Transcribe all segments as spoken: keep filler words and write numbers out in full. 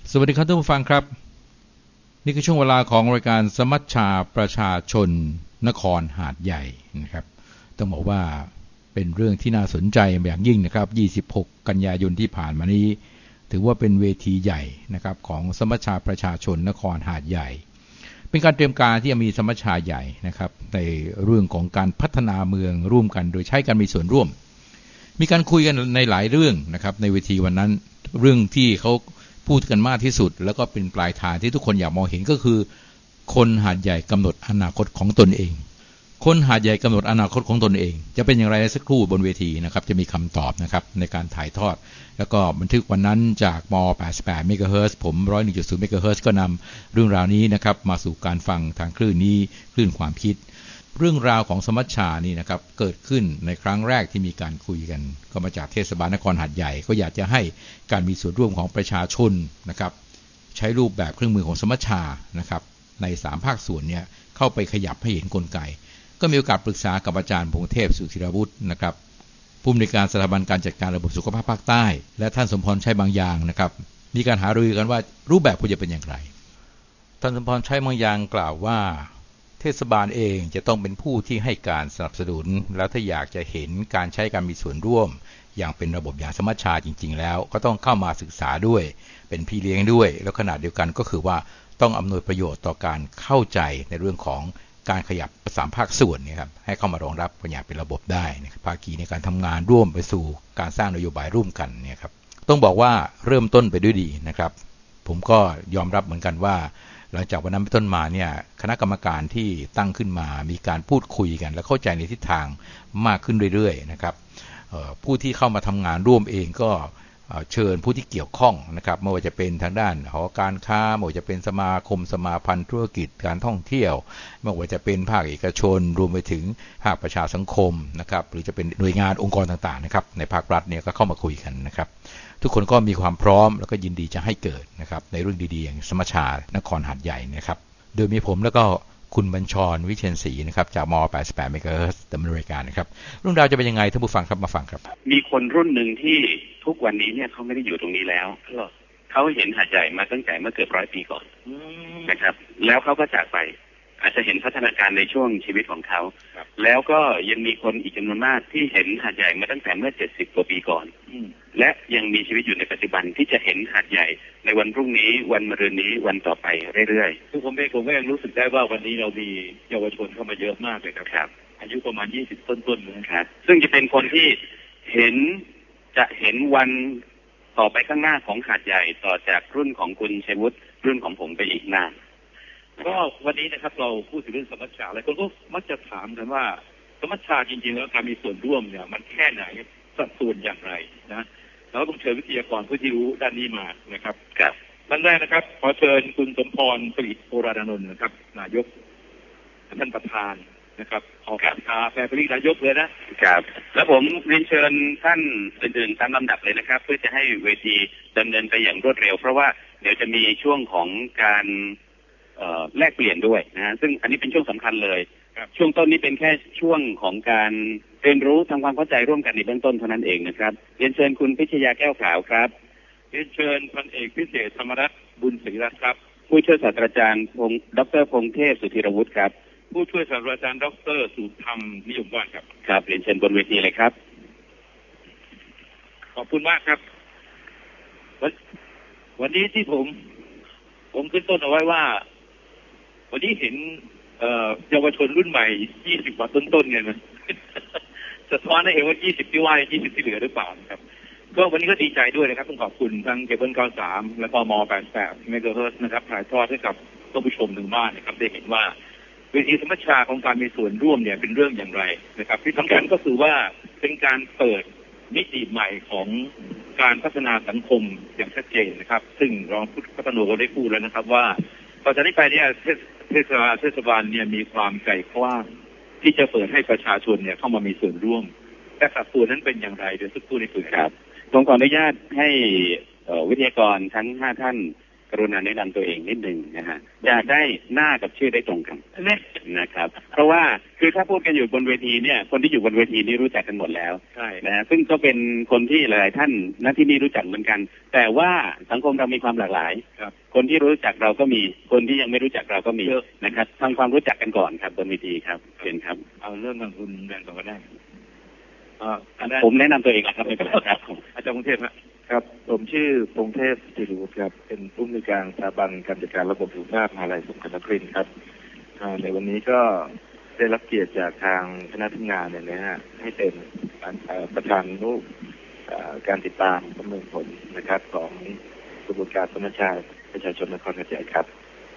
สวัสดีครับท่านผู้ฟังครับนี่คือช่วงเวลาของรายการสมัชชาประชาชนนครหาดใหญ่นะครับต้องบอกว่าเป็นเรื่องที่น่าสนใจอย่างยิ่งนะครับยี่สิบหกกันยายนที่ผ่านมานี้ถือว่าเป็นเวทีใหญ่นะครับของสมัชชาประชาชนนครหาดใหญ่เป็นการเตรียมการที่จะมีสมัชชาใหญ่นะครับในเรื่องของการพัฒนาเมืองร่วมกันโดยใช้การมีส่วนร่วมมีการคุยกันในหลายเรื่องนะครับในเวทีวันนั้นเรื่องที่เขาพูดกันมากที่สุดแล้วก็เป็นปลายทางที่ทุกคนอยากมองเห็นก็คือคนหาดใหญ่กำหนดอนาคตของตนเองคนหาดใหญ่กำหนดอนาคตของตนเองจะเป็นอย่างไรสักครู่บนเวทีนะครับจะมีคำตอบนะครับในการถ่ายทอดแล้วก็บันทึกวันนั้นจากมแปดสิบแปดเมกะเฮิรตซ์ผม หนึ่งร้อยเอ็ดจุดศูนย์ เมกะเฮิรตซ์ก็นำเรื่องราวนี้นะครับมาสู่การฟังทางคลื่นนี้คลื่นความคิดเรื่องราวของสมัชชานี่นะครับเกิดขึ้นในครั้งแรกที่มีการคุยกันก็มาจากเทศบาลนครหาดใหญ่ก็อยากจะให้การมีส่วนร่วมของประชาชนนะครับใช้รูปแบบเครื่องมือของสมัชชานะครับในสามภาคส่วนเนี่ยเข้าไปขยับให้เห็นกลไกก็มีโอกาสปรึกษากับอาจารย์พงษ์เทพสุธีรวุฒินะครับผู้อำนวยการสถาบันการจัดการระบบสุขภาพภาคใต้และท่านสมพรใช้บางอย่างนะครับมีการหารือกันว่ารูปแบบควรจะเป็นอย่างไรท่านสมพรใช้บางอย่างกล่าวว่าเทศบาลเองจะต้องเป็นผู้ที่ให้การสนับสนุนแล้วถ้าอยากจะเห็นการใช้การมีส่วนร่วมอย่างเป็นระบบอย่างสมัชชาจริงๆแล้วก็ต้องเข้ามาศึกษาด้วยเป็นพี่เลี้ยงด้วยแล้วขณะเดียวกันก็คือว่าต้องอำนวยประโยชน์ต่อการเข้าใจในเรื่องของการขยับสามภาคส่วนนี่ครับให้เข้ามารองรับอย่างเป็นระบบได้นะครับภาคีในการทำงานร่วมไปสู่การสร้างนโยบายร่วมกันเนี่ยครับต้องบอกว่าเริ่มต้นไปด้วยดีนะครับผมก็ยอมรับเหมือนกันว่าหลังจากวันนั้นเป็นต้นมาเนี่ยคณะกรรมการที่ตั้งขึ้นมามีการพูดคุยกันและเข้าใจในทิศทางมากขึ้นเรื่อยๆนะครับผู้ที่เข้ามาทำงานร่วมเองก็เชิญผู้ที่เกี่ยวข้องนะครับไม่ว่าจะเป็นทางด้านหอการค้าไม่ว่าจะเป็นสมาคมสมาพันธ์ธุรกิจการท่องเที่ยวไม่ว่าจะเป็นภาคเอกชนรวมไปถึงภาคประชาสังคมนะครับหรือจะเป็นหน่วยงานองค์กรต่างๆนะครับในภาครัฐเนี่ยก็เข้ามาคุยกันนะครับทุกคนก็มีความพร้อมแล้วก็ยินดีจะให้เกิดนะครับในเรื่องดีๆอย่างสมัชชานครหาดใหญ่นะครับโดยมีผมแล้วก็คุณบัญชรวิเชียรศรีนะครับจากมแปดสิบแปดเมกะเฮิรตซ์ดำเนินรายการนะครับเรื่องราวจะเป็นยังไงท่านผู้ฟังครับมาฟังครับมีคนรุ่นหนึ่งที่ทุกวันนี้เนี่ยเขาไม่ได้อยู่ตรงนี้แล้วเขาเห็นหาดใหญ่มาตั้งแต่เมื่อเกือบร้อยปีก่อนนะครับแล้วเขาก็จากไปอาจจะเห็นพัฒนาการในช่วงชีวิตของเขาแล้วก็ยังมีคนอีกจำนวนมากที่เห็นหาดใหญ่มาตั้งแต่เมื่อเจ็ดสิบกว่าปีก่อนและยังมีชีวิตอยู่ในปัจจุบันที่จะเห็นหาดใหญ่ในวันพรุ่งนี้วันมะรืนนี้วันต่อไปเรื่อยๆคือผมเองผมก็ยังรู้สึกได้ว่าวันนี้เรามีเยาวชนเข้ามาเยอะมากเลยครับอายุประมาณยี่สิบต้นๆนะครับซึ่งจะเป็นคนที่เห็นจะเห็นวันต่อไปข้างหน้าของหาดใหญ่ต่อจากรุ่นของคุณชัยวุฒิรุ่นของผมไปอีกนานก็วันนี้นะครับเราพูดถึงเรื่องสมัชชาหลายคนก็มักจะถามกันว่าสมัชชาจริงๆแล้วการมีส่วนร่วมเนี่ยมันแค่ไหนสัดส่วนอย่างไรนะเราต้องเชิญวิทยากรผู้ที่รู้ด้านนี้มานะครับครับท่านแรกนะครับขอเชิญคุณสมพรผลิตโอรานนท์นะครับนายกท่านประธานนะครับขอการค้าแฟร์ผลิตนายกเลยนะครับแล้วผมเรียนเชิญท่านอื่นๆตามลำดับเลยนะครับเพื่อจะให้เวทีดำเนินไปอย่างรวดเร็วเพราะว่าเดี๋ยวจะมีช่วงของการแลกเปลี่ยนด้วยนะซึ่งอันนี้เป็นช่วงสำคัญเลยช่วงต้นนี้เป็นแค่ช่วงของการเรียนรู้ทำความเข้าใจร่วมกันในเบื้องต้นเท่านั้นเองนะครับเรียนเชิญคุณพิชยาแก้วขาวครับเรียนเชิญพันเอกพิเศษธรรมรัตน์บุญศรีรัตน์ครับผู้ช่วยศาสตราจารย์พงศ์ดรพงษ์เทพสุธีรวุฒิครับผู้ช่วยศาสตราจารย์ดรสุธรรมนิยมวาดครับครับเรียนเชิญบนเวทีเลยครับขอบคุณมากครับวันวันนี้ที่ผมผมขึ้นต้นเอาไว้ว่าวันนี้เห็นเยาวชนรุ่นใหม่ยี่สิบกว่าต้นๆเนี่ยนะสะท้อนให้เห็นว่ายี่สิบที่ว่ายี่สิบที่เหลือหรือเปล่าครับก็วันนี้ก็ดีใจด้วยนะครับต้องขอบคุณทั้งเคเบิลเก้าสิบสามและก็มแปดสิบแปดเมกะเฮิรตซ์นะครับถ่ายทอดให้กับท่านผู้ชมทางบ้านนะครับได้เห็นว่าเวทีสมัชชาของการมีส่วนร่วมเนี่ยเป็นเรื่องอย่างไรนะครับที่สำคัญก็คือว่าเป็นการเปิดมิติใหม่ของการพัฒนาสังคมอย่างชัดเจนนะครับซึ่งรองผู้พัฒนาก็ได้พูดแล้วนะครับว่าต่อจากนี้ไปเนี่ยเทศบาลเทศบาลเนี่ยมีความใจกว้างที่จะเปิดให้ประชาชนเนี่ยเข้ามามีส่วนร่วมแต่สัดส่วนนั้นเป็นอย่างไรเดี๋ยวสักครู่นี้คุยครับผมขออนุญาตให้วิทยากรทั้งห้าท่านกรุณาแนะนำตัวเองนิดหนึ่งนะฮะอยากได้หน้ากับชื่อได้ตรงกันนะครับเพราะว่าคือถ้าพูดกันอยู่บนเวทีเนี่ยคนที่อยู่บนเวทีนี่รู้จักกันหมดแล้วใช่นะฮะซึ่งก็เป็นคนที่หลายท่านณที่นี่รู้จักเหมือนกันแต่ว่าสังคมเรามีความหลากหลายครับคนที่รู้จักเราก็มีคนที่ยังไม่รู้จักเราก็มีนะครับทำความรู้จักกันก่อนครับบนเวทีครับเชิญครับเอาเรื่องของคุณแบงก์ก่อนก็ได้ผมแนะนำตัวเองครับไม่เป็นไรครับอาจารย์พงเทพครับผมชื่อพงเทพจิรุวุฒิครับเป็นผู้อำนวยการสถาบันการจัดการระบบสุขภาพมหาวิทยาลัยสงขลานครินทร์ครับในวันนี้ก็ได้รับเกียรติจากทางคณะทำงานเนี่ยนะฮะให้เป็นประธานนุการติดตามประเมินผลนะครับของกระบวนการสมัชชาประชาชนนครหาดใหญ่ครับ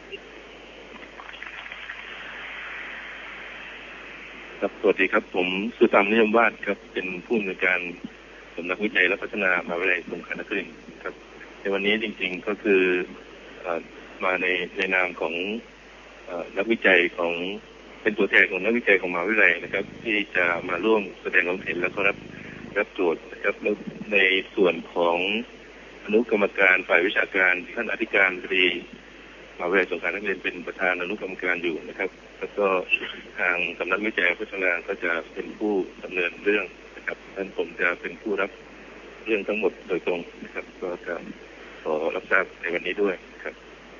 ครับสวัสดีครับผมสุตามนิยมวาดครับเป็นผู้อำนวยการสำนักวิจัยและพัฒนามหาวิทยาลัยสงขลานครินทร์ครับในวันนี้จริงๆก็คือมาในในนามของนักวิจัยของเป็นตัวแทนของนักวิจัยของมหาวิทยาลัยนะครับที่จะมาร่วมแสดงความเห็นและก็รับรับโจทย์นะครับแล้วในส่วนของอนุกรรมการฝ่ายวิชาการท่านอธิการบดีมหาวิทยาลัยสงขลานครินทร์เป็นประธานอนุกรรมการอยู่นะครับแล้วก็ทางสำนักวิจัยพัฒนาก็จะเป็นผู้ดำเนินเรื่องนะครับท่านผมจะเป็นผู้รับเรื่องทั้งหมดโดยตรงนะครับก็จะขอรับทราบในวันนี้ด้วยครับ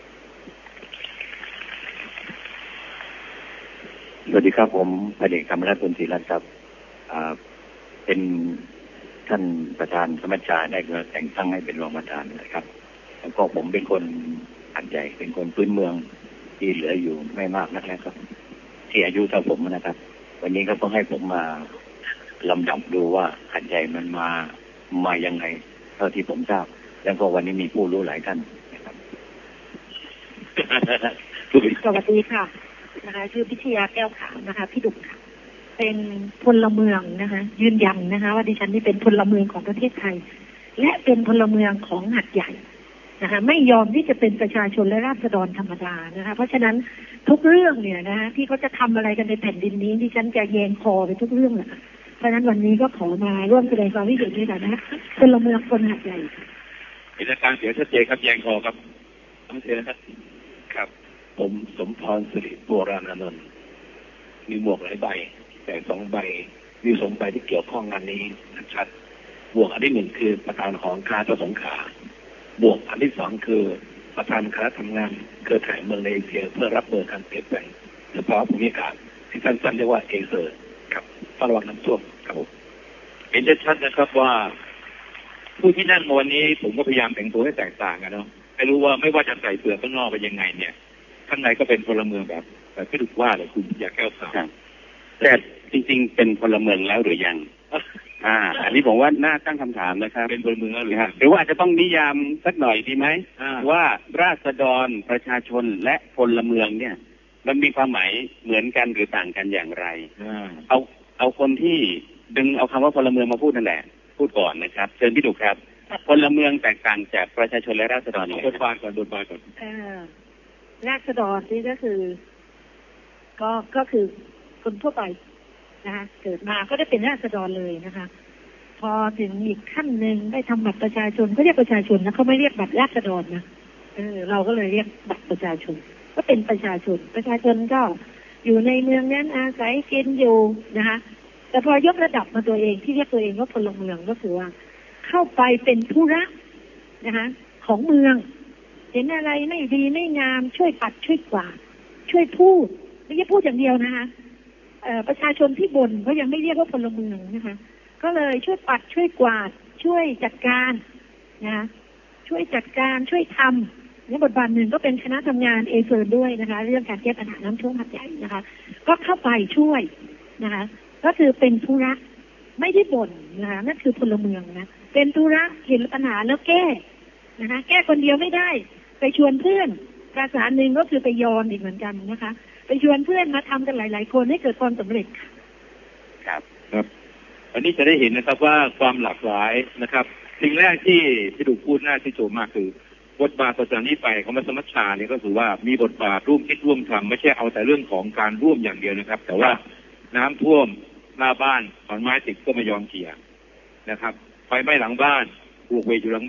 สวัสดีครับผมพระเดชธรรมรัตน์ ปุณศรีรัตน์ครับเป็นท่านประธานสมัชชาได้แต่งตั้งให้เป็นรองประธานนะครับแล้วก็ผมเป็นคนหัดใหญ่เป็นคนพื้นเมืองที่เหลืออยู่ไม่มากนักแล้วครับที่อายุเท่าผมนะครับวันนี้ก็ต้องให้ผมมาลำดับดูว่าหัดใหญ่มันมามายังไงเท่าที่ผมทราบแล้วก็วันนี้มีผู้รู้หลายท่านนะครับสวัสดีค่ะนะคะชื่อพิชยาแก้วขาวนะคะพี่ดุกค่ะเป็นพลเมืองนะคะยืนยันนะคะว่าดิฉันนี่เป็นพลเมืองของประเทศไทยและเป็นพลเมืองของหัดใหญ่นะคะไม่ยอมที่จะเป็นประชาชนและราษฎรธรรมดานะคะเพราะฉะนั้นทุกเรื่องเนี่ยนะคะที่เขาจะทำอะไรกันในแผ่นดินนี้ดิฉันจะแยงคอไปทุกเรื่องเลยเพราะฉะนั้นวันนี้ก็ขอมาร่วมแสดงความคิดเห็นด้วยกันนะพลเมืองคนหัดใหญ่ค่ะกิจการเสียชัดเจนครับแยงคอครับต้องเสียนะครับครับผมสมพรสิริโบราณอานนท์มีหมวกหลายใบแต่สองใบมีสองใบที่เกี่ยวข้องงานนี้ชัดบวกอันที่หนึ่งคือประธานของคณะสงขลาบวกอันที่สองคือประธานคณะทำงานเครือข่ายเมืองในเอเชียเพื่อรับมือการเปลี่ยนแปลงสภาวะภูมิอากาศที่สั้นๆเรียกว่าเอเซอร์ครับเฝ้าระวังน้ำท่วมครับผมเห็นชัดๆนะครับว่าผู้ที่นั่งวันนี้ผมก็พยายามแต่งตัวให้แตกต่างกันเนาะไม่รู้ว่าไม่ว่าจะใส่เสื้อข้างนอกไปยังไงเนี่ยข้างในก็เป็นพลเมืองแบบแบบที่ถูกว่าเลยคุณอยากแก้วขาวแต่จริงๆเป็นพลเมืองแล้วหรือยังอ่าอันนี้ผมว่าน่าตั้งคำถามนะครับเป็นพลเมืองแล้วหรือหรือว่าอาจจะต้องนิยามสักหน่อยดีไหมว่าราษฎรประชาชนและพลเมืองเนี่ยมันมีความหมายเหมือนกันหรือต่างกันอย่างไรเอาเอาคนที่ดึงเอาคำว่าพลเมืองมาพูดนั่นแหละพูดก่อนนะครับเชิญพี่ดุครับพลเมืองแตกต่างจากประชาชนและราษฎรบทบาทก่อนบทบาทก่อนราษฎรนี่ก็คือก็ก็คือคนทั่วไปนะคะเกิดมาก็ได้เป็นราษฎรเลยนะคะพอถึงอีกขั้นหนึ่งได้ทำบัตรประชาชนก็เรียกประชาชนนะเขาไม่เรียกบัตรราษฎรนะเออเราก็เลยเรียกบัตรประชาชนก็เป็นประชาชนประชาชนก็อยู่ในเมืองนั้นอาศัยกินอยู่นะคะแต่พอยกระดับมาตัวเองที่เรียกตัวเองว่าพลเมืองก็คือว่าเข้าไปเป็นธุระนะคะของเมืองเห็นอะไรไม่ดีไม่งามช่วยปัดช่วยกวาดช่วยพูดไม่ใช่พูดอย่างเดียวนะคะประชาชนที่บ่นก็ยังไม่เรียกว่าพลเมืองนะคะก็เลยช่วยปัดช่วยกวาดช่วยจัดการนะช่วยจัดการช่วยทำในบทบาทหนึ่งก็เป็นคณะทำงานเอเซอร์ด้วยนะคะเรื่องการแก้ปัญหาน้ำท่วมหัดใหญ่นะคะก็เข้าไปช่วยนะคะก็คือเป็นธุระไม่ได้บ่นนะคะนั่นคือพลเมืองนะเป็นธุระเห็นปัญหาแล้วแก้นะคะแก้คนเดียวไม่ได้ไปชวนเพื่อนภาษาหนึ่งก็คือไปยอนอีกเหมือนกันนะคะไปชวนเพื่อนมาทำกันหลายๆคนให้เกิดความสำเร็จครับครับวันนี้จะได้เห็นนะครับว่าความหลากหลายนะครับสิ่งแรกที่ที่ดูพูดน่าชื่นชมมากคือบทบาทต่อจากนี้ไปของสมัชชาเนี่ยก็ถือว่ามีบทบาทร่วมคิดร่วมทำไม่ใช่เอาแต่เรื่องของการร่วมอย่างเดียวนะครับแต่ว่าน้ำท่วมหน้าบ้านขอนไม้ติดก็ไม่ยอมเขี่ยนะครับไฟไหม้หลังบ้านปลูกเวอยู่หลังบ้าน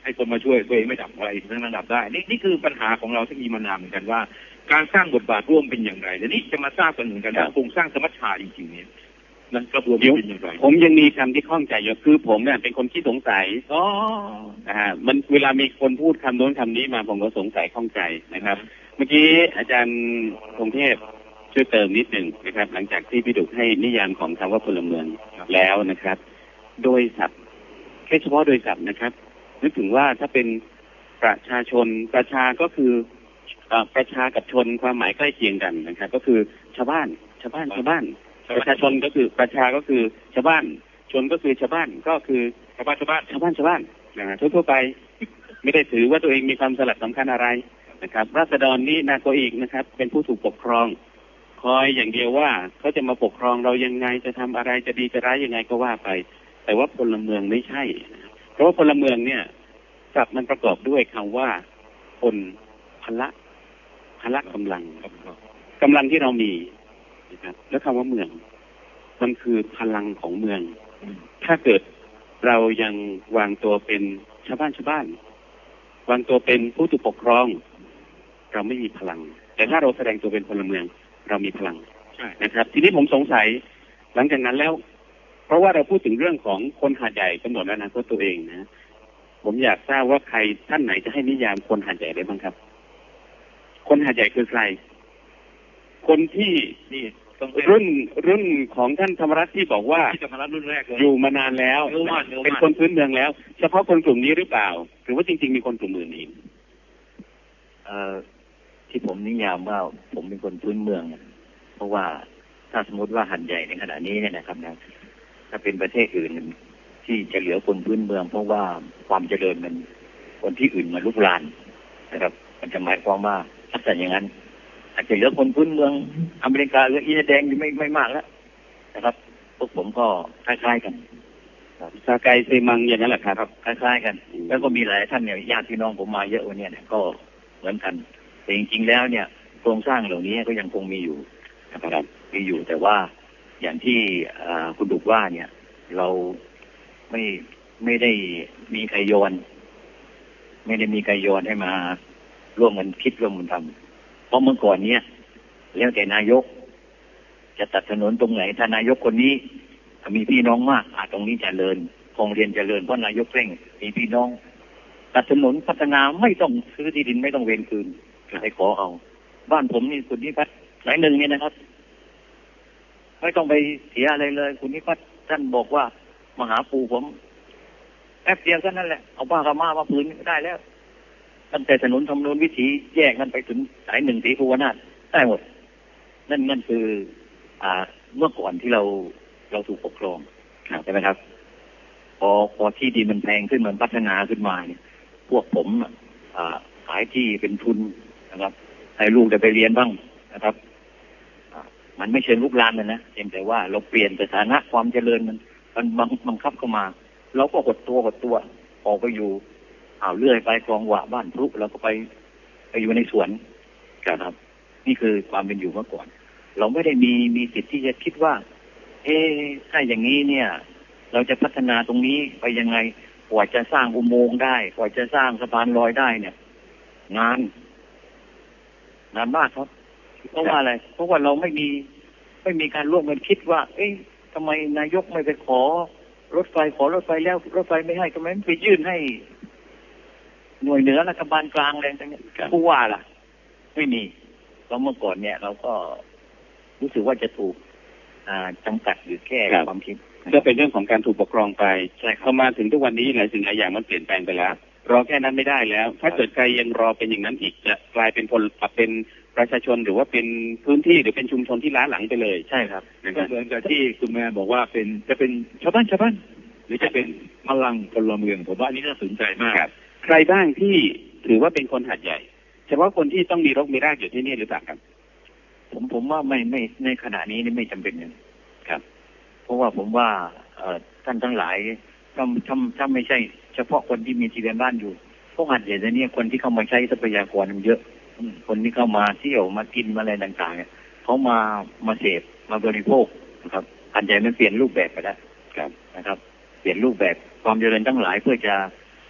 ให้คนมาช่วยตัวเองไม่ดับไฟทั้งนั้นดับได้นี่นี่คือปัญหาของเราที่มีมานานเหมือนกันว่าการสร้างบทบาทร่วมเป็นอย่างไรแต่นี่จะมาทราบกันเหมือนกันว่าโครงสร้างสมัชชาจริงๆเนี่ยนั่นกระบวนการเป็นอย่างไรผมยังมีคำที่ข้องใจอยู่คือผมเนี่ยเป็นคนที่สงสัยอ๋อนะฮะมันเวลามีคนพูดคำโน้นคำนี้มาผมก็สงสัยข้องใจนะครับเมื่อกี้อาจารย์พงเทพช่วยเติมนิดหนึ่งนะครับหลังจากที่พี่ดุกให้นิยามของคำว่าพลเมืองแล้วนะครับโดยศัพท์แค่เฉพาะโดยศัพท์นะครับนึกถึงว่าถ้าเป็นประชาชนประชาก็คือประชากับชนความหมายใกล้เคียงกันนะครับก็คือชาวบ้านชาวบ้านชาวบ้านประชาชนก็คือประชาก็คือชาวบ้านชนก็คือชาวบ้านก็คือชาวบ้านชาวบ้านชาวบ้านชาวบ้านนะทั่วๆไปไม่ได้ถือว่าตัวเองมีความสลัดสำคัญอะไรนะครับราษฎรนี่นาโกอีกนะครับเป็นผู้ถูกปกครองคอยอย่างเดียวว่าเขาจะมาปกครองเรายังไงจะทำอะไรจะดีจะร้ายยังไงก็ว่าไปแต่ว่าพลเมืองไม่ใช่เพราะว่าพลเมืองเนี่ยศัพท์มันประกอบด้วยคำว่าคนพละพละกำลังกำลังที่เรามีนะครับแล้วคำว่าเมืองมันคือพลังของเมืองถ้าเกิดเรายังวางตัวเป็นชาวบ้านชาวบ้านวางตัวเป็นผู้ถูกปกครองเราไม่มีพลังแต่ถ้าเราแสดงตัวเป็นพลเมืองเรามีพลังนะครับทีนี้ผมสงสัยหลังจากนั้นแล้วเพราะว่าเราพูดถึงเรื่องของคนหาดใหญ่กำหนดอนาคตตัวเองนะผมอยากทราบว่าใครท่านไหนจะให้นิยามคนหาดใหญ่ได้บ้างครับคนหาดใหญ่คือใครคนที่นี่รุ่นรุ่นของท่านธรรมรัตน์ที่บอกว่าที่ธรรมรัตน์รุ่นแรกเลยอยู่มานานแล้วเป็นคนพื้นเมืองแล้วเฉพาะคนกลุ่มนี้หรือเปล่าหรือว่าจริงๆมีคนกลุ่มอื่นอีกเอ่อที่ผมนิยามว่าผมเป็นคนพื้นเมืองเพราะว่าถ้าสมมติว่าหัดใหญ่ในขณะนี้เนี่ยนะครับนะถ้าเป็นประเทศอื่นที่จะเหลือคนพื้นเมืองเพราะว่าความเจริญมันคนที่อื่นมาลุกลานนะครับมันจะหมายความว่าถ้าเป็นอย่างนั้นอาจจะเหลือคนพื้นเมืองอเมริกาหรืออินเดียแดงไม่ไม่มากแล้วนะครับพวกผมก็คล้ายๆกันซาไกเซมังอย่างนั้นแหละครับคล้ายๆกันแล้วก็มีหลายท่านเนี่ยญาติพี่น้องผมมาเยอะวันนี้เนี่ยก็เหมือนกันแต่จริงๆแล้วเนี่ยโครงสร้างเหล่านี้ก็ยังคงมีอยู่นะครับมีอยู่แต่ว่าอย่างที่คุณดุกว่าเนี่ยเราไม่ไม่ได้มีใครโยนไม่ได้มีใครโยนให้มาร่วมกันคิดร่วมกันทำเพราะเมื่อก่อนเนี้ยแล้วแต่นายกจะตัดถนนตรงไหนถ้านายกคนนี้มีพี่น้องมากอาจตรงนี้เจริญโรงเรียนเจริญเพราะนายกเร่งมีพี่น้องตัดถนนพัฒนาไม่ต้องซื้อที่ดินไม่ต้องเวรคืนให้ขอเอาบ้านผมนี่คุณนิพัฒน์สายหนึ่งเนี่ยนะครับไม่ต้องไปเสียอะไรเลยคุณนิพัฒน์ท่านบอกว่ามาหาปู่ผมแป๊บเดียวก็นั่นแหละเอาบ้ากระมามาพื้นได้แล้วตั้งแต่ถนนทำนนวิถีแยกกันไปถึงสายหนึ่งสีภูวนาถได้หมดนั่นนั่นคืออ่าเมื่อก่อนที่เราเราถูกปกครองใช่ไหมครับพอพอที่ดินมันแพงขึ้นมันพัฒนาขึ้นมาเนี่ยพวกผมอ่าขายที่เป็นทุนนะครับให้ลูกได้ไปเรียนบ้างนะครับมันไม่เชิงลุกลานเลยนะเพียงแต่ว่าเราเปลี่ยนสถานะความเจริญมันมันบังคับเข้ามาเราก็หดตัวหดตัวออกไปอยู่อ่าวเลื่อยไปคลองหวะบ้านพลุเราก็ไปไปอยู่ในสวนครับนี่คือความเป็นอยู่เมื่อก่อนเราไม่ได้มีมีสิทธิ์ที่จะคิดว่าเอ๊ะถ้าอย่างนี้เนี่ยเราจะพัฒนาตรงนี้ไปยังไงกว่าจะสร้างอุโมงค์ได้กว่าจะสร้างสะพานลอยได้เนี่ยงานงานมากครับเพราะว่าอะไรเพราะว่าเราไม่มีไม่มีการร่วมกันคิดว่าเอ๊ะทำไมนายกไม่ไปขอรถไฟขอรถไฟแล้วรถไฟไม่ให้ทำไมไม่ไปยื่นให้หน่วยเหนือรัฐบาลกลางอะไรต่างๆผู้ว่าล่ะไม่มีเพราะเมื่อก่อนเนี่ยเราก็รู้สึกว่าจะถูกจำกัดหรือแก้ความคิดก็เป็นเรื่องของการถูกปกครองไปพอมาถึงทุกวันนี้หลายสิ่งหลายอย่างมันเปลี่ยนแปลงไปแล้วรอแค่นั้นไม่ได้แล้วถ้าเกิดใครยังรอเป็นอย่างนั้นอีกจะกลายเป็นคนเป็นประชาชนหรือว่าเป็นพื้นที่หรือเป็นชุมชนที่ล้าหลังไปเลยใช่ครับก็เหมือนกับที่คุณแม่บอกว่าเป็นจะเป็นชาวบ้านชาวบ้านหรือจะเป็นพลังพลเมืองผมว่าอันนี้น่าสนใจมากใครบ้างที่ถือว่าเป็นคนหาดใหญ่เฉพาะคนที่ต้องมีรกมีรากอยู่ที่นี่หรือเปล่าครับผมผมว่าไม่ไม่ในขณะนี้นี่ไม่จำเป็นครับเพราะว่าผมว่าท่านทั้งหลายถ้าถ้าถ้าไม่ใช่เฉพาะคนที่มีที่ดินบ้านอยู่พวกหาดใหญ่เนี่ยคนที่เข้ามาใช้ทรัพยากรมันเยอะคนที่เข้ามาเที่ยวมากินมาอะไรต่างๆเนี่ยเขามามาเสพมาบริโภคนะครับหาดใหญ่มันเปลี่ยนรูปแบบไปแล้วนะครับเปลี่ยนรูปแบบความเจริญทั้งหลายเพื่อจะ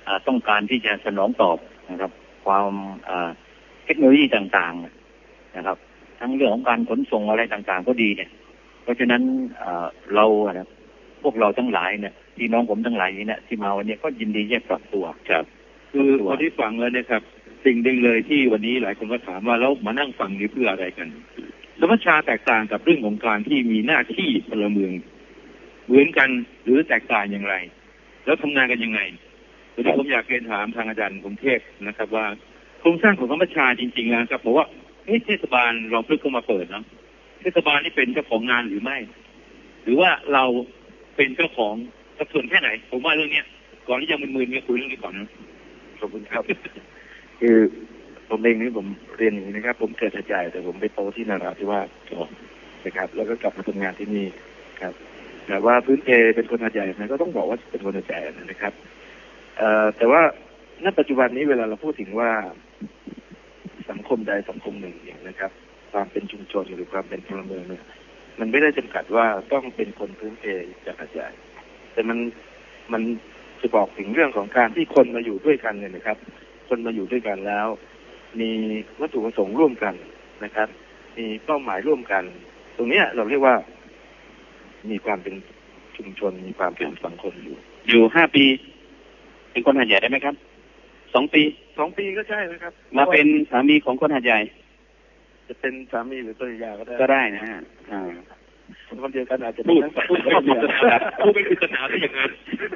ต้องการที่จะสนองตอบนะครับความเทคโนโลยีต่างๆนะครับทั้งเรื่องของการขนส่งอะไรต่างๆก็ดีเนี่ยเพราะฉะนั้นเรานะพวกเราทั้งหลายเนี่ยพี่น้องผมทั้งหลายนี่เนี่ยที่มาวันนี้ก็ยินดีที่จะปรับตัวครับคือพอที่ฟังแล้วนะครับสิ่งหนึ่งเลยที่วันนี้หลายคนก็ถามว่าแล้วมานั่งฟังนี้เพื่ออะไรกันสมัชชาแตกต่างกับเรื่องของการที่มีหน้าที่พลเมืองเหมือนกันหรือแตกต่างอย่างไรแล้วทำงานกันยังไงวันนี้ผมอยากเรียนถามทางอาจารย์กรุงเทพนะครับว่าโครงสร้างของสมัชชาจริงๆแล้วครับผมว่าเทศบาลเราเพิ่งเข้ามาเปิดเนาะเทศบาลนี่เป็นเจ้าของงานหรือไม่หรือว่าเราเป็นเจ้าของสัดส่วนแค่ไหนผมว่าเรื่องนี้ก่อนที่จะมึนๆเนี่ยคุยเรื่องนี้ก่อนนะขอบคุณครับคือผมเองนี่ผมเรียนอย่างนี้นะครับผมเกิดหัดใหญ่แต่ผมไปโตที่นราธิวาสนะครับแล้วก็กลับมาทำงานที่นี่ครับแต่ว่าพื้นเพเป็นคนหัดใหญ่นะก็ต้องบอกว่าเป็นคนหัดใหญ่นะครับเอ่อแต่ว่าณปัจจุบันนี้เวลาเราพูดถึงว่าสังคมใดสังคมหนึ่งเนี่ยนะครับความเป็นชุมชนหรือความเป็นพลเมืองเนี่ยมันไม่ได้จำกัดว่าต้องเป็นคนพื้นเพจากหัดใหญ่แต่มันมันจะบอกถึงเรื่องของการที่คนมาอยู่ด้วยกันเนี่ยนะครับคนมาอยู่ด้วยกันแล้วมีวัตถุประสงค์ร่วมกันนะครับมีเป้าหมายร่วมกันตรงนี้เราเรียกว่ามีความเป็นชุมชนมีความเป็นสังคมอยู่อยู่ห้าปีเป็นคนหาดใหญ่ได้ไหมครับสองปีสองปีก็ใช่นะครับมาเป็นสามีของคนหาดใหญ่จะเป็นสามีหรือภรรยาก็ได้ก็ได้นะฮะอ่าคนเดียวกันอาจจะพูดพูดพูดพูดเป็นปริศนาได้อย่างนั้น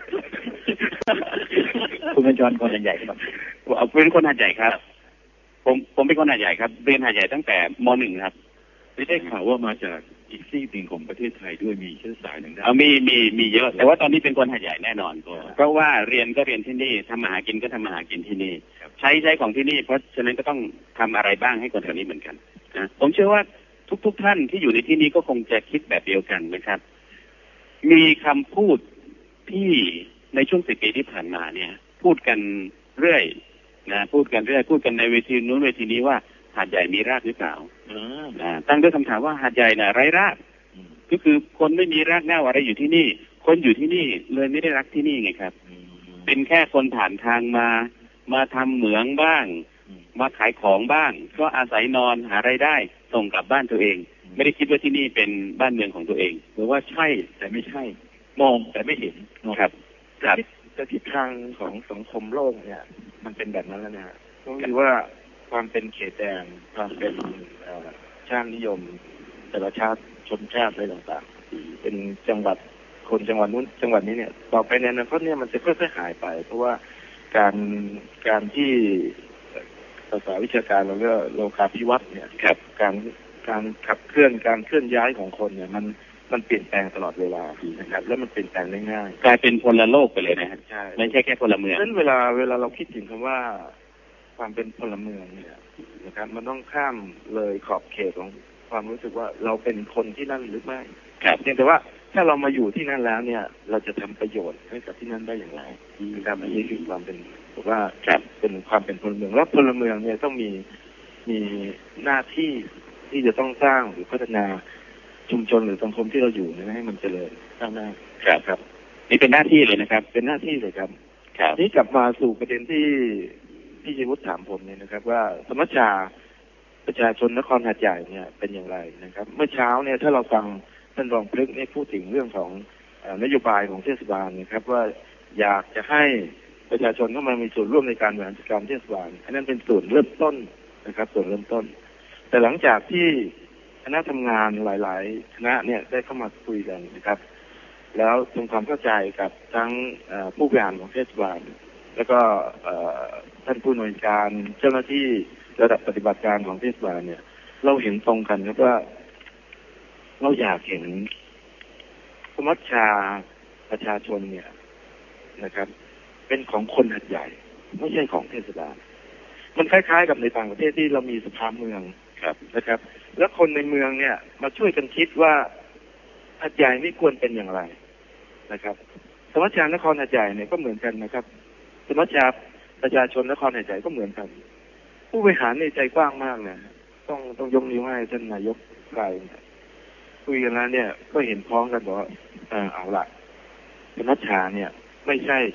คุณเป็นจอนคนหาดใหญ่ครับเป็นคนหาดใหญ่ครับผมผมเป็นคนหาดใหญ่ครับเรียนหาดใหญ่ตั้งแต่ม.หนึ่งครับไม่ได้ข่าวว่ามาจากอีกซีกหนึ่งของประเทศไทยด้วยมีเชื้อสายหนึ่งได้เอามีมีมีเยอะแต่ว่าตอนนี้เป็นคนหาดใหญ่แน่นอนเพราะว่าเรียนก็เรียนที่นี่ทำมาหากินก็ทำมาหากินที่นี่ใช้ใช้ของที่นี่เพราะฉะนั้นก็ต้องทำอะไรบ้างให้คนแถวนี้เหมือนกันนะผมเชื่อว่าทุกๆท่านที่อยู่ในที่นี้ก็คงจะคิดแบบเดียวกันนะครับมีคำพูดที่ในช่วงสิบปีที่ผ่านมาเนี่ยพูดกันเรื่อยนะพูดกันเรื่อยพูดกันในเวทีนู้นเวทีนี้ว่าหาดใหญ่มีรากหรือเปล่าตั้งด้วยคำถามว่าหาดใหญ่น่ะไร้รากก็คือคนไม่มีรากเหง้าอะไรอยู่ที่นี่คนอยู่ที่นี่เลยไม่ได้รักที่นี่ไงครับเป็นแค่คนผ่านทางมามาทำเหมืองบ้างมาขายของบ้างก็อาศัยนอนหารายได้ส่งกลับบ้านตัวเองไม่ได้คิดว่าที่นี่เป็นบ้านเมืองของตัวเองหรือว่าใช่แต่ไม่ใช่มองแต่ไม่เห็นครับครับแต่ทิศทางของสังคมโลกเนี่ยมันเป็นแบบนั้นแล้วนะก็คือว่าความเป็นเขตแดนความเป็นชาตินิยมแต่ละชาติชนชาติอะไรต่างๆเป็นจังหวัดคนจังหวัดนู้นจังหวัดนี้เนี่ยต่อไปในอนาคตเนี่ยมันจะค่อยๆหายไปเพราะว่าการการที่ภาษาวิชาการเราเรียกโลกาภิวัตน์เนี่ยการการขับเคลื่อนการเคลื่อนย้ายของคนเนี่ยมันมันเปลี่ยนแปลงตลอดเวลานะครับแล้วมันเปลี่ยนแปลงได้ง่ายกลายเป็นพลโลกไปเลยนะใช่ไม่ใช่แค่พลเมืองฉะนั้นเวลาเวลาเราคิดถึงคำว่าความเป็นพลเมืองเนี่ยนะครับมันต้องข้ามเลยขอบเขตของความรู้สึกว่าเราเป็นคนที่นั่นหรือไม่ครับเพียงแต่ว่าถ้าเรามาอยู่ที่นั่นแล้วเนี่ยเราจะทำประโยชน์ให้กับที่นั่นได้อย่างไรนะครับอันนี้คือความเป็นผมว่าเป็นความเป็นพลเมืองแล้วพลเมืองเนี่ยต้องมีมีหน้าที่ที่จะต้องสร้างหรือพัฒนาชุมชนหรือสังคมที่เราอยู่เนี่ยให้มันเจริญก้าวหน้าครับครับนี่เป็นหน้าที่เลยนะครับเป็นหน้าที่เลยครับครับนี่กลับมาสู่ประเด็นที่ที่ชีวุฒิถามผมเนี่ยนะครับว่าสมัชชาประชาชนนครหาดใหญ่เนี่ยเป็นอย่างไรนะครับเมื่อเช้าเนี่ยถ้าเราฟังท่านรองพลึกเนี่ยพูดถึงเรื่องของนโยบายของเทศบาลนะครับว่าอยากจะให้ประชาชนเข้ามามีส่วนร่วมในการบริหารจัดการเทศบาลอันนั้นเป็นส่วนเริ่มต้นนะครับส่วนเริ่มต้นแต่หลังจากที่คณะทำงานหลายๆคณะเนี่ยได้เข้ามาคุยกันนะครับแล้วทำความเข้าใจกับทั้งผู้บริหารของเทศบาลแล้วก็ท่านผู้อำนวยการเจ้าหน้าที่ระดับปฏิบัติการของเทศบาลเนี่ยเราเห็นตรงกันครับว่าเราอยากเห็นสมัชชาประชาชนเนี่ยนะครับเป็นของคนหาดใหญ่ไม่ใช่ของเทศบาลมันคล้ายๆกับในต่างประเทศที่เรามีสภาเมืองนะครับแล้วคนในเมืองเนี่ยมาช่วยกันคิดว่าหาดใหญ่นี่ควรเป็นอย่างไรนะครับสมัชชานครหาดใหญ่เนี่ยก็เหมือนกันนะครับสมัชชาประชาชนนครหาดใหญ่ก็เหมือนกันผู้บริหารในใจกว้างมากนะต้องต้องยกนิ้วให้ท่านนายกไกลคุยกันแล้วเนี่ยก็เห็นพ้องกันบอกว่าเอาละสมัชชาเนี่ยไม่ใช่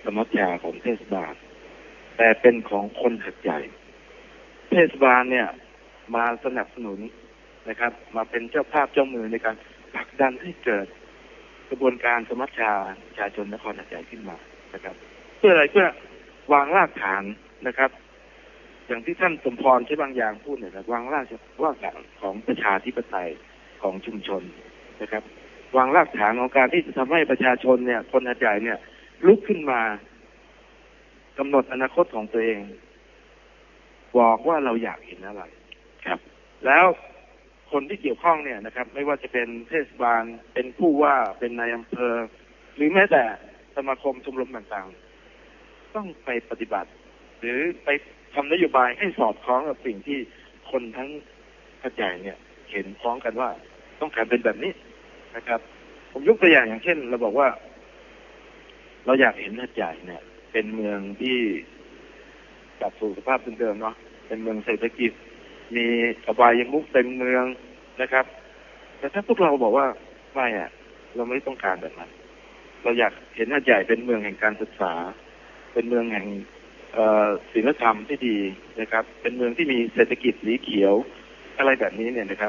สมัชชาของเทศบาลแต่เป็นของคนหัดใหญ่เทศบาลเนี่ยมาสนับสนุนนะครับมาเป็นเจ้าภาพเจ้ามือในการผลักดันให้เกิดกระบวนการสมัชชาประชาชนนครหัดใหญ่ขึ้นมานะครับเพื่ออะไรเพื่อวางรากฐานนะครับอย่างที่ท่านสมพรใช้บางอย่างพูดเนี่ยนะวางรากรากฐานของประชาธิปไตยของชุมชนนะครับวางรากฐานของการที่จะทำให้ประชาชนเนี่ยคนหัดใหญ่เนี่ยลุกขึ้นมากำหนดอนาคตของตัวเองบอกว่าเราอยากเห็นอะไรครับแล้วคนที่เกี่ยวข้องเนี่ยนะครับไม่ว่าจะเป็นเทศบาลเป็นผู้ว่าเป็นนายอำเภอหรือแม้แต่สมาคมชมรมต่างๆต้องไปปฏิบัติหรือไปทำนโยบายให้สอดคล้องกับสิ่งที่คนทั้งหัดใหญ่เนี่ยเห็นพ้องกันว่าต้องการเป็นแบบนี้นะครับผมยกตัวอย่างอย่างเช่นเราบอกว่าเราอยากเห็นหัดใหญ่เนี่ยเป็นเมืองที่กลับสู่สภาพเดิมๆเนาะเป็นเมืองเศรษฐกิจมีอบายมุขเต็มเมืองนะครับแต่ถ้าพวกเราบอกว่าไม่อะเราไม่ต้องการแบบนั้นเราอยากเห็นหัดใหญ่เป็นเมืองแห่งการศึกษาเป็นเมืองแห่งศีลธรรมที่ดีนะครับเป็นเมืองที่มีเศรษฐกิจสีเขียวอะไรแบบนี้เนี่ยนะครับ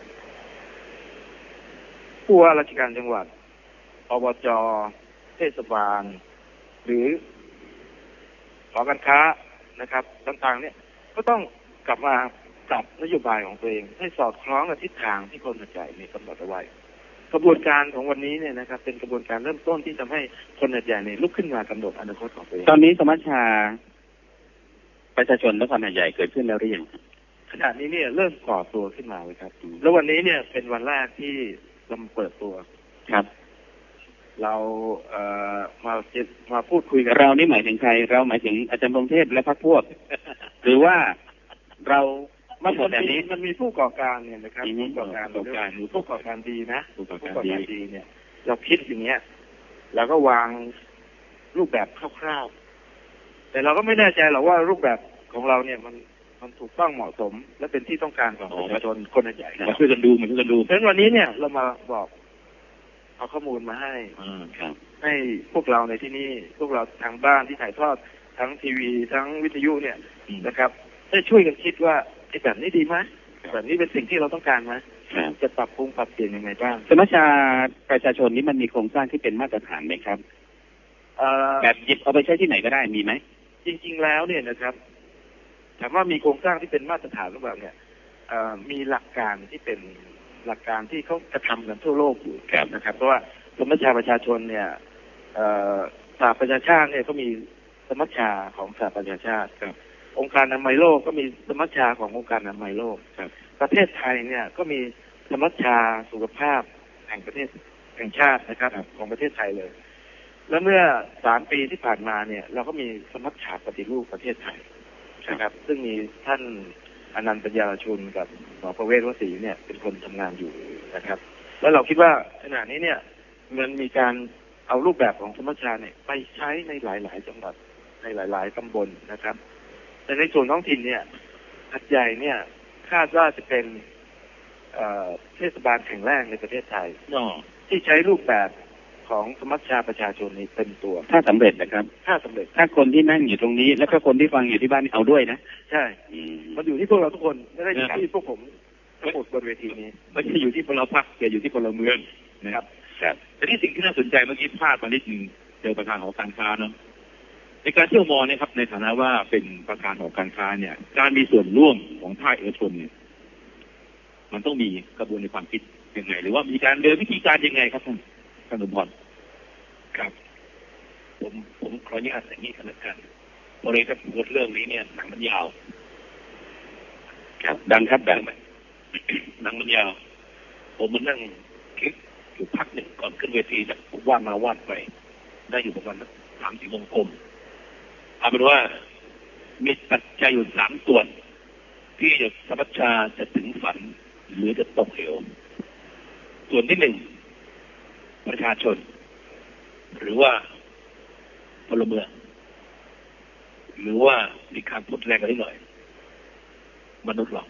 ผู้ว่าราชการจังหวัดอบจ.เทศบาลหรือหอการค้านะครับต่างๆเนี่ยก็ต้องกลับมาปรับนโยบายของตัวเองให้สอดคล้องกับทิศทางที่คนหัดใหญ่มีกำหนดเอาไว้กระบวนการของวันนี้เนี่ยนะครับเป็นกระบวนการเริ่มต้นที่ทำให้คนหัดใหญ่เนี่ยลุกขึ้นมากำหนดอนาคตของตัวเองตอนนี้สมัชชาประชาชนนครหัดใหญ่เกิดขึ้นแล้วหรือยังขณะนี้เนี่ยเริ่มก่อตัวขึ้นมาเลยครับแล้ววันนี้เนี่ยเป็นวันแรกที่เราเปิดตัวครับเราเอ่อมามาพูดคุยกันเรานี่หมายถึงใครเราหมายถึงอาจารย์พงเทพและพรรคพวกหรือว่าเรามันแบบนี้มันมีผู้ก่อการเนี่ยนะครับผู้ก่อการก่อการหรือผู้ก่อการดีนะผู้ก่อการดีเนี่ยเราคิดอย่างเงี้ยเราก็วางรูปแบบคร่าวๆแต่เราก็ไม่แน่ใจหรอกว่ารูปแบบของเราเนี่ยมันมันถูกต้องเหมาะสมและเป็นที่ต้องการของประชาชนคนใหญ่มาช่วยกันดูมาช่วยกันดูเพราะฉะนั้นวันนี้เนี่ยเรามาบอกเอาข้อมูลมาให้ให้พวกเราในที่นี่พวกเราทางบ้านที่ถ่ายทอดทั้งทีวีทั้งวิทยุเนี่ยนะครับได้ช่วยกันคิดว่าไอ้แบบนี้ดีไหมแบบนี้เป็นสิ่งที่เราต้องการไหมจะปรับปรุงปรับเปลี่ยนยังไงบ้างสมัชชาประชาชนนี้มันมีโครงสร้างที่เป็นมาตรฐานไหมครับแบบหยิบเอาไปใช้ที่ไหนก็ได้มีไหมจริงๆแล้วเนี่ยนะครับถามว่ามีโครงสร้างที่เป็นมาตรฐานหรือเปล่าเนี่ยมีหลักการที่เป็นหลักการที่เขากระทำกันทั่วโลกอยู่นะครับเพราะว่าสมัชชาประชาชนเนี่ยสหประชาชาติเนี่ยก็มีสมัชชาของสหประชาชาติองค์การอนามัยโลกก็มีสมัชชาขององค์การอนามัยโลกประเทศไทยเนี่ยก็มีสมัชชาสุขภาพแห่งประเทศแห่งชาตินะครับของประเทศไทยเลยแล้วเมื่อสามปีที่ผ่านมาเนี่ยเราก็มีสมัชชาปฏิรูปประเทศไทยนะครับซึ่งมีท่านอนันต์ปัญญารชุนกับหมอประเวศวสีเนี่ยเป็นคนทำงานอยู่นะครับแล้วเราคิดว่าขณะนี้เนี่ยมันมีการเอารูปแบบของสมัชชาเนี่ยไปใช้ในหลายๆจังหวัดในหลายๆตำบลนะครับแต่ในส่วนท้องถิ่นเนี่ยหัดใหญ่เนี่ยคาดว่าจะเป็นเทศบาลแห่งแรกในประเทศไทยที่ใช้รูปแบบของสมัชชาประชาชนนี้เต็มตัวถ้าสำเร็จนะครับถ้าสำเร็จถ้าคนที่นั่งอยู่ตรงนี้แล้วก็คนที่ฟังอยู่ที่บ้านเอาด้วยนะใช่มันอยู่ที่พวกเราทุกคนไม่ได้อยู่ที่พวกผมทั้งหมดบนเวทีนี้ไม่ใช่อยู่ที่พลพรรคแต่อยู่ที่พลเมืองนะครับครับแต่ที่สิ่งที่น่าสนใจเมื่อกี้พลาดมานิดนึงเจอประธานหอการค้าเนาะในการเที่ยวมอเนี่ยครับในฐานะว่าเป็นประธานหอการค้าเนี่ยการมีส่วนร่วมของภาคเอกชนเนี่ยมันต้องมีกระบวนในความคิดยังไงหรือว่ามีการเดินวิธีการยังไงครับท่านท่านสมพรครับผมผมขออนุญาตอย่างนี้กันละกันบริษัทพูดเรื่องนี้เนี่ยหนังมันยาวครับดังครับดังไหมหนังมันยาวผมมันนั่งคิดอยู่พักหนึ่งก่อนขึ้นเวทีจากผมว่าดมาวาดไปได้อยู่ประมาณสามสี่วงกลมเอาเป็นว่ามีปัจจัยอยู่สามส่วนที่สมัชชาจะถึงฝันหรือจะตกเหวส่วนที่หนึ่งประชาชนหรือว่าพลเมืองหรือว่ามีการพูดแรงกันนิดหน่อยมนุษย์เรา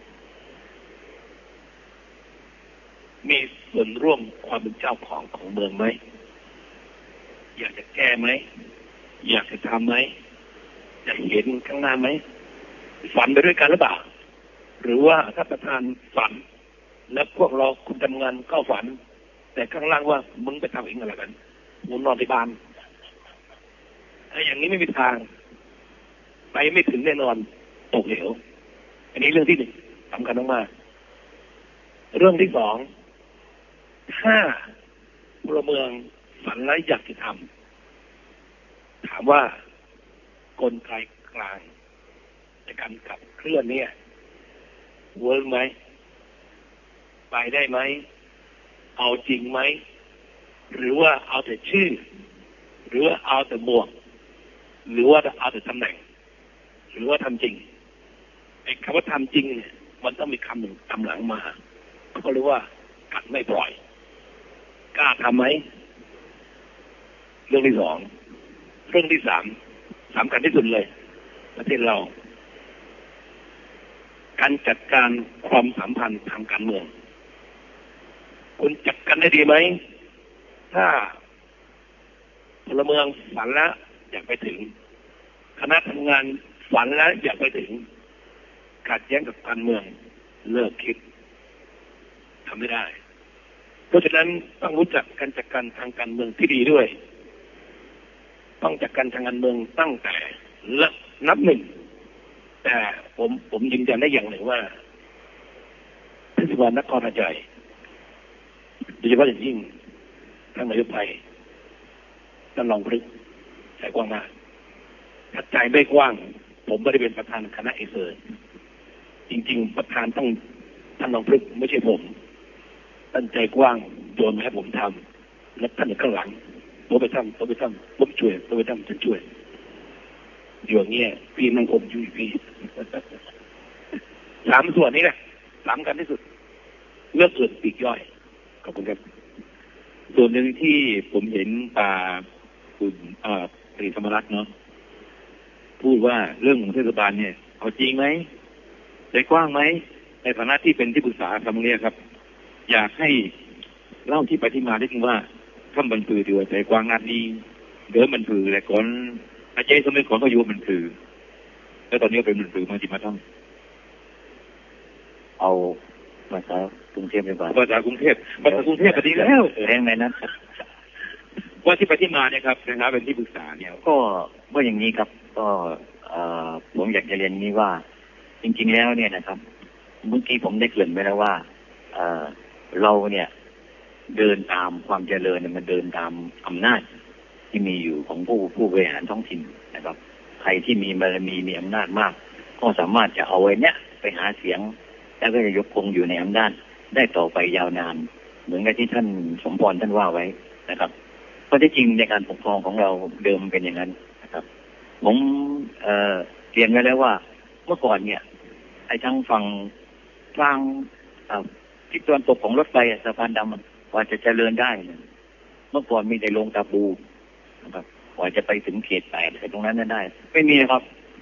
มีส่วนร่วมความเป็นเจ้าของของเมืองไหมอยากจะแก้ไหมอยากจะทำไหมอยากเห็นข้างหน้าไหมฝันไปด้วยกันหรือเปล่าหรือว่าถ้าประธานฝันแล้วพวกเราคุณทำงานก็ฝันแต่ข้างล่างว่ามึงไปทำเองอะไรกันมึงนอนที่บ้านไอ้อย่างนี้ไม่มีทางไปไม่ถึงแน่นอนตกเหวอันนี้เรื่องที่หนึ่งสำคัญมากๆเรื่องที่สองถ้าพลเมืองฝันและอยากจะทำถามว่ากลไกกลางในการขับเคลื่อนเนี่ยเวิร์กไหมไปได้ไหมเอาจริงไหมหรือว่าเอาแต่ชื่อหรือว่าเอาแต่หมวกหรือว่าเอาแต่ตำแหน่งหรือว่าทำจริงไอ้คำว่าทำจริงเนี่ยมันต้องมีคำหนึ่งตามหลังมาเขาเรียกว่ากัดไม่ปล่อยกล้าทำไหมเรื่องที่สองเรื่องที่สามสำคัญที่สุดเลยประเทศเราการจัดการความสัมพันธ์ทางการเมืองคุณจัดการได้ดีไหมถ้าพลเมืองฝันแล้วอยากไปถึงคณะทำงานฝันแล้วอยากไปถึงขัดแย้งกับการเมืองเลิกคิดทำไม่ได้เพราะฉะนั้นต้องรู้จักการจัดการทางการเมืองที่ดีด้วยต้องจัดการทางการเมืองตั้งแต่นับหนึ่งแต่ผมผมยืนยันได้อย่างหนึ่งว่าเทศบาลนครหาดใหญ่โดยเฉพาะอย่างยิ่งท่านนายกไทยท่านรองพฤกษ์ใจกว้างมากถ้าใจไม่กว้างผมไม่ได้เป็นประธานคณะเอเซอร์จริงๆประธานต้องท่านรองพฤกษ์ไม่ใช่ผมท่านใจกว้างโยนมาให้ผมทำและท่านอยู่ข้างหลังผมไปทำผมไปทำผมช่วยผมไปทำฉันช่วยอยู่อย่างเงี้ยพี่นั่งผมอยู่พี่สามส่วนนี้แหละสำคัญที่สุดเรื่องอื่นปีกย่อยขอบคุณครับส่วนหนึ่งที่ผมเห็นตาคุณอ่าตรีธรรมรัตน์เนาะพูดว่าเรื่องของเทศบาลเนี่ยเอาจริงไหมใจกว้างไหมในฐานะที่เป็นที่ปรึกษาคำนี้ครับอยากให้เล่าที่ไปที่มาได้จริงว่าท่านบรรพือถือว่าใจกว้างงานนี้เดิมบรรพือแต่ก่อนอาจารย์สมัยก่อนก็อยู่บรรพือแล้วตอนนี้เป็นบรรพือมาที่มาท่องเอาภาษากรุงเทพดีกว่าภาษากรุงเทพภาษากรุงเทพก็ดีแล้วแรงในนั้นว่าที่ไปที่มาเนี่ยครับนะครับเป็นที่ปรึกษาเนี่ยก็ว่าอย่างนี้ครับก็ผมอยากจะเรียนนี้ว่าจริงๆแล้วเนี่ยนะครับเมื่อกี้ผมได้เกริ่นไว้แล้วว่าเราเนี่ยเดินตามความเจริญเนี่ยมันเดินตามอำนาจที่มีอยู่ของผู้ผู้บริหารท้องถิ่นนะครับใครที่มีบารมีมีอำนาจมากก็สามารถจะเอาไว้เนี้ยไปหาเสียงแล้วก็จะยกคงอยู่ในอำนาจได้ต่อไปยาวนานเหมือนกับที่ท่านสมพรท่านว่าไว้นะครับเพราะที่จริงในการปกครองของเราเดิมเป็นอย่างนั้นนะครับผมเอ่อเรียนไว้แล้วว่าเมื่อก่อนเนี่ยไอ้ทางฝั่งทางทิศตะวันตกของรถไฟสะพานดำกว่าจะเจริญได้เมื่อก่อนมีแต่โรงตาปูนะครับกว่าจะไปถึงเขตแปดตรงนั้นได้ไม่มีครับ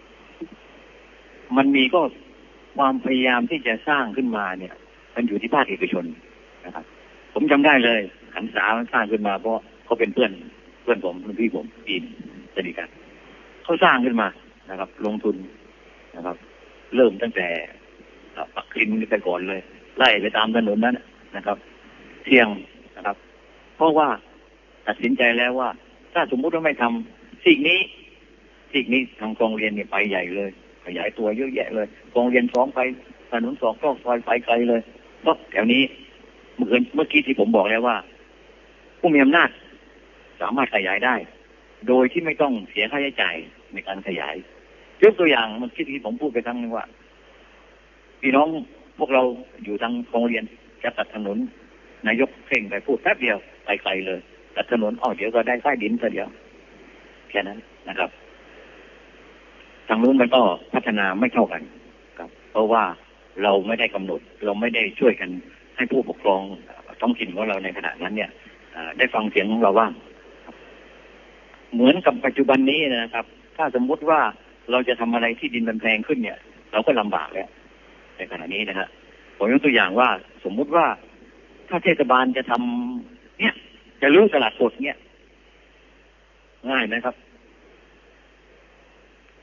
มันมีก็ความพยายามที่จะสร้างขึ้นมาเนี่ยมันอยู่ที่ภาคเอกชนนะครับผมจำได้เลยหันษาสร้างขึ้นมาเพราะเขาเป็นเพื่อนเพื่อนผมพี่ผมปีนสนิทกันเขาสร้างขึ้นมานะครับลงทุนนะครับเริ่มตั้งแต่ปักคลินไปก่อนเลยไล่ไปตามถนนนั้นนะครับเที่ยงนะครับเพราะว่าตัดสินใจแล้วว่าถ้าสมมุติว่าไม่ทำสิ่งนี้สิ่งนี้ทางกองเรียนเนี่ยไปใหญ่เลยขยายตัวเยอะแยะเลยกองเรียนสองไปถนนสองก็ซอยไปไกลเลยเพราะแถวนี้เมื่อเมื่อกี้ที่ผมบอกแล้วว่าผู้มีอำนาจสามารถขยายได้โดยที่ไม่ต้องเสียค่าใช้จ่ายในการขยายยกตัวอย่างเมื่อกี้ที่ผมพูดไปครั้งนึงว่าพี่น้องพวกเราอยู่ทางกองเรียนจะตัดถนนนายกเพ่งไปพูดแป๊บเดียวไปไกลเลยตัดถนนอ๋อเดี๋ยวก็ได้ใต้ดินซะเดียวแค่นั้นนะครับทางนู้นมันก็พัฒนาไม่เท่ากันครับเพราะว่าเราไม่ได้กำหนดเราไม่ได้ช่วยกันให้ผู้ปกครองท้องถิ่นของเราในขณะนั้นเนี่ยได้ฟังเสียงของเราบ้างเหมือนกับปัจจุบันนี้นะครับถ้าสมมุติว่าเราจะทำอะไรที่ดินมันแพงขึ้นเนี่ยเราก็ลำบากแล้วในขณะนี้นะฮะผมยกตัวอย่างว่าสมมุติว่าถ้าเทศบาลจะทำเนี่ยจะรื้อตลาดสดเนี่ยง่ายไหมครับ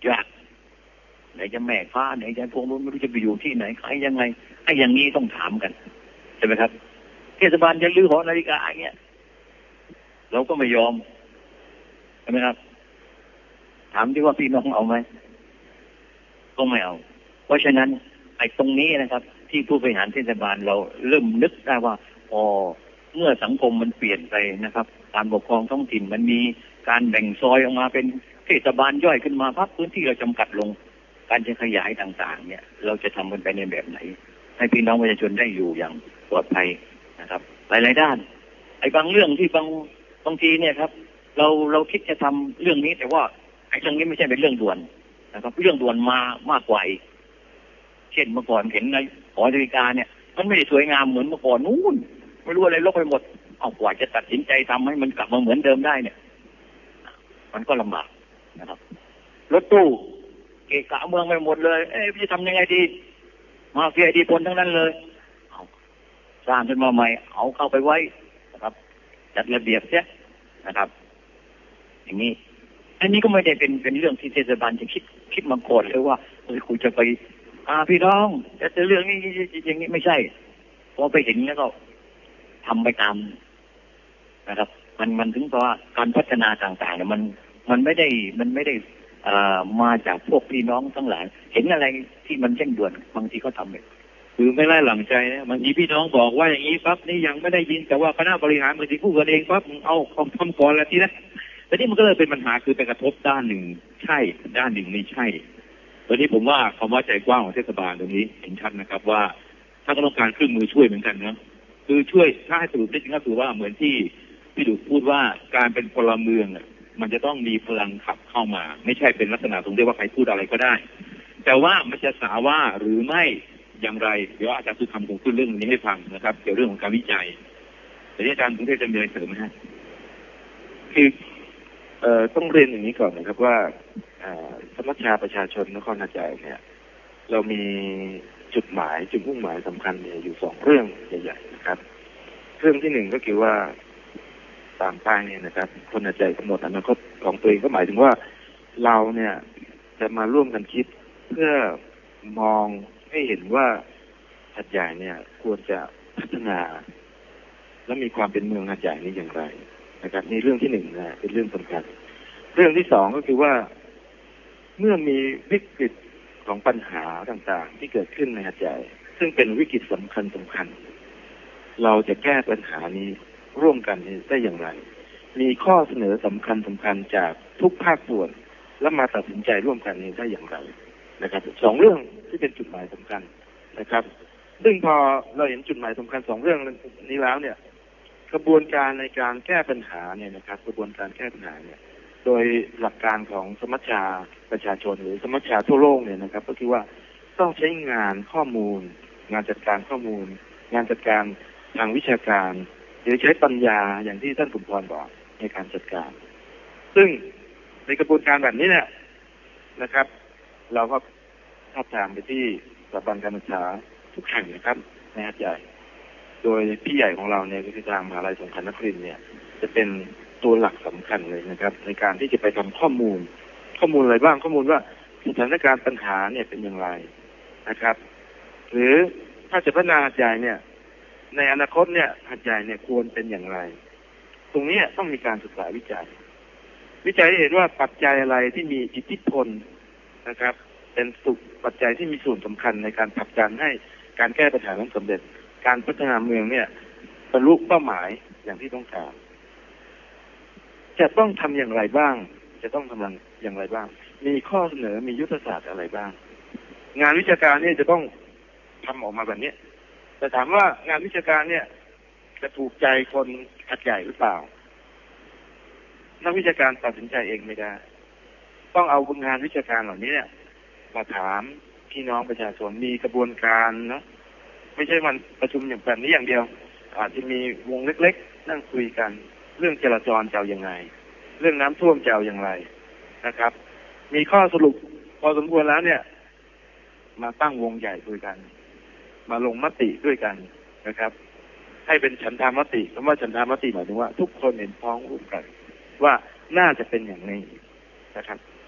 ยากไหนจะแม่ฟ้าไหนจะพวกนู้นไม่รู้จะไปอยู่ที่ไหนใครยังไงไอ้อย่างนี้ต้องถามกันใช่ไหมครับเทศบาลจะลื้อหอนาฬิกาอย่างเงี้ยเราก็ไม่ยอมใช่ไหมครับถามที่ว่าพี่น้องเอาไหมก็ไม่เอาเพราะฉะนั้นไอ้ตรงนี้นะครับที่ผู้บริหารเทศบาลเราเริ่มนึกได้ว่าอ๋อเมื่อสังคมมันเปลี่ยนไปนะครับการปกครองท้องถิ่นมันมีการแบ่งซอยออกมาเป็นเทศบาลย่อยขึ้นมาพักพื้นที่เราจำกัดลงการจะขยายต่างๆเนี่ยเราจะทำมันไปในแบบไหนให้พี่น้องประชาชนได้อยู่อย่างปลอดภัยนะครับหลายๆด้านไอ้บางเรื่องที่บางบางทีเนี่ยครับเราเราคิดจะทำเรื่องนี้แต่ว่าไอ้เรื่องนี้ไม่ใช่เป็นเรื่องด่วนนะครับเรื่องด่วนมามากกว่าเช่นเมื่อก่อนเห็นในหอนาฬิกาเนี่ยมันไม่ได้สวยงามเหมือนเมื่อก่อนนู้นไม่รู้อะไรลบไปหมดเอากว่าจะตัดสินใจทำให้มันกลับมาเหมือนเดิมได้เนี่ยมันก็ลำบากนะครับรถตู้เกะกะเมืองไปหมดเลยเอ๊ะจะทำยังไงดีมาเฟียดีพลทั้งนั้นเลยเอาสร้างขึ้นมาใหม่เอาเข้าไปไว้นะครับจัดระเบียบเสียนะครับอย่างนี้อันนี้ก็ไม่ได้เป็นเป็นเรื่องที่เทศบาลจะคิดคิดมาก่อนเลยว่าเฮ้ยคุณจะไปอ่าพี่น้องจะจะเรื่องนี้อย่างนี้ไม่ใช่พอไปเห็นแล้วก็ทำไปตามนะครับมันมันถึงเพราะว่าการพัฒนาต่างๆเนี่ยมันมันไม่ได้มันไม่ได้อ่ามาจากพวกพี่น้องทั้งหลายเห็นอะไรที่มันเร่งด่วนบางทีก็ทำเลยคือไม่ไล่หลังใจนะบางทีพี่น้องบอกว่าอย่างนี้ปั๊บนี่ยังไม่ได้ยินแต่ว่าคณะบริหารบางทีพูดกันเองปั๊บเอาเอาทำก่อนแล้วทีนะแต่นี่มันก็เลยเป็นปัญหาคือไปกระทบด้านหนึ่งใช่ด้านหนึ่งไม่ใช่ตอนนี้ผมว่าคำว่าใจกว้างของเทศบาลตรงนี้เห็นชัดนะครับว่าถ้าต้องการเครื่องมือช่วยเหมือนกันนะคือช่วยถ้าให้สรุปได้จริงก็คือว่าเหมือนที่พี่ดุพูดว่าการเป็นพลเมืองมันจะต้องมีพลังขับเข้ามาไม่ใช่เป็นลักษณะตรงที่ว่าใครพูดอะไรก็ได้แต่ว่ามันจะสาว่าหรือไม่อย่างไรเดี๋ยวอาจารย์สุธรรมคงพูดเรื่องนี้ให้ฟังนะครับเกี่ยวเรื่องของการวิจัยแต่ที่อาจารย์กรุงเทพจะมีอะไรเสริมไหมฮะคือเอ่อต้องเรียนอย่างนี้ก่อนนะครับว่าสมัชชาประชาชนนครหาดใหญ่เนี่ยเรามีจุดหมายจุดมุ่งหมายสำคัญเนี่ยอยู่สองเรื่องใหญ่ๆนะครับเรื่องที่หนึ่งก็คือว่าตามป้ายเนี่ยนะครับคนหาดใหญ่กำหนดอนาคตของตัวเองก็หมายถึงว่าเราเนี่ยจะมาร่วมกันคิดเพื่อมองให้เห็นว่าหาดใหญ่เนี่ยควรจะพัฒนาและมีความเป็นเมืองหาดใหญ่นี้อย่างไรนะครับนี่เรื่องที่หนึ่งนะเป็นเรื่องสำคัญเรื่องที่สองก็คือว่าเมื่อมีวิกฤตของปัญหาต่างๆที่เกิดขึ้นในหาดใหญ่ซึ่งเป็นวิกฤตสำคัญสำคัญเราจะแก้ปัญหานี้ร่วมกันได้อย่างไรมีข้อเสนอสำคัญสำคัญจากทุกภาคส่วนแล้วมาตัดสินใจร่วมกันนี้ได้อย่างไรนะครับสองเรื่องที่เป็นจุดหมายสำคัญนะครับซึ่งพอเราเห็นจุดหมายสำคัญสองเรื่องนี้แล้วเนี่ยกระบวนการในการแก้ปัญหาเนี่ยนะครับกระบวนการแก้ปัญหาเนี่ยโดยหลักการของสมัชชาประชาชนหรือสมัชชาทั่วโลกเนี่ยนะครับก็คือว่าต้องใช้งานข้อมูลงานจัดการข้อมูลงานจัดการทางวิชาการหรือใช้ปัญญาอย่างที่ท่านสุนทรบอกในการจัดการซึ่งในกระบวนการแบบนี้เนี่ยนะครับเราก็ท้าทามไปที่สถาบันการศึกษาทุกแห่งนะครับในหาดใหญ่โดยพี่ใหญ่ของเราเนี่ยก็คือทางมหาลัยสงขลานครินทร์เนี่ยจะเป็นตัวหลักสำคัญเลยนะครับในการที่จะไปทำข้อมูลข้อมูลอะไรบ้างข้อมูลว่าสถานการณ์ปัญหาเนี่ยเป็นอย่างไรนะครับหรือถ้าจะพัฒนาหาดใหญ่เนี่ยในอนาคตเนี่ยหาดใหญ่เนี่ยควรเป็นอย่างไรตรงนี้ต้องมีการศึกษาวิจัยวิจัยให้เห็นว่าปัจจัยอะไรที่มีอิทธิพลนะครับเป็นสุขปัจจัยที่มีส่วนสำคัญในการผลักดันให้การแก้ปัญหานั้นสำเร็จการพัฒนาเมืองเนี่ยบรรลุเป้าหมายอย่างที่ต้องการจะต้องทำอย่างไรบ้างจะต้องทำอย่างไรบ้างมีข้อเสนอมียุทธศาสตร์อะไรบ้างงานวิชาการเนี่ยจะต้องทำออกมาแบบนี้แต่ถามว่างานวิชาการเนี่ยจะถูกใจคนหาดใหญ่หรือเปล่านักวิชาการตัดสินใจเองไม่ได้ต้องเอางานวิชาการเหล่านี้เนี่ยมาถามพี่น้องประชาชนมีกระบวนการนะไม่ใช่มันประชุมอย่างแบบนี้อย่างเดียวอาจจะมีวงเล็กๆนั่งคุยกันเรื่องจราจรจะเอายังไงเรื่องน้ำท่วมจะเอาอย่างไรนะครับมีข้อสรุปพอสมควรแล้วเนี่ยมาตั้งวงใหญ่คุยกันมาลงมติด้วยกันนะครับให้เป็นฉันทามติคำว่าฉันทามติหมายถึงว่าทุกคนเห็นพ้องร่วมกันว่าน่าจะเป็นอย่างนี้นะครับ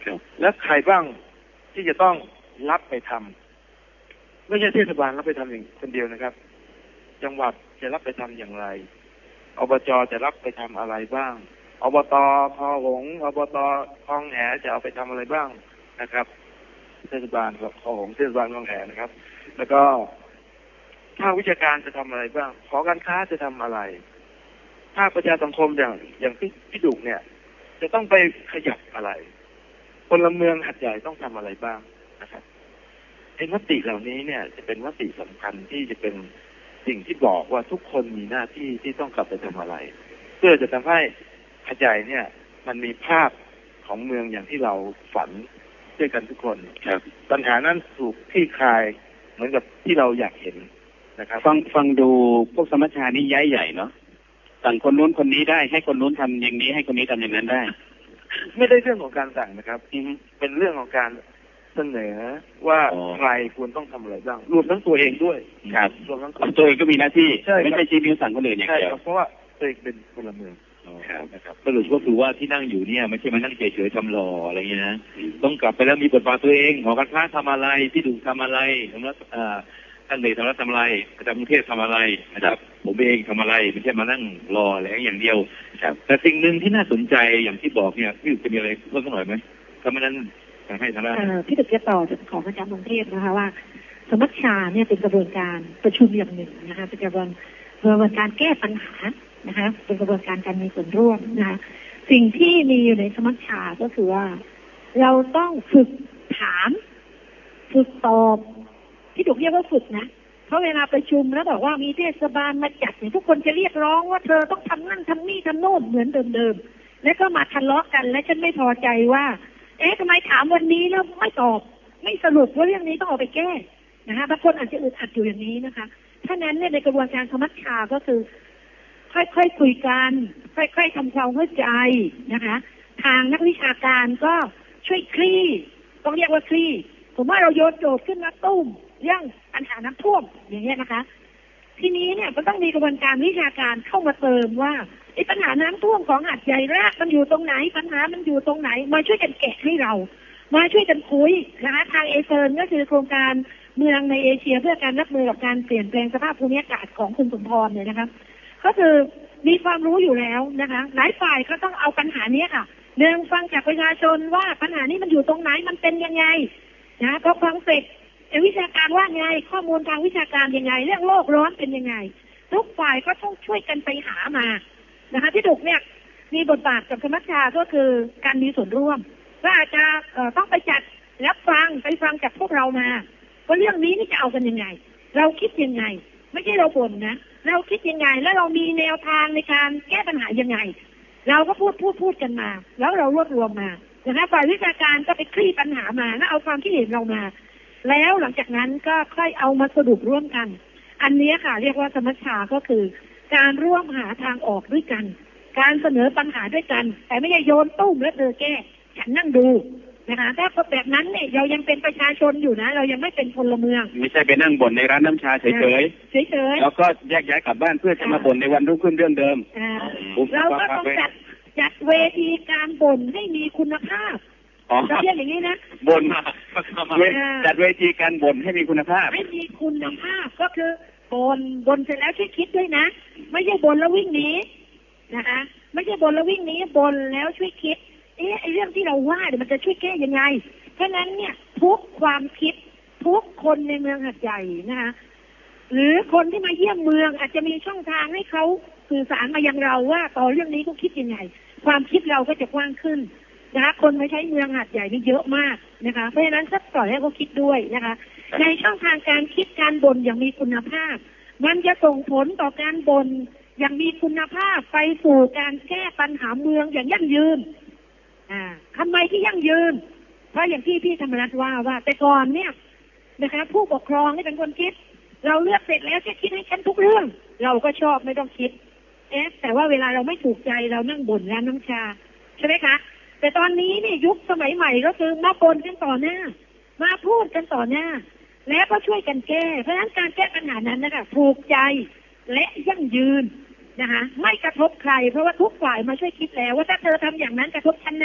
แล้วใครบ้างที่จะต้องรับไปทำไม่ใช่เทศบาลรับไปทำอย่างคนเดียวนะครับจังหวัดจะรับไปทำอย่างไรอบจจะรับไปทำอะไรบ้างอบตคลองหงส์อบตคลองแหจะเอาไปทำอะไรบ้างนะครับเทศบาลคลองหงส์เทศบาลคลองแหนะครับแล้วก็ภาควิชาการจะทำอะไรบ้างหอการค้าจะทำอะไรภาคประชาสังคมอย่างอย่างพี่พี่ดุกเนี่ยจะต้องไปขยับอะไรพลเมืองหัดใหญ่ต้องทำอะไรบ้างนะครับไอ้มติเหล่านี้เนี่ยจะเป็นมติสำคัญที่จะเป็นสิ่งที่บอกว่าทุกคนมีหน้าที่ที่ต้องกลับไปทำอะไรเพื่อจะทำให้หัดใหญ่เนี่ยมันมีภาพของเมืองอย่างที่เราฝันด้วยกันทุกคนครับปัญหานั้นถูกคลี่คลายเหมือนกับที่เราอยากเห็นนะครับฟังฟังดูพวกสมัชชานี่ย้ายใหญ่เนาะสั่งคนนู้นคนนี้ได้ให้คนนู้นทำอย่างนี้ให้คนนี้ทำอย่างนั้นได้ไม่ได้เรื่องของการสั่งนะครับเป็นเรื่องของการเสนอว่าใครควรต้องทำอะไรบ้างรวมทั้งตัวเองด้วยครับรวมทั้งตัวเองก็มีหน้าที่ไม่ใช่ชี้นิ้วสั่งคนอื่นอย่างเดียวเพราะว่าตัวเองเป็นพลเมืองนะครับสรุปก็คือว่าที่นั่งอยู่เนี่ยไม่ใช่มานั่งเฉยๆทำหล่ออะไรอย่างนี้นะต้องกลับไปแล้วมีบทบาทตัวเองหอการค้าทำอะไรพี่ดุทำอะไรสำนักท่านเดชธรรมรัฐทำอะไรอาจารย์กรุงเทพทำอะไรนะครับผมเองทำอะไรไม่ใช่มานั่งรออะไรอย่างเดียวแต่สิ่งหนึ่งที่น่าสนใจอย่างที่บอกเนี่ยพี่ดุจะมีอะไรเพิ่มสักหน่อยไหมถ้าไม่นั้นให้ทางด้านพี่ดุจะต่อของอาจารย์กรุงเทพนะคะว่าสมัชชาเนี่ยเป็นกระบวนการประชุมอย่างหนึ่งนะคะเป็นกระบวนกระบวนการแก้ปัญหานะคะเป็นกระบวนการการมีส่วนร่วมนะคะสิ่งที่มีอยู่ในสมัชชาก็คือว่าเราต้องฝึกถามฝึกตอบที่ถูกเรียกว่าฝึกนะเพราะเวลาประชุมแล้วบอกว่ามีเทศบาลมาจัดเนี่ยทุกคนจะเรียกร้องว่าเธอต้องทำนั่นทำนี่ทำโน่นเหมือนเดิมๆแล้วก็มาทะเลาะกันและฉันไม่พอใจว่าเอ๊ะทำไมถามวันนี้แล้วไม่ตอบไม่สรุปว่าเรื่องนี้ต้องเอาไปแก้นะคะบางคนอาจจะอึดอัดอยู่อย่างนี้นะคะถ้านั้นเนี่ยในกระบวนการสมัชชาก็คือค่อยๆ ค, คุยกันค่อยๆทำความเข้าใจนะคะทางนักวิชาการก็ช่วยคลี่ต้องเรียกว่าคลี่ผมว่าเราโยนโจทย์ขึ้นมาตุ้มเรื่องปัญหาน้ำท่วมอย่างเงี้ยนะคะทีนี้เนี่ยก็ต้องมีกระบวนการวิชาการเข้ามาเติมว่าไอ้ปัญหาน้ำท่วมของหาดใหญ่รากมันอยู่ตรงไหนปัญหามันอยู่ตรงไหนมาช่วยกันแกะให้เรามาช่วยกันคุยนะคะทางเอเซิร์นก็คือโครงการเมืองในเอเชียเพื่อการรับมือกับการเปลี่ยนแปลงสภาพภูมิอากาศของคุณสมพรเนี่ยนะคะก็คือมีความรู้อยู่แล้วนะคะหลายฝ่ายก็ต้องเอาปัญหานี้ค่ะเนื่องฟังจากประชาชนว่าปัญหานี้มันอยู่ตรงไหนมันเป็นยังไงนะพอฟังเสร็จวิชาการว่าไงข้อมูลทางวิชาการยังไงเรื่องโลกร้อนเป็นยังไงทุกฝ่ายก็ต้องช่วยกันไปหามานะคะที่ดุกเนี่ยมีบทบาทกับสมัชชาก็คือการมีส่วนร่วมก็อาจจะต้องไปจัดรับฟังไปฟังจากพวกเรามาว่าเรื่องนี้นี่จะเอากันยังไงเราคิดยังไงไม่ใช่เราบ่นนะเราคิดยังไงแล้วเรามีแนวทางในการแก้ปัญหายังไงเราก็พูดพูดพูดกันมาแล้วเรารวบรวมมานะคะฝ่ายวิชาการก็ไปคลี่ปัญหามาแล้วเอาความคิดเห็นเรามาแล้วหลังจากนั้นก็ค่อยเอามาสรุปร่วมกันอันนี้ค่ะเรียกว่าสมัชชาก็คือการร่วมหาทางออกด้วยกันการเสนอปัญหาด้วยกันแต่ไม่ใช่โยนตุ้มแล้วเธอแก้ฉันนั่งดูนะคะถ้าแบบนั้นเนี่ยเรายังเป็นประชาชนอยู่นะเรายังไม่เป็นพลเมืองไม่ใช่ไปนั่งบ่นในร้านน้ำชาเฉยๆเฉยๆแล้วก็แยกย้ายกลับบ้านเพื่อจะมาบ่นในวันรุ่งขึ้นเรื่องเดิมเราก็ต้องจัดจัดเวทีการบ่นให้มีคุณภาพจะเรียกอย่างนี้นะบ่นมาจัดเวทีการบ่นให้มีคุณภาพให้มีคุณภาพก็คือบ่นบ่นเสร็จแล้วช่วยคิดด้วยนะไม่ใช่บ่นแล้ววิ่งหนีนะคะไม่ใช่บ่นแล้ววิ่งหนีบ่นแล้วช่วยคิดเอ๊ะไอ้เรื่องที่เราว่าเนี่ยมันจะช่วยแก้ยังไงเพราะนั้นเนี่ยทุกความคิดทุกคนในเมืองหาดใหญ่นะคะหรือคนที่มาเยี่ยมเมืองอาจจะมีช่องทางให้เขาสื่อสารมายังเราว่าต่อเรื่องนี้เขาคิดยังไงความคิดเราก็จะกว้างขึ้นนะคะคนมาใช้เมืองหาดใหญ่นี่เยอะมากนะคะเพราะฉะนั้นสักปล่อยให้เขาคิดด้วยนะคะในช่องทางการคิดการบ่นอย่างมีคุณภาพมันจะส่งผลต่อการบ่นอย่างมีคุณภาพไปสู่การแก้ปัญหาเมืองอย่างยั่งยืนอ่าทำไมที่ยั่งยืนเพราะอย่างที่พี่ธรรมรัตน์ว่าว่าแต่ก่อนเนี่ยนะคะผู้ปกครองนี่เป็นคนคิดเราเลือกเสร็จแล้วจะคิดให้ฉันทุกเรื่องเราก็ชอบไม่ต้องคิดเอ๊ะแต่ว่าเวลาเราไม่ถูกใจเรานั่งบ่นร้านน้ำชาใช่ไหมคะแต่ตอนนี้นี่ยุคสมัยใหม่ก็คือมาบ่นกันต่อหน้ามาพูดกันต่อหน้าแล้วก็ช่วยกันแก้เพราะฉะนั้นการแก้ปัญหานั้นนะคะถูกใจและยั่งยืนนะคะไม่กระทบใครเพราะว่าทุกฝ่ายมาช่วยคิดแล้วว่าถ้าเธอทำอย่างนั้นกระทบฉันนะ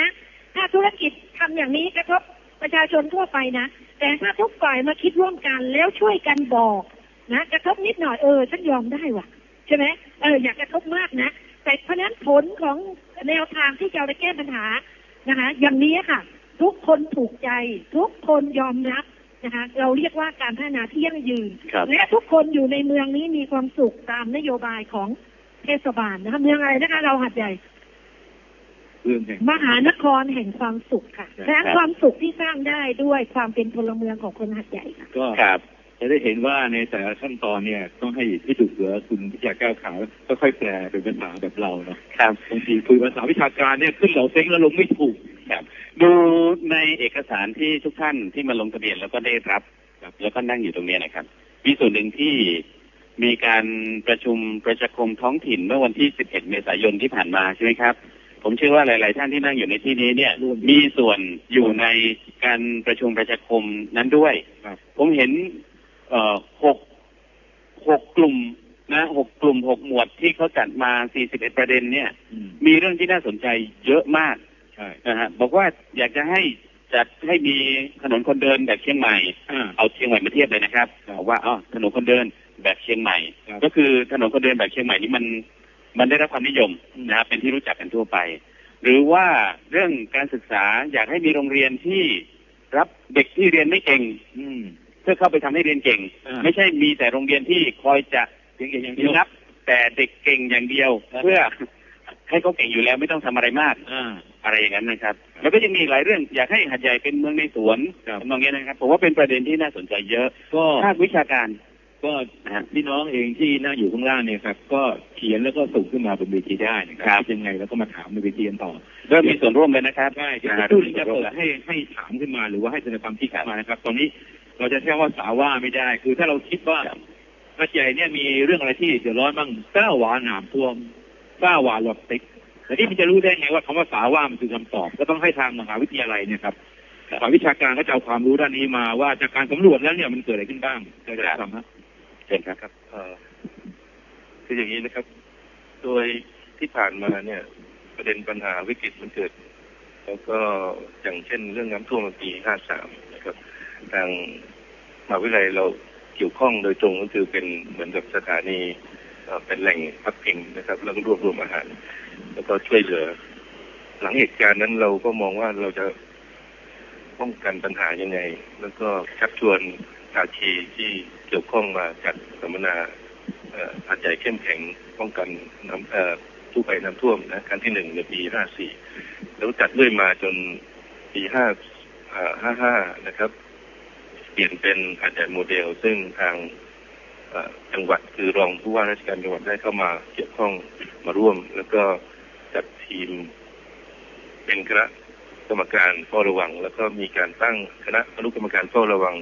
ถ้าธุรกิจทำอย่างนี้กระทบประชาชนทั่วไปนะแต่ถ้าทุกฝ่ายมาคิดร่วมกันแล้วช่วยกันบอกนะกระทบนิดหน่อยเออฉันยอมได้ว่ะใช่ไหมเอออยากกระทบมากนะแต่เพราะนั้นผลของแนวทางที่จะไปแก้ปัญหานะคะอย่างนี้ค่ะทุกคนถูกใจทุกคนยอมรับนะคะเราเรียกว่าการพัฒนาที่ยั่งยืนและทุกคนอยู่ในเมืองนี้มีความสุขตามนโยบายของเทศบาลนะคะเมืองอะไรนะคะเราหัดใหญ่มหานครแห่งความสุขค่ะและความสุขที่สร้างได้ด้วยความเป็นพลเมืองของคนหัดใหญ่ค่ะก็จะได้เห็นว่าในแต่ละขั้นตอนเนี่ยต้องให้พี่ดุเสือคุณวิชาแก้วขาวค่อยๆแปลเป็นภาษาแบบเราเนาะครับบางทีคุยภาษาวิชาการเนี่ยขึ้นเหล่าเซ็งแล้วลงไม่ถูกครับดูในเอกสารที่ทุกท่านที่มาลงทะเบียนแล้วก็ได้รับแล้วก็นั่งอยู่ตรงนี้นะครับมีส่วนหนึ่งที่มีการประชุมประชาคมท้องถิ่นเมื่อวันที่สิบเอ็ดเมษายนที่ผ่านมาใช่ไหมครับผมเชื่อว่าหลายๆท่านที่นั่งอยู่ในที่นี้เนี่ยมีส่วนอยู่ในการประชุมประชาคมนั้นด้วยผมเห็นเอ่อหกหกกลุ่มนะหกกลุ่มหกหมวดที่เขาจัดมาสี่สิบเอ็ดประเด็นเนี่ยมีเรื่องที่น่าสนใจเยอะมากนะฮะบอกว่าอยากจะให้จัดให้มีถนนคนเดินแบบเชียงใหม่เอาเชียงใหม่มาเทียบเลยนะครับบอกว่าอ๋อถนนคนเดินแบบเชียงใหม่ก็คือถนนคนเดินแบบเชียงใหม่นี่มันมันได้รับความนิยมนะครับเป็นที่รู้จักกันทั่วไปหรือว่าเรื่องการศึกษาอยากให้มีโรงเรียนที่รับเด็กที่เรียนไม่เก่งเพื่อเข้าไปทำให้เรียนเก่งไม่ใช่มีแต่โรงเรียนที่คอยจะเก่งอย่างเดียวรับแต่เด็กเก่งอย่างเดียวเพื่อให้เขาเก่งอยู่แล้วไม่ต้องทำอะไรมากอะไรอย่างนั้นนะครับแล้วก็ยังมีหลายเรื่องอยากให้หัดใหญ่เป็นเมืองในสวนทำนองนี้นะครับผมว่าเป็นประเด็นที่น่าสนใจเยอะก็ภาควิชาการก็พี่น้องเองที่นั่งอยู่ข้างล่างเนี่ยครับก็เขียนแล้วก็ส่งขึ้นมาบนเวทีได้นะครับยังไงแล้วก็มาถามในเวทีกันต่อเริ่มมีส่วนร่วมเลยนะครับใช่ที่ตู้นี้จะเปิดให้ให้ถามขึ้นมาหรือว่าให้แสดงความคิดขึ้นมานะครับตอนนี้เราจะแค่ว่าสาว่าไม่ได้คือถ้าเราคิดว่าหัดใหญ่เนี่ยมีเรื่องอะไรที่เดือดร้อนบ้างเก้าหวาหนามท่วมเก้าหวาหลอดติ๊กแต่ที่มันจะรู้ได้ไงว่าคำว่าสาว่ามันคือคำตอบก็ต้องให้ทางมหาวิทยาลัยเนี่ยครับฝ่ายวิชาการก็จะเอาความรู้ด้านนี้มาว่าจากการสำรวจแล้วเนี่ยมันเกิดอะไรขึ้นบ้างจะได้ทำครับเช่นครับคืออย่างนี้นะครับโดยที่ผ่านมาเนี่ยประเด็นปัญหาวิกฤตมันเกิดแล้วก็อย่างเช่นเรื่องน้ำท่วมปีห้าสามนะครับทางมหาวิทยาลัยเราเกี่ยวข้องโดยตรงก็คือเป็นเหมือนกับสถานีเป็นแหล่งพักพิงนะครับแล้วก็รวบรวมอาหารแล้วก็ช่วยเหลือหลังเหตุการณ์นั้นเราก็มองว่าเราจะป้องกันปัญหายังไงแล้วก็ชักชวนภาคีที่เกี่ยวข้องมาจัดสัมมนาหัดใหญ่เข้มแข็งป้องกันน้ำผู้ภัยน้ำท่วมนะครั้งที่หนึ่งในปีห้าสี่แล้วจัดเรื่อยมาจนปีห้าห้าห้านะครับเปลี่ยนเป็นหัดใหญ่โมเดลซึ่งทางจังหวัดคือรองผู้ว่าราชการจังหวัดได้เข้ามาเกี่ยวข้องมาร่วมแล้วก็จัดทีมเป็นคณะกรรมการเฝ้าระวังแล้วก็มีการตั้งคณะอนุกรรมการเฝ้าระวัง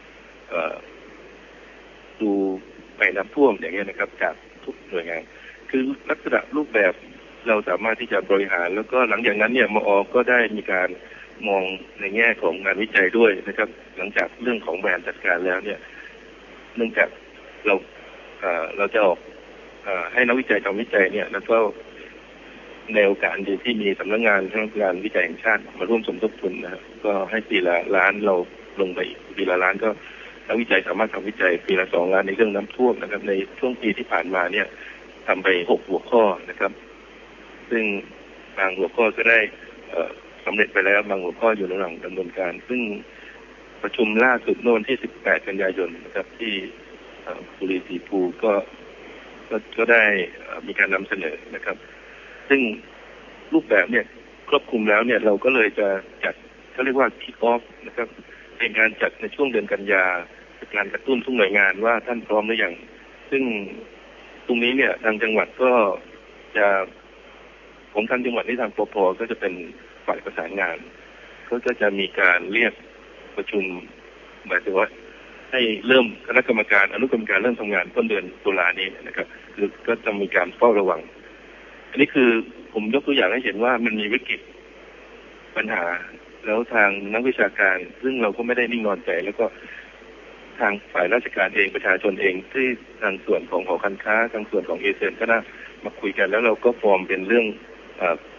ดูภัยน้ำท่วมอย่างเงี้ยนะครับจากทุกหน่วยงานคือลักษณะรูปแบบเราสามารถที่จะบริหารแล้วก็หลังจากนั้นเนี่ยมอ.ก็ได้มีการมองในแง่ของงานวิจัยด้วยนะครับหลังจากเรื่องของแผนจัดการแล้วเนี่ยเนื่องจากเราเราจะออกให้นักวิจัยทำวิจัยเนี่ยแล้วก็ในโอกาสดีที่มีสำนักงานทางการวิจัยแห่งชาติมาร่วมสมทบทุนนะครับก็ให้ปีละล้านเราลงไปปีละล้านก็นักวิจัยสามารถทำวิจัยปีละสองล้านในเรื่องน้ำท่วมนะครับในช่วงปีที่ผ่านมาเนี่ยทำไปหกหัวข้อนะครับซึ่งบางหัวข้อก็ได้สำเร็จไปแล้วบางหัวข้ออยู่ระหว่างดำเนินการซึ่งประชุมล่าสุดเมื่อวันที่สิบแปดกันยายนนะครับที่บุรีสีภูก็ก็ได้มีการนำเสนอนะครับซึ่งรูปแบบเนี่ยครอบคลุมแล้วเนี่ยเราก็เลยจะจัดเขาเรียกว่า kick off นะครับเป็นการจัดในช่วงเดือนกันยาเป็นการกระตุ้นทุกหน่วยงานว่าท่านพร้อมหรือยังซึ่งตรงนี้เนี่ยทางจังหวัดก็จะของทางจังหวัดที่ทางปภ.ก็จะเป็นฝ่ายประสานงานก็ก็จะมีการเรียกประชุมหมายถึงว่าให้เริ่มคณะกรรมการอนุกรรมการเริ่มทำงานต้นเดือนตุลานี้นะครับคือก็จะมีการเฝ้าระวังอันนี้คือผมยกตัวอย่างให้เห็นว่ามันมีวิกฤตปัญหาแล้วทางนักวิชาการซึ่งเราก็ไม่ได้นิ่งนอนใจแล้วก็ทางฝ่ายราชการเองประชาชนเองที่ทางส่วนของหอการค้าทางส่วนของเอเซียนก็น่ามาคุยกันแล้วเราก็ฟอร์มเป็นเรื่อง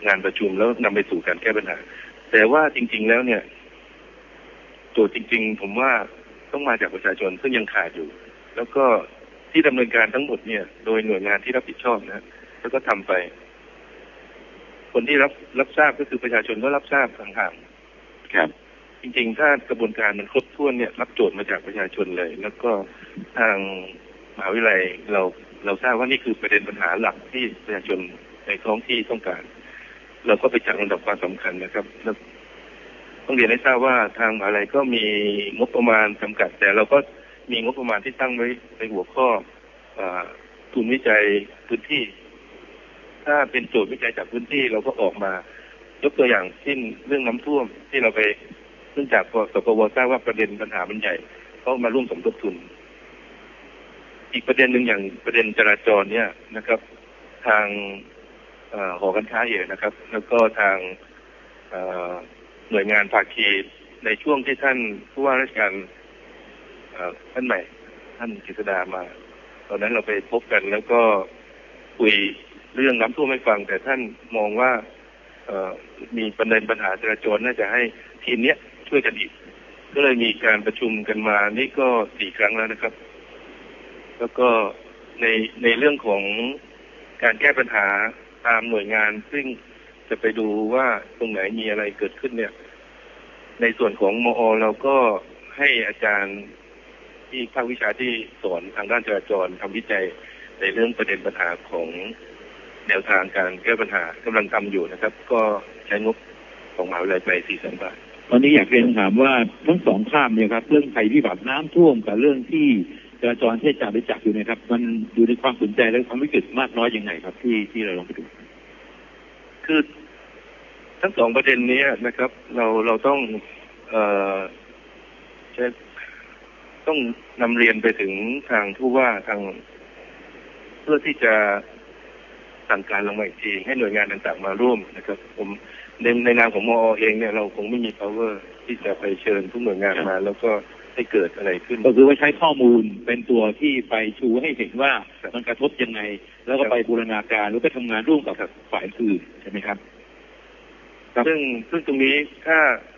งานประชุมแล้วนำไปสู่การแก้ปัญหาแต่ว่าจริงๆแล้วเนี่ยโจทย์จริงๆผมว่าต้องมาจากประชาชนซึ่งยังขาดอยู่แล้วก็ที่ดำเนินการทั้งหมดเนี่ยโดยหน่วยงานที่รับผิดชอบนะแล้วก็ทำไปคนที่รับรับทราบก็คือประชาชนก็รับทราบต่างๆครับจริงๆถ้ากระบวนการมันครบถ้วนเนี่ยรับโจทย์มาจากประชาชนเลยแล้วก็ทางมหาวิทยาลัยเราเราทราบว่านี่คือประเด็นปัญหาหลักที่ประชาชนในท้องที่ต้องการเราก็ไปจัดลำดับความสำคัญนะครับต้องเรียนให้ทราบว่าทางมหาวิทยาลัยก็มีงบประมาณจำกัดแต่เราก็มีงบประมาณที่ตั้งไว้ในหัวข้อทุนวิจัยพื้นที่ถ้าเป็นโจทย์วิจัยจากพื้นที่เราก็ออกมายกตัวอย่างเช่นเรื่องน้ำท่วมที่เราไปเนื่องจากสปวทราบว่าประเด็นปัญหามันใหญ่ก็มาร่วมสมทบทุนอีกประเด็นหนึ่งอย่างประเด็นจราจรเนี่ยนะครับทางหอการค้าเองนะครับแล้วก็ทางหน่วยงานภาคีในช่วงที่ท่านผู้ว่าราชการท่านใหม่ท่านกฤษดามาตอนนั้นเราไปพบกันแล้วก็คุยเรื่องน้ำท่วมให้ฟังแต่ท่านมองว่ามีประเด็นปัญหาจราจรน่าจะให้ทีมนี้ช่วยกันอีกก็เลยมีการประชุมกันมานี่ก็สี่ครั้งแล้วนะครับแล้วก็ในในเรื่องของการแก้ปัญหาตามหน่วยงานซึ่งจะไปดูว่าตรงไหนมีอะไรเกิดขึ้นเนี่ยในส่วนของมอเราก็ให้อาจารย์ที่ภาควิชาที่สอนทางด้านจราจรทำวิจัยในเรื่องประเด็นปัญหาของแนวทางการแก้ปัญหากำลังทำอยู่นะครับก็ใช้งบของมหาวิทยาลัยไปสี่แสนบาทตอนนี้อยากเรียนถามว่าทั้งสองภาพเนี่ยครับเรื่องภัยพิบัติน้ำท่วมกับเรื่องที่จราจรที่จะไปจับอยู่นะครับมันอยู่ในความสนใจและความวิกฤตมากน้อยยังไงครับที่ที่เราลองไปดูคือทั้งสองประเด็นนี้นะครับเราเราต้องเอ่อใช้ต้องนำเรียนไปถึงทางผู้ว่าทางเพื่อที่จะสั่งการลงมาอีกทีให้หน่วยงานต่างๆมาร่วมนะครับผมในในนามของมอเองเนี่ยเราคงไม่มี power ที่จะไปเชิญทุกหน่วยงานมาแล้วก็ให้เกิดอะไรขึ้นก็คือว่าใช้ข้อมูลเป็นตัวที่ไปชูให้เห็นว่ามันกระทบยังไงแล้วก็ไปบูรณาการหรือไปทำงานร่วมกับฝ่ายอื่นใช่ไหมครับซึ่งซึ่งตรงนี้ถ้า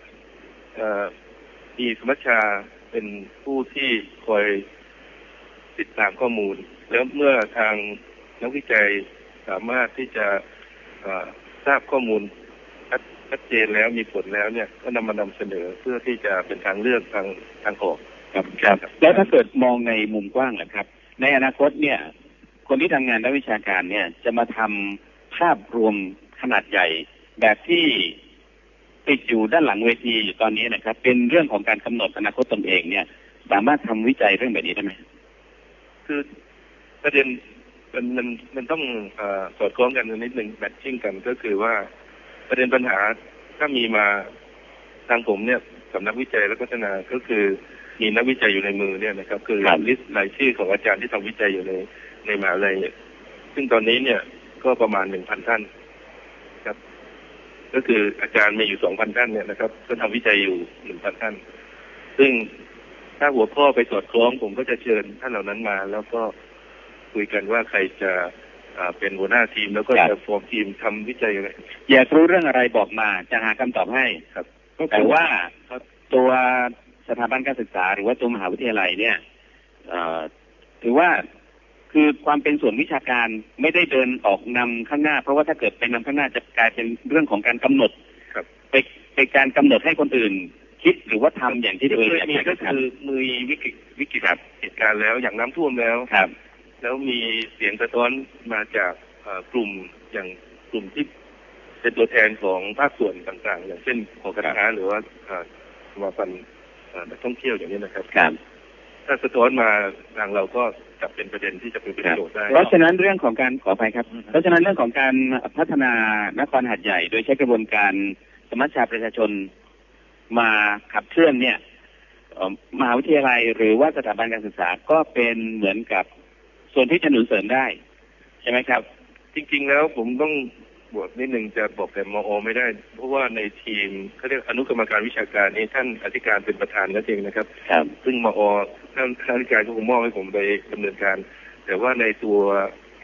มีสมัชชาเป็นผู้ที่คอยติดตามข้อมูลแล้วเมื่อทางนักวิจัยสามารถที่จะทราบข้อมูลชัดเจนแล้วมีผลแล้วเนี่ยก็นำมานำเสนอเพื่อที่จะเป็นทางเลือกทางทางออกครับครับแล้วถ้าเกิดมองในมุมกว้างล่ะครับในอนาคตเนี่ยคนที่ทำงานด้านวิชาการเนี่ยจะมาทำภาพรวมขนาดใหญ่แบบที่ติดอยู่ด้านหลังเวทีอยู่ตอนนี้นะครับเป็นเรื่องของการกำหนดอนาคตตนเองเนี่ยสามารถทำวิจัยเรื่องแบบนี้ได้ไหมคือประเด็นมันมันมันต้องเอ่อสอดคล้องกันนิดหนึ่งแมทชิ่งกันก็คือว่าประเด็นปัญหาถ้ามีมาทางผมเนี่ยสำนักวิจัยและพัฒนาก็คือมีนักวิจัยอยู่ในมือเนี่ยนะครับคือลิสต์รายชื่อของอาจารย์ที่ทำวิจัยอยู่ในในมหาวิทยาลัยซึ่งตอนนี้เนี่ยก็ประมาณหนึ่งพันท่านครับก็คืออาจารย์มีอยู่สองพันท่านเนี่ยนะครับก็ทำวิจัยอยู่หนึ่งพันท่านซึ่งถ้าหัวข้อไปสอดคล้องผมก็จะเชิญท่านเหล่านั้นมาแล้วก็คุยกันว่าใครจะเป็นหัวหน้าทีมแล้วก็จะฟอร์มทีมทำวิจัยอะไรอยากรู้เรื่องอะไรบอกมาจะหาคำตอบให้ครับแต่ว่าตัวสถาบันการศึกษาหรือว่าตัวมหาวิทยาลัยเนี่ยถือว่าคือความเป็นส่วนวิชาการไม่ได้เดินออกนำข้างหน้าเพราะว่าถ้าเกิดเป็นนำข้างหน้าจะกลายเป็นเรื่องของการกำหนดไปเป็นการกำหนดให้คนอื่นคิดหรือว่าทำอย่างที่ตัวเองอยากมีก็คือมือวิกฤตวิกฤตเหตุการณ์แล้วอย่างน้ำท่วมแล้วครับแล้วมีเสียงสะท้อนมาจากกลุ่มอย่างกลุ่มที่เป็นตัวแทนของภาคส่วนต่างๆอย่างเช่นหอการค้าหรือว่าสมาคมนักท่องเที่ยวอย่างนี้นะครับถ้าสะท้อนมาทางเราก็จะเป็นประเด็นที่จะเป็นประโยชน์ได้เพราะฉะนั้นเรื่องของการขออภัยครับเพราะฉะนั้นเรื่องของการพัฒนานครหาดใหญ่โดยใช้กระบวนการสมัชชาประชาชนมาขับเคลื่อนเนี่ยมหาวิทยาลัยหรือว่าสถาบันการศึกษาก็เป็นเหมือนกับส่วนที่จะหนุนเสริมได้ใช่ไหมครับจริงๆแล้วผมต้องบอกนิดนึงจะบอกแต่มอไม่ได้เพราะว่าในทีมเขาเรียกอนุกรรมการวิชาการนี้ท่านอธิการเป็นประธานนั่นเองนะครับซึ่งมอท่านอธิการก็คงมอบให้ผมไปดำเนินการแต่ว่าในตัว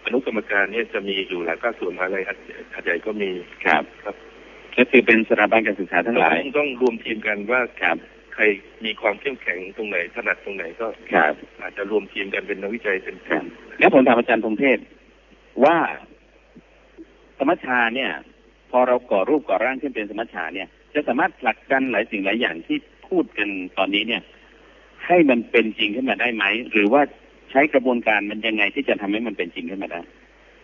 อนุกรรมการเนี่ยจะมีอยู่หลายภาคส่วนอะไรหาดใหญ่ก็มีครับครับก็คือเป็นสถาบันการศึกษาทั้งหลายต้องรวมทีมกันว่าครับใครมีความเข้มแข็งตรงไหนถนัดตรงไหนก็อาจจะรวมทีมกันเป็นนักวิจัยเป็นทีมแล้วผมถามอาจารย์พงเทพว่าสมัชชาเนี่ยพอเราก่อรูปก่อร่างขึ้นเป็นสมัชชาเนี่ยจะสามารถผลักดันหลายสิ่งหลายอย่างที่พูดกันตอนนี้เนี่ยให้มันเป็นจริงขึ้นมาได้ไหมหรือว่าใช้กระบวนการมันยังไงที่จะทำให้มันเป็นจริงขึ้นมาได้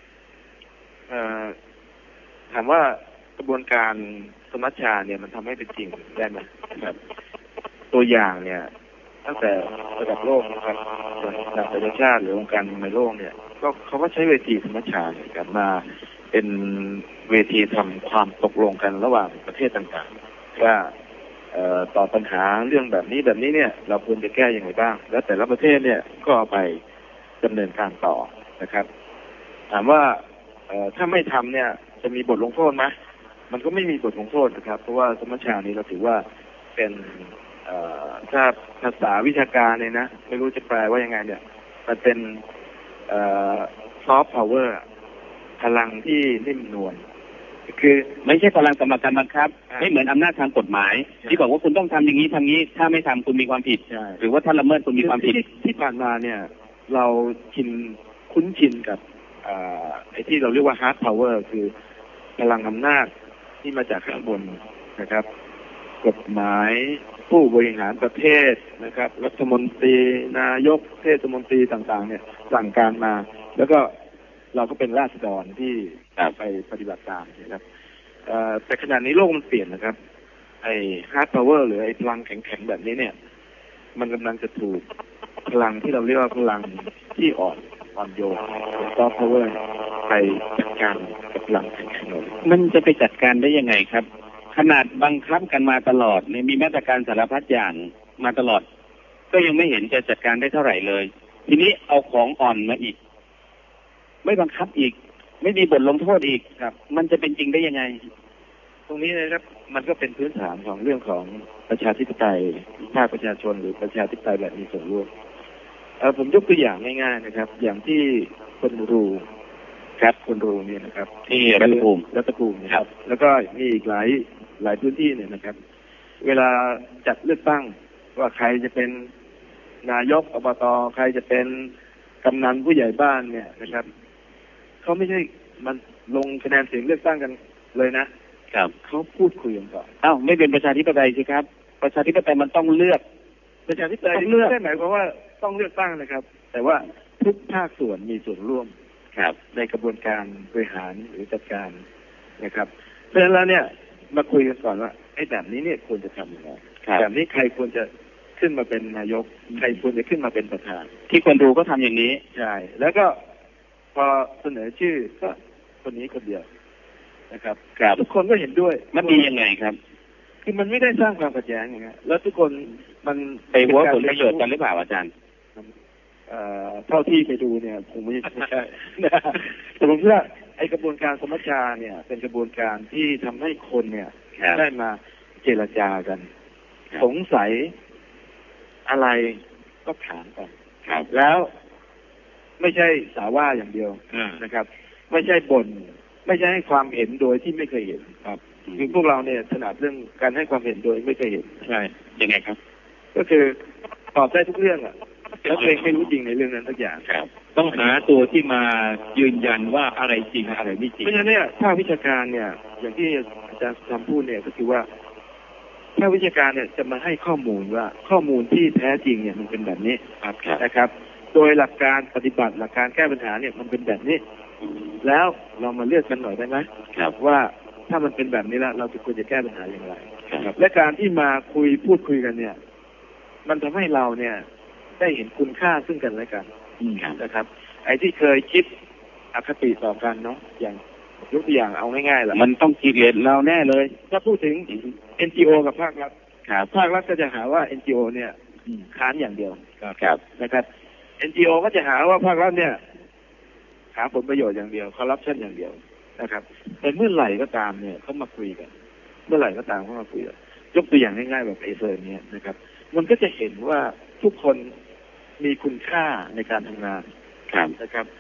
ถามว่ากระบวนการสมัชชาเนี่ยมันทำให้เป็นจริงได้ไหมครับตัวอย่างเนี่ยตั้งแต่ระดับโลกนะครับระดับประเทศชาติหรือองค์การในโลกเนี่ยก็เขาก็ใช้เวทีสมัชชาเนี่ยกันมาเป็นเวทีทำความตกลงกันระหว่างประเทศต่างๆว่าต่อปัญหาเรื่องแบบนี้แบบนี้เนี่ยเราควรจะแก้อย่างไรบ้างแล้วแต่ละประเทศเนี่ยก็เอาไปดำเนินการต่อนะครับถามว่าถ้าไม่ทำเนี่ยจะมีบทลงโทษไหมมันก็ไม่มีบทลงโทษนะครับเพราะว่าสมัชชานี้เราถือว่าเป็นถ้าภาษาวิชาการเนี่ยนะไม่รู้จะแปลว่ายังไงเนี่ยมันเป็นซอฟต์พาวเวอร์พลังที่นิ่มนวลคือไม่ใช่พลังสำหรับการบังคับไม่เหมือนอำนาจทางกฎหมายที่บอกว่าคุณต้องทำอย่างนี้ทำนี้ถ้าไม่ทำคุณมีความผิดหรือว่าถ้าละเมิดคุณมีความผิดที่ผ่านมาเนี่ยเราชินคุ้นชินกับไอ้ที่เราเรียกว่าฮาร์ดพาวเวอร์คือพลังอำนาจที่มาจากข้างบนนะครับกฎหมายผู้บริหารประเทศนะครับรัฐมนตรีนายกเทศมนตรีต่างๆเนี่ยสั่งการมาแล้วก็เราก็เป็นราษฎรที่ไปปฏิบัติตามนะครับแต่ขณะนี้โลกมันเปลี่ยนนะครับไอ้ฮาร์ดพาวเวอร์หรือไอ้พลังแข็งๆแบบนี้เนี่ยมันกำลังจะถูกพลังที่เราเรียกว่าพลังที่อ่อนอ่อนโยนซอฟต์พาวเวอร์ไปจัดการกับพลังแข็งๆมันจะไปจัดการได้ยังไงครับขนาดบังคับกันมาตลอดเนี่ยมีมาตรการสารพัดอย่างมาตลอดก็ยังไม่เห็นจะจัดการได้เท่าไหร่เลยทีนี้เอาของอ่อนมาอีกไม่บังคับอีกไม่มีบทลงโทษอีกครับมันจะเป็นจริงได้ยังไงตรงนี้นะครับมันก็เป็นพื้นฐานของเรื่องของประชาธิปไตยภาคประชาชนหรือประชาธิปไตยแบบมีส่วนร่วมเออผมยกตัวอย่างง่ายๆนะครับอย่างที่คนรูครับคนรูเนี่ยนะครับที่รัฐภูมิรัฐภูมินะครับแล้วก็มีอีกหลายหลายพื้นที่เนี่ยนะครับเวลาจัดเลือกตั้งว่าใครจะเป็นนายกอบตใครจะเป็นกำนันผู้ใหญ่บ้านเนี่ยนะครับเขาไม่ใช่มันลงคะแนนเสียงเลือกตั้งกันเลยนะครับเขาพูดคุยกันก่อนอ้าวไม่เป็นประชาธิปไตยสิครับประชาธิปไตยมันต้องเลือกประชาธิปไตยต้องเลือกไม่ได้หมายความว่าต้องเลือกตั้งนะครับแต่ว่าทุกภาคส่วนมีส่วนร่วมครับในกระบวนการบริหารหรือจัดการนะครับเพราะฉะนั้นแล้วเนี่ยมาคุยกันก่อนว่าไอ้แบบนี้เนี่ยควรจะทำยังไงแบบนี้ใครควรจะขึ้นมาเป็นนายกใครควรจะขึ้นมาเป็นประธานที่คนดูก็ทำอย่างนี้ใช่แล้วก็พอเสนอชื่อก็คนนี้คนเดียวนะครับทุกคนก็เห็นด้วยมันดียังไงครับคือมันไม่ได้สร้างความขัดแย้งอย่างเงี้ยแล้วทุกคนมันไปหัวผลประโยชน์กันหรือเปล่าอาจารย์เท่าที่ไปดูเนี่ยคงไม่ใช่แต่ผมคิดว่าไอ้กระบวนการสมัชชาเนี่ยเป็นกระบวนการที่ทำให้คนเนี่ยได้มาเจรจากันสงสัยอะไรก็ถามกันแล้วไม่ใช่สาว่าอย่างเดียวนะครับไม่ใช่บ่นไม่ใช่ให้ความเห็นโดยที่ไม่เคยเห็นครับคือพวกเราเนี่ยถนัดเรื่องการให้ความเห็นโดยไม่เคยเห็นใช่ยังไงครับก็คือตอบได้ทุกเรื่องอ่ะแล้วเองไม่รู้จริงในเรื่องนั้นทุกอย่างครับต้องหาตัวที่มายืนยันว่าอะไรจริงอะไรไม่จริงเพราะฉะนั้นเนี่ยภาควิชาการเนี่ยอย่างที่อาจารย์ทำพูดเนี่ยก็คือว่าภาควิชาการเนี่ยจะมาให้ข้อมูลว่าข้อมูลที่แท้จริงเนี่ยมันเป็นแบบนี้นะครับโดยหลักการปฏิบัติหลักการแก้ปัญหาเนี่ยมันเป็นแบบนี้แล้วเรามาเลือกกันหน่อยได้ไหมว่าถ้ามันเป็นแบบนี้แล้วเราจะควรจะแก้ปัญหาอย่างไรและการที่มาคุยพูดคุยกันเนี่ยมันทำให้เราเนี่ยได้เห็นคุณค่าซึ่งกันและกันนะครับไอ้ที่เคยคิดอคติต่อกันเนาะอย่างยกตัวอย่างเอาง่ายๆแหละมันต้องกิเลสเราแน่เลยถ้าพูดถึง เอ็น จี โอ กับภาครัฐภาครัฐก็จะหาว่า เอ็น จี โอ เนี่ยค้านอย่างเดียวนะครับ เอ็น จี โอ ก็จะหาว่าภาครัฐเนี่ยหาผลประโยชน์อย่างเดียวคอร์รัปชันอย่างเดียวนะครับแต่เมื่อไหร่ก็ตามเนี่ยเขามาคุยกันเมื่อไหร่ก็ตามเขามาคุยกันยกตัวอย่างง่ายๆแบบเอเซอร์เนี่ยนะครับมันก็จะเห็นว่าทุกคนมีคุณค่าในการทำงานนะครับ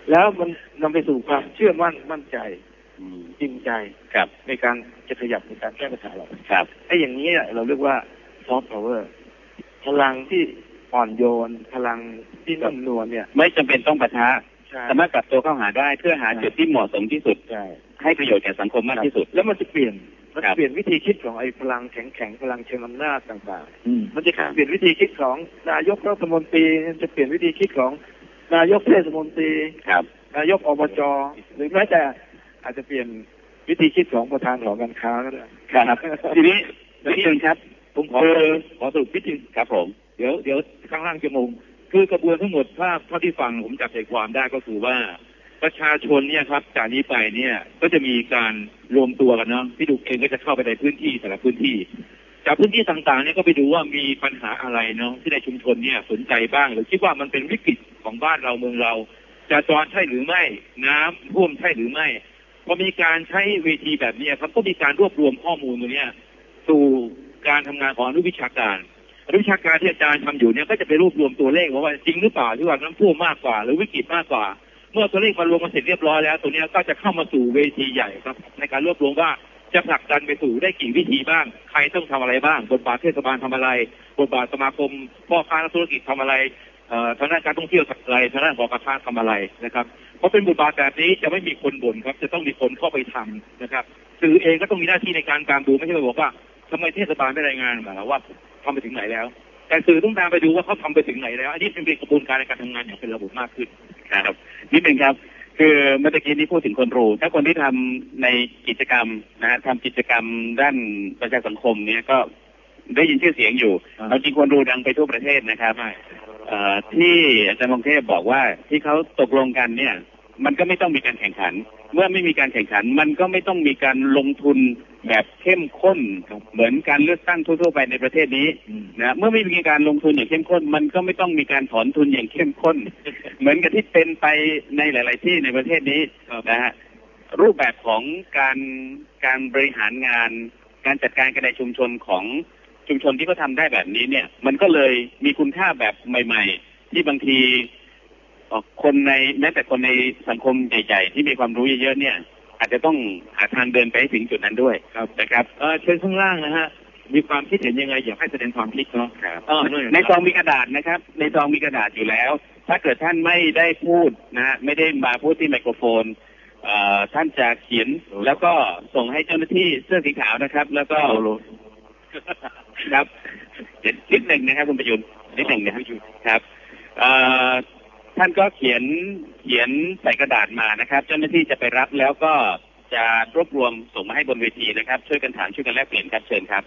แล้วมันนำไปสู่ความเชื่อมั่นมั่นใจจริงใจครับในการจะขยับในการแก้ปัญหาเราครับไอ้อย่างนี้เราเรียกว่าซอฟต์พาวเวอร์พลังที่อ่อนโยนพลังที่นุ่มนวลเนี่ยไม่จำเป็นต้องปะทะสามารถกลับตัวเข้าหาได้เพื่อหาจุดที่เหมาะสมที่สุดให้ประโยชน์แก่สังคมมากที่สุดแล้วมันจะเปลี่ยนมันเปลี่ยนวิธีคิดของไอ้พลังแข็งแข็งพลังเชิงอำนาจต่างๆมันจะเปลี่ยนวิธีคิดของนายกรัฐมนตรีจะเปลี่ยนวิธีคิดของนายกเทศมนตรีนายกอบจหรือแม้แต่อาจจะเปลี่ยนวิธีคิดของประธานหอการค้าก็ได้ครับทีนี้ทีนี้ครับผมขอขอสรุปนิดนึงครับผมเดี๋ยวเดี๋ยวข้างล่างจะงงคือกระบวนทั้งหมดถ้าเท่าที่ฟังผมจับใจความได้ก็คือว่าประชาชนเนี่ยครับจากนี้ไปเนี่ยก็จะมีการรวมตัวกันเนาะพี่ดุกเองก็จะเข้าไปในพื้นที่แต่ละพื้นที่จากพื้นที่ต่างๆเนี่ยก็ไปดูว่ามีปัญหาอะไรเนาะที่ในชุมชนเนี่ยสนใจบ้างหรือคิดว่ามันเป็นวิกฤตของบ้านเราเมืองเราจราจรใช่หรือไม่น้ำท่วมใช่หรือไม่พอมีการใช้เวทีแบบนี้ครับก็มีการรวบรวมข้อมูลตรงนี้สู่การทำงานของอนุวิชาการอนุวิชาการที่อาจารย์ทำอยู่เนี่ยก็จะไปรวบรวมตัวเลขว่าจริงหรือเปล่าที่ว่าน้ำท่วมมากกว่าหรือวิกฤตมากกว่าเมื่อตัวเลขมารวมกันเสร็จเรียบร้อยแล้วตัวนี้ก็จะเข้ามาสู่เวทีใหญ่ครับในการรวบรวมว่าจะผลักดันไปสู่ได้กี่วิธีบ้างใครต้องทำอะไรบ้างบทบาทเทศบาลทำอะไรบทบาทสมาคมพ่อค้าธุรกิจทำอะไรทางด้านการท่องเที่ยวทำอะไรทางด้านหอการค้าทำอะไรนะครับเพราะเป็นบทบาทแบบนี้จะไม่มีคนบ่นครับจะต้องมีคนเข้าไปทำนะครับสื่อเองก็ต้องมีหน้าที่ในการตามดูไม่ใช่ไปบอกว่าทำไมเทศบาลไม่รายงานมาว่าทำไปถึงไหนแล้วแต่สื่อต้องตามไปดูว่าเขาทำไปถึงไหนแล้วอันนี้เป็นกระบวนการในการทำงานอย่างเป็นระบบมากขึ้นครับนิดนึงครับคือเมื่อกี้นี้พูดถึงคนรู้ถ้าคนที่ทำในกิจกรรมนะฮะทำกิจกรรมด้านประชาสังคมเนี่ยก็ได้ยินชื่อเสียงอยู่เอาจริงคนรู้ดังไปทั่วประเทศนะครับที่อาจารย์มงเทพบอกว่าที่เขาตกลงกันเนี่ยมันก็ไม่ต้องมีการแข่งขันเมื่อไม่มีการแข่งขันมันก็ไม่ต้องมีการลงทุนแบบเข้มข้นเหมือนการเลือกตั้งทั่วๆไปในประเทศนี้นะเมื่อไม่มีการลงทุนอย่างเข้มข้นมันก็ไม่ต้องมีการถอนทุนอย่างเข้มข้นเหมือนกับที่เป็นไปในหลายๆที่ในประเทศนี้นะฮะรูปแบบของการการบริหารงานการจัดการกันในชุมชนของชุมชนที่เขาทำได้แบบนี้เนี่ยมันก็เลยมีคุณค่าแบบใหม่ๆที่บางทีคนในแม้แต่คนในสังคมใหญ่ๆที่มีความรู้เยอะๆเนี่ยอาจจะต้องหาทางเดินไปให้ถึงจุดนั้นด้วยนะครับเออเชิญข้างล่างนะฮะมีความคิดเห็นยังไงอยากให้แสดงความคิดเนาะครับในซองมีกระดาษนะครับในซองมีกระดาษอยู่แล้วถ้าเกิดท่านไม่ได้พูดนะฮะไม่ได้มาพูดที่ไมโครโฟนท่านจะเขียนแล้วก็ส่งให้เจ้าหน้าที่เสื้อสีขาวนะครับแล้วก็ครับนิดหนึ่งนะครับคุณประยุทธ์นิดหนึ่งนะครับท่านก็เขียนเขียนใส่กระดาษมานะครับเจ้าหน้าที่จะไปรับแล้วก็จะรวบรวมส่งมาให้บนเวทีนะครับช่วยกันถามช่วยกันแลกเปลี่ยนครับเชิญครับ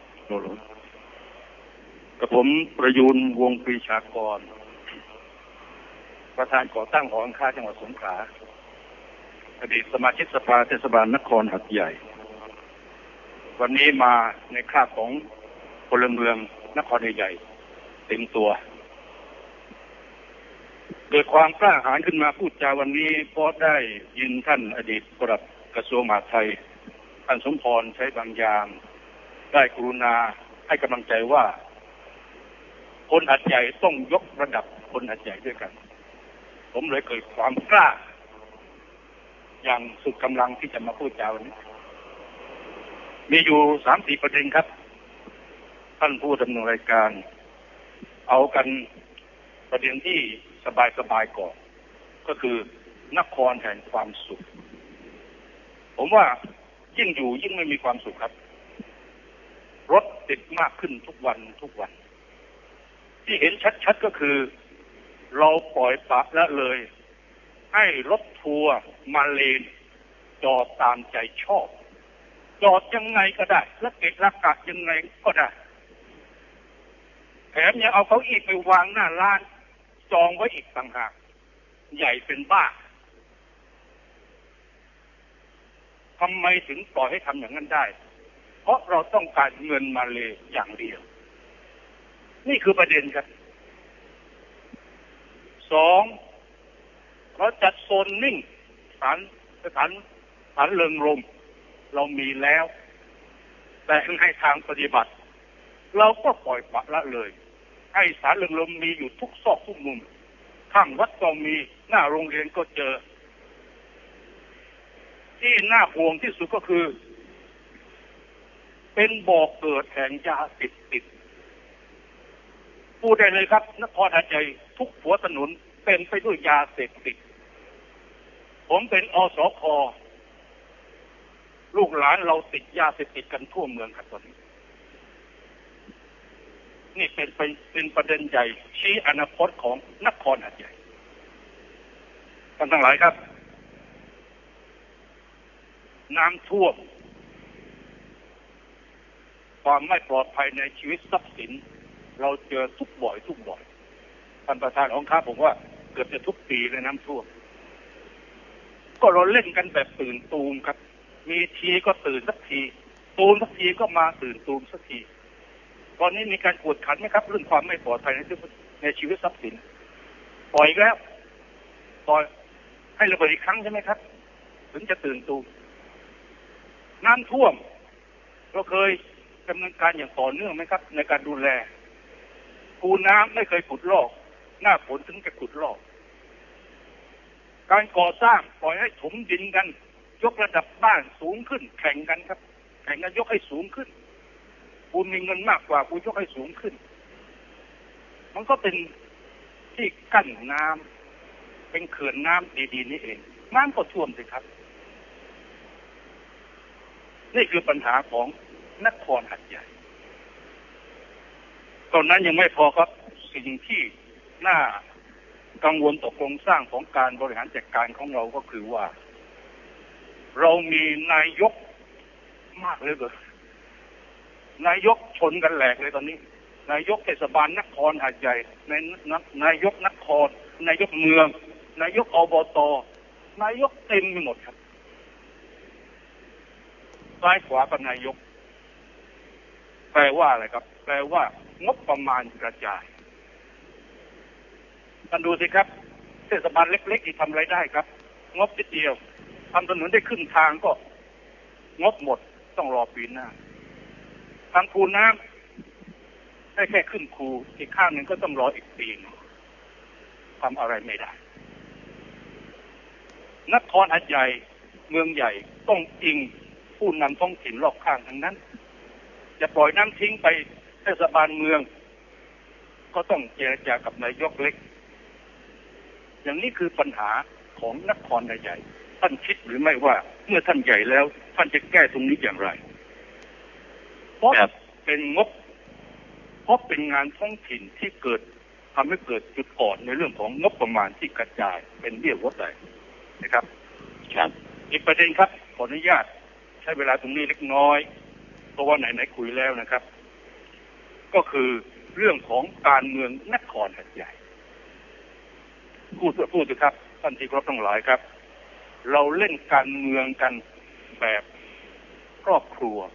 กับผมประยูนวงปรีชากรประธานก่อตั้งหอการค้าจังหวัดสงขลาอดีตสมาชิกสภาเทศบาลนครหาดใหญ่วันนี้มาในคราบของพลเมืองนครใหญ่เต็มตัวเกิดความกล้าหาญขึ้นมาพูดจาวันนี้เพราะได้ยินท่านอดีตปลัดกระทรวงมหาดไทยท่านสมพรใช้บางอย่างได้กรุณาให้กำลังใจว่าคนหาดใหญ่ต้องยกระดับคนหาดใหญ่ด้วยกันผมเลยเกิดความกล้าอย่างสุดกำลังที่จะมาพูดจาวันนี้มีอยู่สามสี่ประเด็นครับท่านผู้ดำเนินรายการเอากันประเด็นที่สบายสบายก่อนก็คือนครแห่งความสุขผมว่ายิ่งอยู่ยิ่งไม่มีความสุขครับรถติดมากขึ้นทุกวันทุกวันที่เห็นชัดๆก็คือเราปล่อยปละละเลยให้รถทัวร์มาเลนจอดตามใจชอบจอดยังไงก็ได้และเกะระกะยังไงก็ได้แถมยังเอาเก้าอี้ไปวางหน้าร้านจองไว้อีกต่างหากใหญ่เป็นบ้าทำไมถึงปล่อยให้ทำอย่างนั้นได้เพราะเราต้องการเงินมาเลยอย่างเดียวนี่คือประเด็นครับสองเราจัดโซนนิ่งสถานสถานสถานเริงรมย์เรามีแล้วแต่ให้ทางปฏิบัติเราก็ปล่อยปละละเลยให้สถานเริงรมย์มีอยู่ทุกซอกทุกมุมข้างวัดก็มีหน้าโรงเรียนก็เจอที่น่าห่วงที่สุดก็คือเป็นบ่อเกิดแห่งยาเสพติดพูดได้เลยครับนครหาดใหญ่ทุกหัวถนนเป็นไปด้วยยาเสพติดผมเป็นอสค.ลูกหลานเราติดยาเสพติดกันทั่วเมืองครับตอนนี้นี่เป็นเป็นเป็นประเด็นใหญ่ชี้อนาคตของนครหาดใหญ่ท่านทั้งหลายครับน้ำท่วมความไม่ปลอดภัยในชีวิตทรัพย์สินเราเจอทุกบ่อยทุกบ่อยท่านประธานของข้าผมว่าเกือบจะทุกปีเลยน้ำท่วมก็เราเล่นกันแบบตื่นตูมครับมีทีก็ตื่นสักทีตูมสักทีก็มาตื่นตูมสักทีตอนนี้มีการกวดขันไหมครับเรื่องความไม่ปลอดภัยในในชีวิตทรัพย์สินปล่อยแล้วปล่อยให้ระเบิดอีกครั้งใช่ไหมครับถึงจะตื่นตูมน้ำท่วมเราเคยดำเนินการอย่างต่อเนื่องไหมครับในการดูแลคูน้ำไม่เคยขุดลอกหน้าฝนถึงจะขุดลอกการก่อสร้างปล่อยให้ถมดินกันยกระดับบ้านสูงขึ้นแข่งกันครับแข่งกันยกให้สูงขึ้นคุณมีเงินมากกว่าคุณยกให้สูงขึ้นมันก็เป็นที่กั้นน้ำเป็นเขื่อนน้ำดีๆนี่เองน้ำก็ท่วมสิครับนี่คือปัญหาของนครหาดใหญ่ตอนนั้นยังไม่พอครับสิ่งที่น่ากังวลต่อโครงสร้างของการบริหารจัดการของเราก็คือว่าเรามีนายกมากเลยเกินนายกชนกันแหลกเลยตอนนี้นายกเทศบาลนครหาดใหญ่ในนายกนครนายกเมืองนายกอบต.นายกเต็มไปหมดครับซ้ายขวากับนายกแปลว่าอะไรครับแปลว่างบประมาณกระจายท่านดูสิครับเทศบาลเล็กๆที่ทำอะไรได้ครับงบนิดเดียวทำถนนได้ครึ่งทางก็งบหมดต้องรอปีหน้าทางคูน้ำได้แค่ขึ้นคูอีกข้างหนึ่งก็ต้องรออีกปีนึงทำอะไรไม่ได้นครหาดใหญ่เมืองใหญ่ต้องอิงผู้นำท้องถิ่นรอบข้างทั้งนั้นจะปล่อยน้ำทิ้งไปเทศบาลเมืองก็ต้องเจรจากับนายกเล็กอย่างนี้คือปัญหาของนครหาดใหญ่ท่านคิดหรือไม่ว่าเมื่อท่านใหญ่แล้วท่านจะแก้ตรงนี้อย่างไรเพราะเป็นงบเพราะเป็นงานท้องถิ่นที่เกิดทำให้เกิดจุดอ่อนในเรื่องของงบประมาณที่กระจายเป็นเบี้ยหัวแตกนะครับครับอีกประเด็นครับขออนุญาตใช้เวลาตรงนี้เล็กน้อยเพราะว่าไหนๆคุยแล้วนะครับก็คือเรื่องของการเมืองนครหาดใหญ่พูดเพื่อพูดสิครับท่านที่เคารพทั้งหลายครับเราเล่นการเมืองกันแบบครอบครัว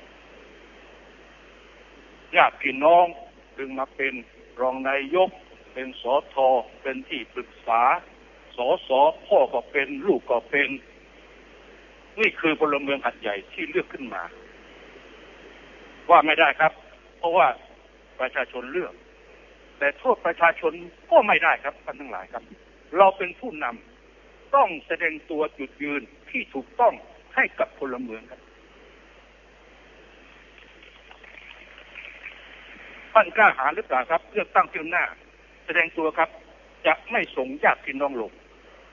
ญาติพี่น้องดึงมาเป็นรองนายกเป็นสทเป็นที่ปรึกษาสสพ่อก็เป็นลูกก็เป็นนี่คือพลเมืองหาดใหญ่ที่เลือกขึ้นมาว่าไม่ได้ครับเพราะว่าประชาชนเลือกแต่โทษประชาชนก็ไม่ได้ครับท่านทั้งหลายครับเราเป็นผู้นำต้องแสดงตัวจุดยืนที่ถูกต้องให้กับพลเมืองครับท่านกล้าหาญหรือเปล่าครับเลือกตั้งเที่ยวหน้าแสดงตัวครับจะไม่ส่งญาติพี่น้องลง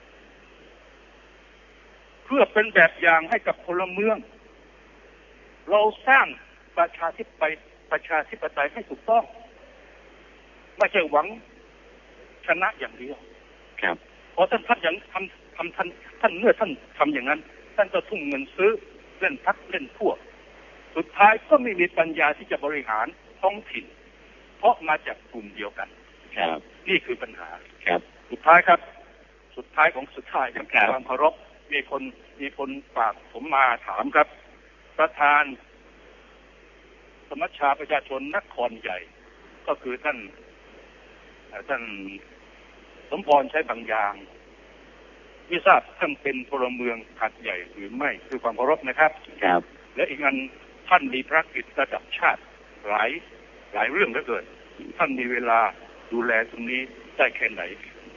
เพื่อเป็นแบบอย่างให้กับพลเมืองเราสร้างประชาธิปไตยประชาธิปไตยให้ถูกต้องไม่ใช่หวังชนะอย่างเดียวครับเพราะท่านท่านอย่างทำทำท่านท่านเมื่อท่านทำอย่างนั้นท่านจะทุ่มเงินซื้อเล่นพักเล่นพวกสุดท้ายก็ไม่มีปัญญาที่จะบริหารท้องถิ่นเพราะมาจากกลุ่มเดียวกันครับนี่คือปัญหาครับสุดท้ายครับสุดท้ายของสุดท้ายครับความเคารพมีคนมีคนฝากผมมาถามครับประธานสมัชชาประชาชนนครใหญ่ก็คือท่านท่านสมพรใช้บางอย่างไม่ทราบท่านเป็นพลเมืองหาดใหญ่หรือไม่คือความเคารพนะครับครับและอีกอันท่านมีภารกิจระดับชาติหลายหลายเรื่องเหลือเกินท่านมีเวลาดูแลตรงนี้ได้แค่ไหน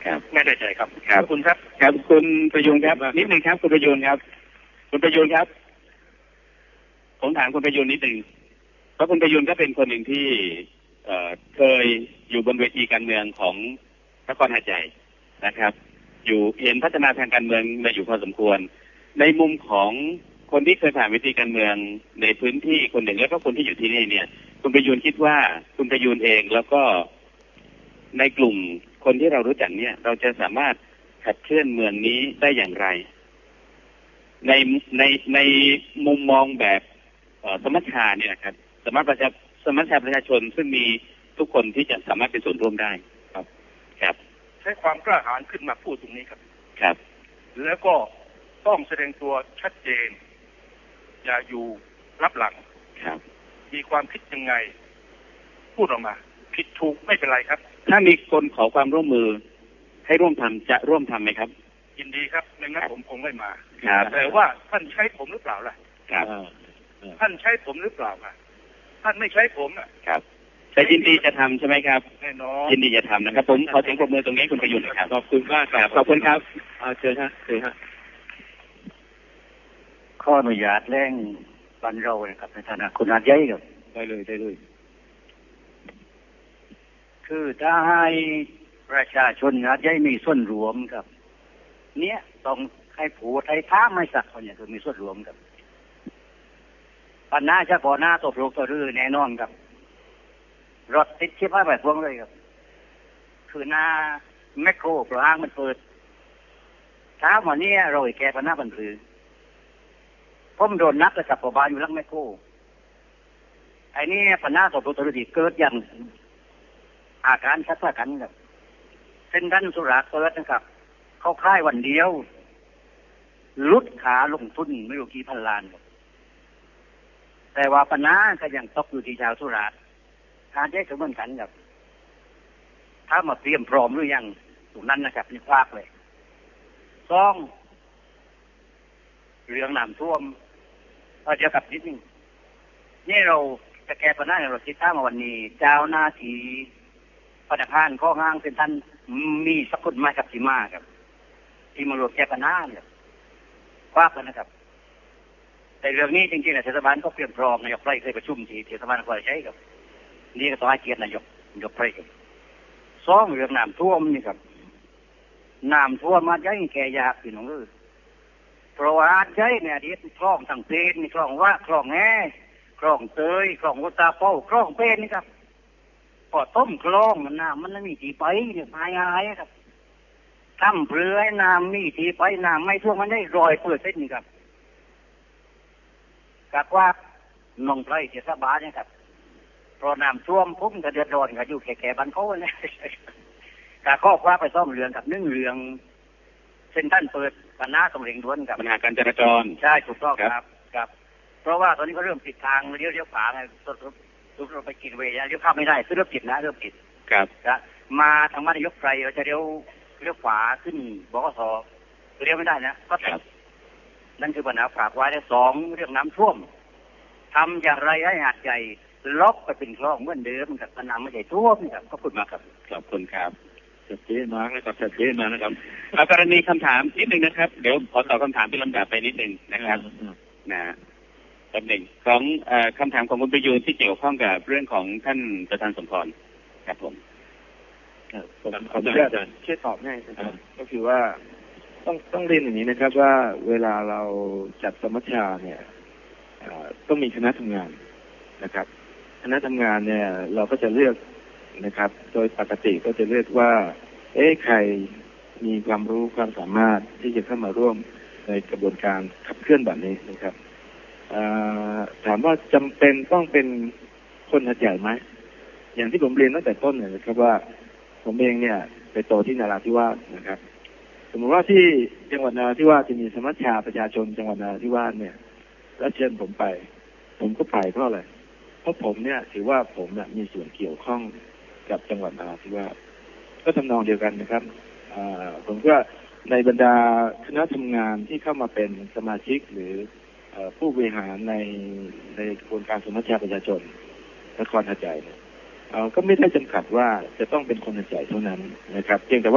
ครับไม่ได้ใจครับครับคุณครับครับคุณประยุนครับนิดหนึ่งครับคุณประยุนครับคุณประยุนครับผมถามคุณประยุนนิดหนึ่งเพราะคุณประยุนก็เป็นคนหนึ่งที่เอ่อเคยอยู่บนเวทีการเมืองของนครหาดใหญ่นะครับ อยู่เห็นพัฒนาทางการเมืองมาอยู่พอสมควรในมุมของคนที่เคยผ่านเวทีการเมืองในพื้นที่คนหนึ่งแล้วก็คนที่อยู่ที่นี่เนี่ยคุณประยุนคิดว่าคุณประยุนเองแล้วก็ในกลุ่มคนที่เรารู้จักเนี่ยเราจะสามารถขับเคลื่อนเมืองนี้ได้อย่างไรในในในมุมมองแบบสมัชชาเนี่ยครับสมัชประชาสมัชชาประชาชนซึ่งมีทุกคนที่จะสามารถเป็นส่วนร่วมได้ครับครับใช้ความกล้าหาญขึ้นมาพูดตรงนี้ครับครับแล้วก็ต้องแสดงตัวชัดเจนอย่าอยู่รับหลังครับมีความคิดยังไงพูดออกมาผิดถูกไม่เป็นไรครับถ้ามีคนขอความร่วมมือให้ร่วมทำจะร่วมทำไหมครับยินดีครับไม่งั้นผมคงไม่มาครับแต่ว่าท่านใช้ผมหรือเปล่าล่ะครับท่านใช้ผมหรือเปล่าล่ะท่านไม่ใช้ผมอ่ะครับแต่ยินดีจะทำใช่ไหมครับแน่นอนยินดีจะทำนะครับผมขอเสียงปรบมือตรงนี้คุณประยุนนะครับขอบคุณมากครับขอบคุณครับเชิญฮะเชิญฮะข้ออนุญาตแรงบันเราเลยครับในฐานะคุณอาจยัยครับได้เลยได้เลยคือถ้าให้ประชาชนอาจยัยมีส่วนรวมครับเนี้ยต้องให้ผู้ให้ท้าไม่สักคนเนี่ยคือมีส่วนรวมครับปัญหาเฉพาะหน้าตกโลกตัวรือแน่นอนครับรถติดชิบหายแบบพวงเลยครับคือหน้าแมคโครกลางมันเปิดเช้าวันนี้เราแก้ปัญหาบันทึกผมโดนนับกับปบาลอยู่ลังแมคโครไอ้นี่ปัญหาตกโลกตัวรือเกิดอย่างอาการชัดๆกันครับเส้นด้านสุราเปิดนะครับเข้าค่ายวันเดียวลุดขาลงทุนไม่รู้กี่พันล้านครับแต่ว่าปัญหาก็ยังตกอยู่ที่ชาวสุราษฎร์การแยกสมกันครับถ้ามาเตรียมพร้อมหรือยังตรงนั้นนะครับนี่ภาคเลยสองเรื่องน้ำท่วมเดี๋ยวกับนิดนึงนี่เราจะแก้ปัญหาในเราคิดท่ามาวันนี้เจ้าหน้าที่ธนาคารข้อห้างเป็นท่านมีสักคนมากับที่มาครับที่มารวมแก้ปัญหาเนี่ยภาคกันนะครับแต่เรื่องนี้จริงๆนะเทศบาลก็เตรียมพร้อมนายกไพรเคยประชุมที่เทศบาลนครใช้ครับนี่ก็ต้องให้เกียรตินายกนายกไพรครับสองเรื่องน้ำท่วมนี่ครับน้ำท่วมมาใช้แก่ยากพี่น้องเอ้ยเพราะว่าใช้เนี่ยเดี๋ยวคลองต่างเพนคลองว่าคลองแง่คลองเตยคลองวัตาเป้าคลองเพนนี่ครับพอต้มคลองมันน้ำมันไม่มีที่ไปเนี่ยพายอะไรครับทำเปลือยน้ำมีที่ไปน้ำไม่ท่วมมันได้รอยเปิดเส้นนี่ครับกับว่าน้องไพรเทศบาลเนี่ยครับเพราะน้ำท่วมพุ่งกระเดือดร้อนกับอยู่แก่ๆบ้านเขาเนี่ยกับข้อว่าไปซ่อมเรืองกับนึ่งเรืองเส้นท่านเปิดปัญหาตรงเร่งด่วนกับปัญหาการจราจรใช่ถูกต้องครับครับเพราะว่าตอนนี้ก็เริ่มปิดทางเลี้ยวเลี้ยวขวาไงรถรถเราไปกินเวย์เลี้ยวเข้าไม่ได้คือเริ่มปิดนะเริ่มปิดครับนะมาทางบ้านนายกไพรเราจะเลี้ยวเลี้ยวขวาขึ้นบกสเลี้ยวไม่ได้นะก็ติดนั่นคือปัญหาฝากไว้และสองเรื่องน้ำท่วมทำอย่างไรให้หาดใหญ่ล็อกไปเป็นคลองเหมือนเดิมกับปัญหาไม่ใช่ท่วมครับขอบคุณมากครับขอบคุณครับชัดเจนมากนะครับชัดเจนมากนะครับกรณีคำถามนิดนึงนะครับเดี๋ยวขอตอบคำถามเป็นลำดับไปนิดนึงนะครับนะลำหนึ่งของคำถามของคุณประยุนที่เกี่ยวข้องกับเรื่องของท่านประธานสมพรครับผมผมขออนุญาตช่วยตอบให้นะครับก็คือว่าต้องต้องเรียนอย่างนี้นะครับว่าเวลาเราจัดสมัชชาเนี่ยต้องมีคณะทำงานนะครับคณะทำงานเนี่ยเราก็จะเลือกนะครับโดยปกติก็จะเลือกว่าเอ๊ะใครมีความรู้ความสามารถที่จะเข้ามาร่วมในกระบวนการขับเคลื่อนแบบนี้นะครับถามว่าจำเป็นต้องเป็นคนหัดใหญ่ไหมอย่างที่ผมเรียนตั้งแต่ต้นเนี่ยนะครับว่าผมเองเนี่ยไปโตที่นราธิวาสนะครับสมมติว่าที่จังหวัดนราธิวาสจะมีสมัชชาประชาชนจังหวัดนราธิวาสเนี่ยแล้วเชิญผมไปผมก็ไปเพราะอะไรเพราะผมเนี่ยถือว่าผมเนี่ยมีส่วนเกี่ยวข้องกับจังหวัดนราธิวาสก็ทำนองเดียวกันนะครับผมก็ในบรรดาคณะทำงานที่เข้ามาเป็นสมาชิกหรือผู้บริหารในในกระบวนการสมัชชาประชาชนนครหาดใหญ่เนี่ยก็ไม่ได้จำกัดว่าจะต้องเป็นคนหาดใหญ่เท่านั้นนะครับเพียงแต่ว่า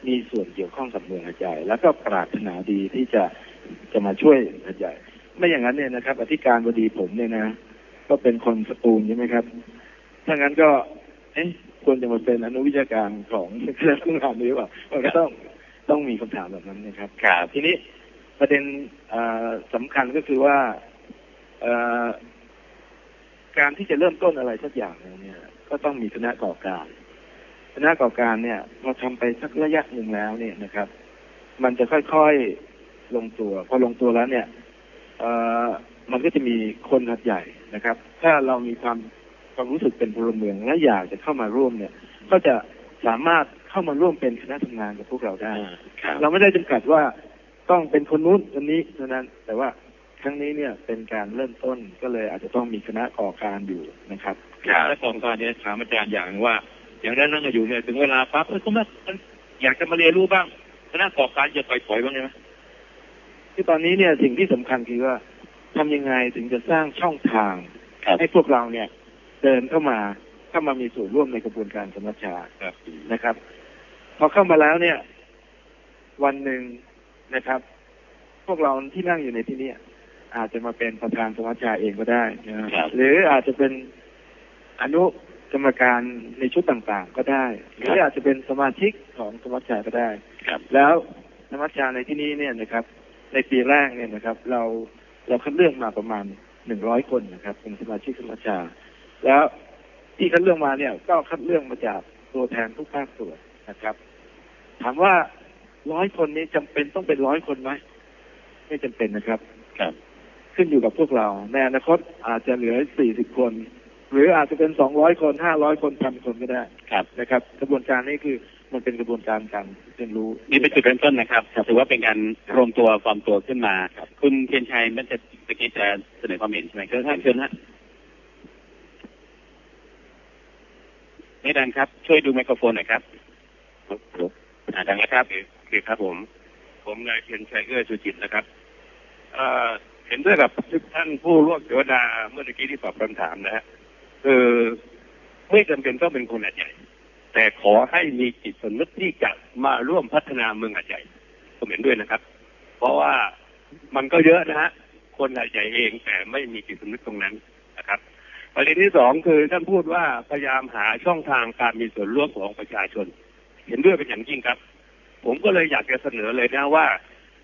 มีส่วนเกี่ยวข้องกับเมืองหาดใหญ่แล้วก็ปรารถนาดีที่จะจะมาช่วยหาดใหญ่ไม่อย่างนั้นเนี่ยนะครับอธิการบดีผมเนี่ยนะก็เป็นคนสตูลใช่ไหมครับถ้างั้นก็เอ๊ะควรจะมาเป็นอนุวิชาการของคณะทำงานนี้หรือเปล่ามันก็ต้องต้องมีคำถามแบบนั้นนะครับทีนี้ประเด็นสำคัญก็คือว่าการที่จะเริ่มต้นอะไรสักอย่างเนี่ยก็ต้องมีคณะก่อการคณะก่อการเนี่ยพอทำไปสักระยะหนึ่งแล้วเนี่ยนะครับมันจะค่อยๆลงตัวพอลงตัวแล้วเนี่ยมันก็จะมีคนหัดใหญ่นะครับถ้าเรามีความความรู้สึกเป็นพลเมืองและอยากจะเข้ามาร่วมเนี่ยก็จะสามารถเข้ามาร่วมเป็นคณะทำงานกับพวกเราได้เราไม่ได้จำกัดว่าต้องเป็นคนนู้นคนนี้เท่านั้นแต่ว่าครั้งนี้เนี่ยเป็นการเริ่มต้นก็เลยอาจจะต้องมีคณะก่อการอยู่นะครับและก่อการเนี่ยถามอาจารย์อย่างว่าอย่างนั้นนั่งอยู่เนี่ยถึงเวลาปั๊บเออเขามาอยากจะมาเรียนรู้บ้างคณะก่อการจะปล่อยๆบ้างไหมที่ตอนนี้เนี่ยสิ่งที่สำคัญคือว่าทำยังไงถึงจะสร้างช่องทางให้พวกเราเนี่ยเดินเข้ามาเข้ามามีส่วนร่วมในกระบวนการสมัชชานะครับพอเข้ามาแล้วเนี่ยวันหนึ่งนะครับพวกเราที่นั่งอยู่ในที่นี้อาจจะมาเป็นประธานสมัชชาเองก็ได้นะหรืออาจจะเป็นอนุกรรมการในชุดต่างๆก็ได้หรืออาจจะเป็นสมาชิกของสมัชชาก็ได้แล้วสมัชชาในที่นี้เนี่ยนะครับในปีแรกเนี่ยนะครับเราเราคัดเลือกมาประมาณหนึ่งร้อยคนนะครับเป็นสมาชิกสมัชชาแล้วที่คัดเลือกมาเนี่ยก็คัดเลือกมาจากตัวแทนทุกภาคส่วนนะครับถามว่าร้อยคนนี้จำเป็นต้องเป็นร้อยคนไหมไม่จำเป็นนะครับขึ้นอยู่กับพวกเราในอนาคตอาจจะเหลือสี่สิบคนหรืออาจจะเป็นสองร้อยคนห้าร้อยคนพันคนก็ได้นะครับกระบวนการนี้คือมันเป็นกระบวนการการเรียนรู้นี่เป็นจุดเริ่มต้นนะครับถือว่าเป็นการรวมตัวความตัวขึ้นมาคุณเทียนชัยมันจะตะกี้จะเสนอความเห็นใช่ไหมครับเชิญฮะไม่ดังครับช่วยดูไมโครโฟนหน่อยครับดังแล้วครับคือครับผมผมนายเทียนชัยเอื้อสุจิตนะครับเห็นด้วยกับท่านผู้ร่วมเสวนาเมื่อกี้ที่ตอบคำถามนะฮะคือไม่จำเป็นต้องเป็นคนหาดใหญ่แต่ขอให้มีจิตสำนึกที่จะมาร่วมพัฒนาเมืองหาดใหญ่ผมเห็นด้วยนะครับเพราะว่ามันก็เยอะนะฮะคนหาดใหญ่เองแต่ไม่มีจิตสำนึกตรงนั้นนะครับประเด็นที่สองคือท่านพูดว่าพยายามหาช่องทางการมีส่วนร่วมของประชาชนเห็นด้วยเป็นอย่างยิ่งครับผมก็เลยอยากจะเสนอเลยนะว่า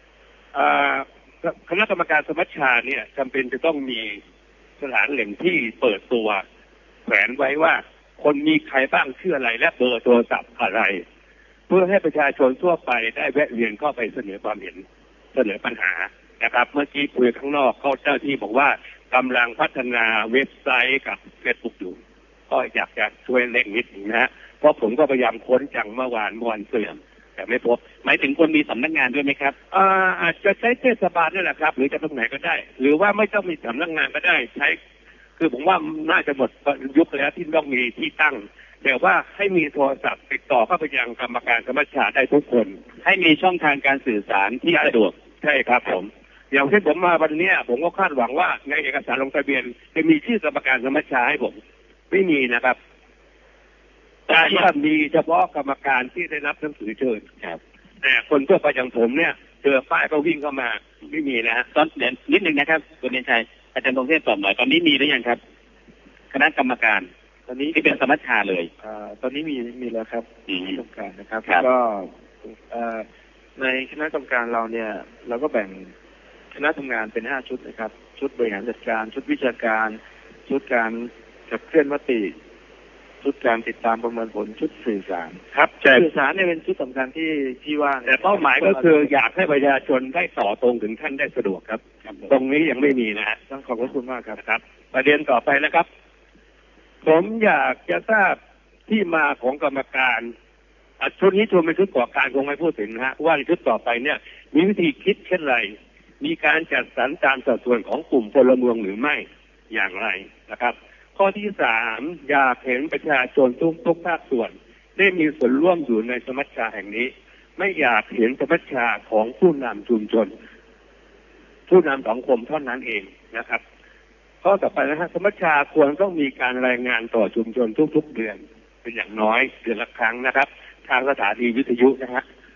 คณะกรรมการสมัชชาเนี่ยจำเป็นจะต้องมีสถานแหล่งที่เปิดตัวแขวนไว้ว่าคนมีใครบ้างชื่ออะไรและเบอร์โทรศัพท์อะไรเพื่อให้ประชาชนทั่วไปได้แวะเวียนเข้าไปเสนอความเห็นเสนอปัญหานะครับเมื่อกี้คุยข้างนอกเขาเจ้าที่บอกว่ากำลังพัฒนาเว็บไซต์กับเฟซบุ๊กอยู่ก็อยากจะช่วยเร่งนิดนึงนะเพราะผมก็พยายามค้นจังเมื่อวานเมื่อวันเสื่อมแต่ไม่พบหมายถึงคนมีสำนักงานด้วยไหมครับอ่าอาจจะใช้เทศบาลนี่แหละครับหรือจะตรงไหนก็ได้หรือว่าไม่ต้องมีสำนักงานก็ได้ใช้คือผมว่าน่าจะหมดยุคแล้วที่ต้องมีที่ตั้งแต่ว่าให้มีโทรศัพท์ติดต่อเข้าไปยังกรรมการสมัชชาได้ทุกคนให้มีช่องทางการสื่อสารที่สะดวกใช่ครับผมอย่างเช่นผมมาวันนี้ผมก็คาดหวังว่าในเอกสารลงทะเบียนจะมีชื่อกรรมการสมัชชาให้ผมไม่มีนะครับแต่ว่ามีเฉพาะกรรมการที่ได้รับหนังสือเชิญครับแต่คนทั่วไปอย่างผมเนี่ยเจอป้ายก็วิ่งเข้ามาไม่มีนะฮะตอนเดี๋ยวนิดนึงนะครับคุณเทียนชัยอาจารย์ตรงเทพตอบหน่อยตอนนี้มีหรือยังครับคณะกรรมการตอนนี้ที่เป็นสมัชชาเลยอ่าตอนนี้มีมีแล้วครับคณะกรรมการนะครับก็ในคณะกรรมการเราเนี่ยเราก็แบ่งคณะทำงานเป็นห้าชุดนะครับชุดบริหารจัดการชุดวิชาการชุดการขับเคลื่อนมติชุดการติดตามประเมินผลชุดสื่อสารครับสื่อสารเนี่ยเป็นชุดสำคัญที่ที่ว่าแต่เป้าหมายก็คืออยากให้ประชาชนได้ต่อตรงถึงท่านได้สะดวกครับตรงนี้ยังไม่มีนะฮะต้องขอบคุณมากครับครับประเด็นต่อไปนะครับผมอยากจะทราบที่มาของกรรมการชุดนี้ชวนเป็นชุดก่อการคงไม่พูดถึงนะฮะว่าชุดต่อไปเนี่ยมีวิธีคิดเช่นไรมีการจัดสรรตามสัดส่วนของกลุ่มพลเมืองหรือไม่อย่างไรนะครับข้อที่สามอยากเห็นประชาชนทุกทุกภาคส่วนได้มีส่วนร่วมอยู่ในสมัชชาแห่งนี้ไม่อยากเห็นสมัชชาของผู้นำชุมชนผู้นำสังคมเท่านั้นเองนะครับข้อต่อไปนะฮะสมัชชาควรต้องมีการรายงานต่อชุมชนทุกๆเดือนเป็นอย่างน้อยเดือนละครั้งนะครับทางสถานีวิทยุนะฮะ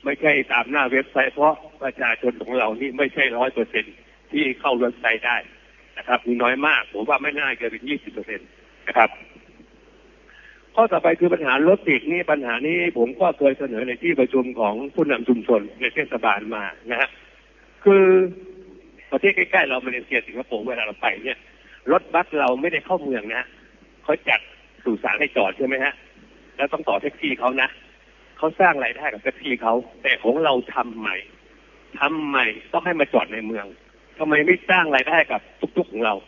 ไม่ใช่ตามหน้าเว็บไซต์เพราะประชาชนของเรานี่ไม่ใช่ร้อยเปอร์เซ็นที่เข้าเว็บไซต์ได้นะครับมีน้อยมากผมว่าไม่น่าเกินยี่สิบเปอร์เซ็นต์นะครับข้อต่อไปคือปัญหารถติดนี่ปัญหานี้ผมก็เคยเสนอในที่ประชุมของผู้นำชุมชนในเทศบาลมานะฮะคือประเทศใกล้ๆเรามาเลเซียสิงคโปร์เวลาเราไปเนี่ยรถบัสเราไม่ได้เข้าเมืองนะเขาจัดสุสานให้จอดใช่ไหมฮะแล้วต้องต่อแท็กซี่เขานะเขาสร้างรายได้กับแท็กซี่เขาแต่ของเราทำใหม่ทำใหม่ต้องให้มาจอดในเมืองทำไมไม่สร้างรายได้กับทุกๆของเรา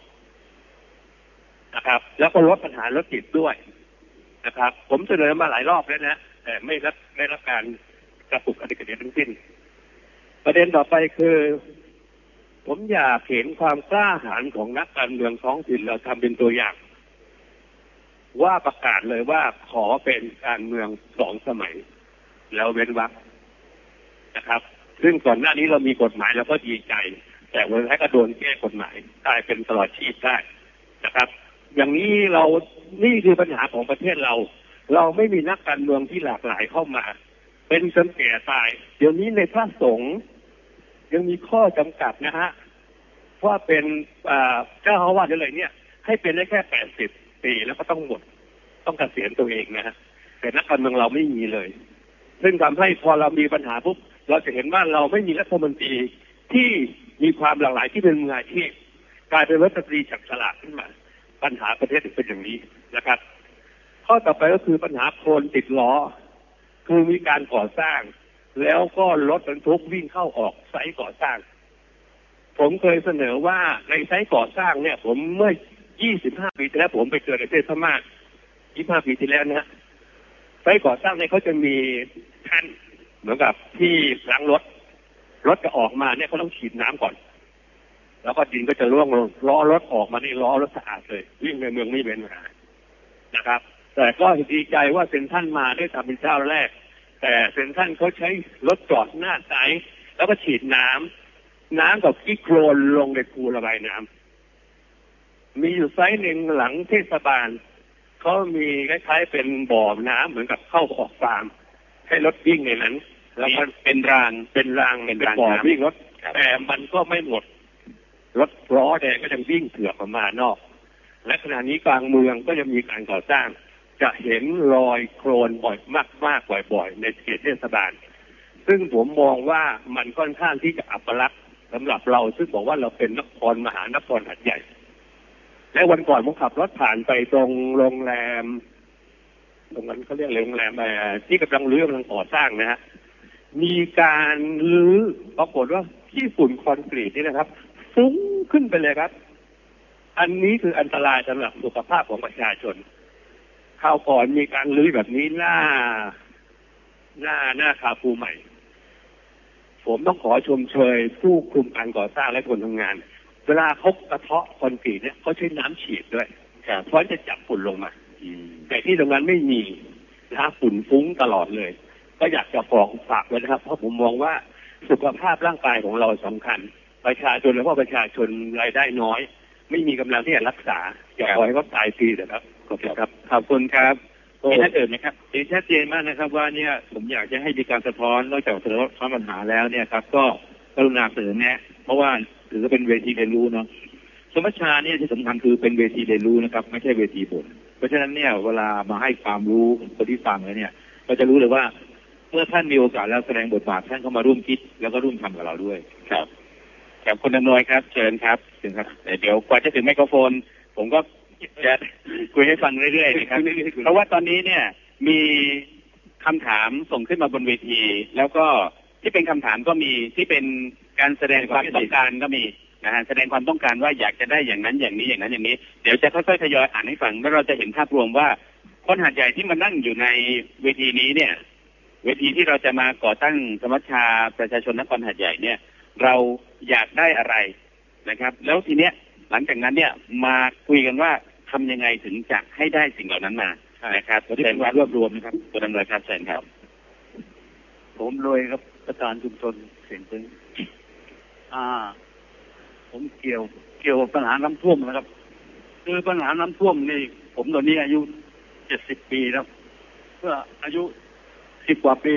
นะครับแล้วก็ลดปัญหารถติดด้วยนะครับผมเสนอมาหลายรอบแล้วนะแต่ไม่รับไม่รับการกระปุกอะไรกันทั้งสิ้นประเด็นต่อไปคือผมอยากเห็นความกล้าหาญของนักการเมืองท้องถิ่นเราทำเป็นตัวอย่างว่าประกาศเลยว่าขอเป็นการเมืองสองสมัยแล้วเว้นวรรคนะครับซึ่งก่อนหน้านี้เรามีกฎหมายเราก็ดีใจแต่วันท้ายก็โดนแก้กฎหมายกลายเป็นตลอดชีพได้นะครับอย่างนี้เรานี่คือปัญหาของประเทศเราเราไม่มีนักการเมืองที่หลากหลายเข้ามาเป็นจนแก่ตายเดี๋ยวนี้ในพระสงฆ์ยังมีข้อจำกัดนะฮะว่าเป็นเจ้าอาวาสอะไรเนี่ยให้เป็นได้แค่แปดสิบปีแล้วก็ต้องหมดต้องเกษียณตัวเองนะฮะแต่นักการเมืองเราไม่มีเลยซึ่งทำให้พอเรามีปัญหาปุ๊บเราจะเห็นว่าเราไม่มีรัฐมนตรีที่มีความหลากหลายที่เป็นมืออาชีพกลายเป็นรัฐมนตรีฉับฉลาดขึ้นมาปัญหาประเทศถึงเป็นอย่างนี้นะครับข้อต่อไปก็คือปัญหาโคลนติดล้อคือมีการก่อสร้างแล้วก็รถบรรทุกวิ่งเข้าออกไซต์ก่อสร้างผมเคยเสนอว่าในไซต์ก่อสร้างเนี่ยผมเมื่อยี่สิบห้าปีที่แล้วผมไปเกิดในประเทศพม่ายี่สิบห้าปีที่แล้วนะไซต์ก่อสร้างเนี่ยเขาจะมีแท่นเหมือนกับที่ล้างรถรถจะออกมาเนี่ยเขาต้องฉีดน้ำก่อนแล้วก็ดินก็จะร่วงลงล้อรถออกมานี่ล้อรถสะอาดเลยวิ่งในเมืองไม่เป็นปัญหานะครับแต่ก็ดีใจว่าเซ็นทรัลมาได้ทำเป็นเจ้าแรกแต่เซ็นทรัลเขาใช้รถจอดหน้าไซต์แล้วก็ฉีดน้ำน้ำกับขี้โคลนลงในคูระบายน้ำมีอยู่ไซต์หนึ่งหลังเทศบาลเขามีคล้ายๆเป็นบ่อน้ำเหมือนกับเข้าออกฟาร์มให้รถวิ่งในนั้นแล้วมันเป็นรางเป็นรางเป็นบ่อวิ่งรถแต่มันก็ไม่หมดรถล้อแดงก็ยังวิ่งเถื่อนออกมานอกและขณะนี้กลางเมืองก็ยังมีการก่อสร้างจะเห็นรอยโคลนบ่อยมากๆบ่อยๆในเขตเทศบาลซึ่งผมมองว่ามันค่อนข้างที่จะอัปลักษณ์สำหรับเราซึ่งบอกว่าเราเป็นนครมหานครหัดใหญ่และวันก่อนผมขับรถผ่านไปตรงโรงแรมตรงนั้นเขาเรียกโรงแรมที่กำลังรื้อกำลังก่อสร้างนะฮะมีการรื้อปรากฏว่าที่ฝุ่นคอนกรีตนี่นะครับฟุ้งขึ้นไปเลยครับอันนี้คืออันตรายสำหรับสุขภาพของประชาชนคราวก่อนมีการรื้อแบบนี้หน้าหน้าหน้าคาฟูใหม่ผมต้องขอชมเชยผู้คุมการก่อสร้างและคนทำงานเวลาเขากระเทาะคอนกรีตเนี่ยเขาใช้น้ำฉีดด้วยเพราะจะจับฝุ่นลงมาแต่ที่ตรงนั้นไม่มีนะฝุ่นฟุ้งตลอดเลยก็อยากจะฝากฝากไว้นะครับเพราะผมมองว่าสุขภาพร่างกายของเราสำคัญประชาชนและพ่อประชาชนรายได้น้อยไม่มีกำลังที่จะรักษาอย่าปล่อยให้เขาตายฟรีนะครับขอบคุณครับขอบคุณครับมีท่านอื่นไหมครับดีชัดเจนมากนะครับว่าเนี่ยผมอยากจะให้มีการสะท้อนนอกจากสะท้อนปัญหาแล้วเนี่ยครับก็กรุณาเสนอแนะเพราะว่าถือว่าเป็นเวทีเรียนรู้เนาะสมัชชาเนี่ยที่สำคัญคือเป็นเวทีเรียนรู้นะครับไม่ใช่เวทีบ่นเพราะฉะนั้นเนี่ยเวลามาให้ความรู้คนที่ฟังแล้วเนี่ยก็จะรู้เลยว่าเมื่อท่านมีโอกาสแล้วแสดงบทบาทท่านเข้ามาร่วมคิดแล้วก็ร่วมทำกับเราด้วยครับครับคุณอำนวยครับเชิญครับเชิญครับเดี๋ยวกว่าจะถึงไมโครโฟนผมก็จะคุยให้ฟังเรื่อยๆนะครับเพราะว่าตอนนี้เนี่ยมีคำถามส่งขึ้นมาบนเวทีแล้วก็ที่เป็นคำถามก็มีที่เป็นการแสดงความต้องการก็มีนะฮะแสดงความต้องการว่าอยากจะได้อย่างนั้นอย่างนี้อย่างนั้นอย่างนี้เดี๋ยวจะค่อยๆทยอยอ่านให้ฟังแล้วเราจะเห็นภาพรวมว่าคนหาดใหญ่ที่มานั่งอยู่ในเวทีนี้เนี่ยเวทีที่เราจะมาก่อตั้งสมัชชาประชาชนนครหาดใหญ่เนี่ยเราอยากได้อะไรนะครับแล้วทีเนี้ยหลังจากนั้นเนี่ยมาคุยกันว่าทำยังไงถึงจะให้ได้สิ่งเหล่านั้นมานะครับเชิญรวบรวมนะครับตัวดำเนินการเชิญครับผมรวยครับประธานชุมชนเสียงตึงอ่าผมเกี่ยวเกี่ยวกับปัญหาน้ำท่วมนะครับคือปัญหาน้ำท่วมนี่ผมตอนนี้อายุเจ็ดสิบปีแล้วเพื่ออายุสิบกว่าปี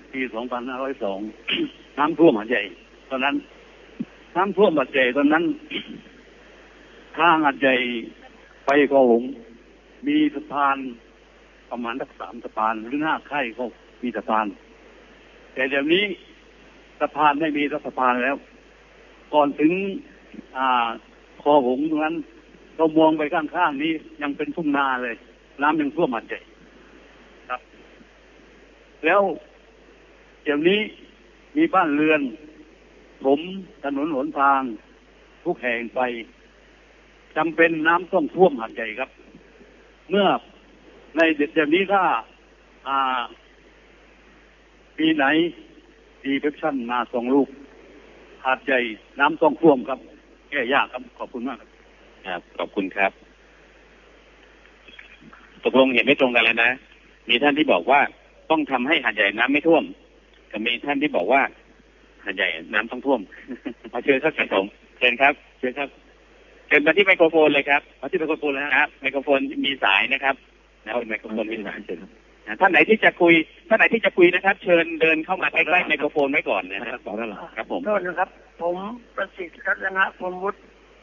ปีสองพันห้าร้อยสอง น้ำท่วมหาดใหญ่ตอนนั้นน้ำท่วมหาดใหญ่ตอนนั้นทางหาดใหญ่ไปกอหงมีสะพานประมาณสักสามสะพานหรือห้าค่ายก็มีสะพานแต่เดี๋ยวนี้สะพานไม่มีสะพานแล้วก่อนถึงอ่าคอหงตรงนั้นเรามองไปข้างๆนี้ยังเป็นทุ่งนาเลยน้ำยังท่วมหาดใหญ่ครับแล้วเดี๋ยวนี้มีบ้านเรือนถมถนนหนทางทุกแห่งไปจำเป็นน้ำต้องท่วมหาดใหญ่ครับเมื่อในเดี๋ยวนี้ถ้าอ่าปีไหนดีเพคชั่นมาสองลูกหาดใหญ่น้ำต้องท่วมครับแก้ยากครับขอบคุณมากครับครับขอบคุณครับตกลงเห็นไม่ตรงกันแล้วนะมีท่านที่บอกว่าต้องทำให้หาดใหญ่น้ำไม่ท่วมกับมีท่านที่บอกว่าหาดใหญ่น้ำต้องท่วมมาเชิญครับผมเชิญครับเชิญครับเชิญมาที่ไมโครโฟนเลยครับมาที่ไมโครโฟนเลยครับไมโครโฟนมีสายนะครับนะไมโครโฟนมีสายเชิญท่านไหนที่จะคุยท่านไหนที่จะคุยนะครับเชิญเดินเข้ามาใกล้ๆไมโครโฟนไว้ก่อนนะครับต่อได้หรอครับผมโทษนะครับ ผมประสิทธิ์รัตนพรหมวุฒิ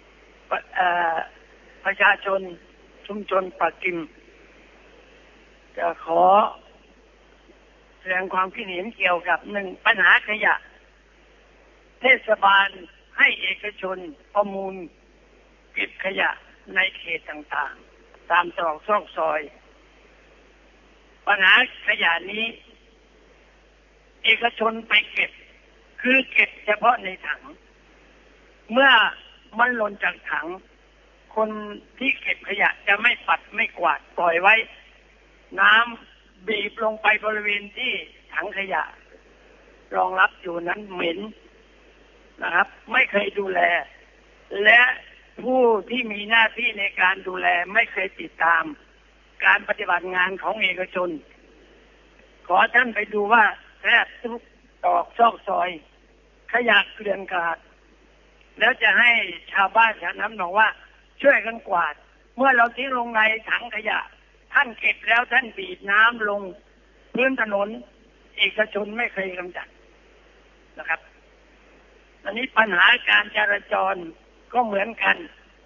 ประชาชนชุมชนปากกิมจะขอแสดงความคิดเห็นเกี่ยวกับหนึ่งปัญหาขยะเทศบาลให้เอกชนประมูลเก็บขยะในเขตต่างๆตามตรอกซอกซอยปัญหาขยะนี้เอกชนไปเก็บคือเก็บเฉพาะในถังเมื่อมันหล่นจากถังคนที่เก็บขยะจะไม่ปัดไม่กวาดปล่อยไว้น้ำบีบลงไปบริเวณที่ถังขยะรองรับอยู่นั้นเหม็นนะครับไม่เคยดูแลและผู้ที่มีหน้าที่ในการดูแลไม่เคยติดตามการปฏิบัติงานของเอกชนขอท่านไปดูว่าแทบทุกตอกซอกซอยขยะเกลื่อนกลาดแล้วจะให้ชาวบ้านชาวน้ำหนองว่าช่วยกันกวาดเมื่อเราทิ้งลงในถังขยะท่านเก็บแล้วท่านบีบน้ำลงพื้นถนนเอกชนไม่เคยกำจัดนะครับอันนี้ปัญหาการจราจรก็เหมือนกัน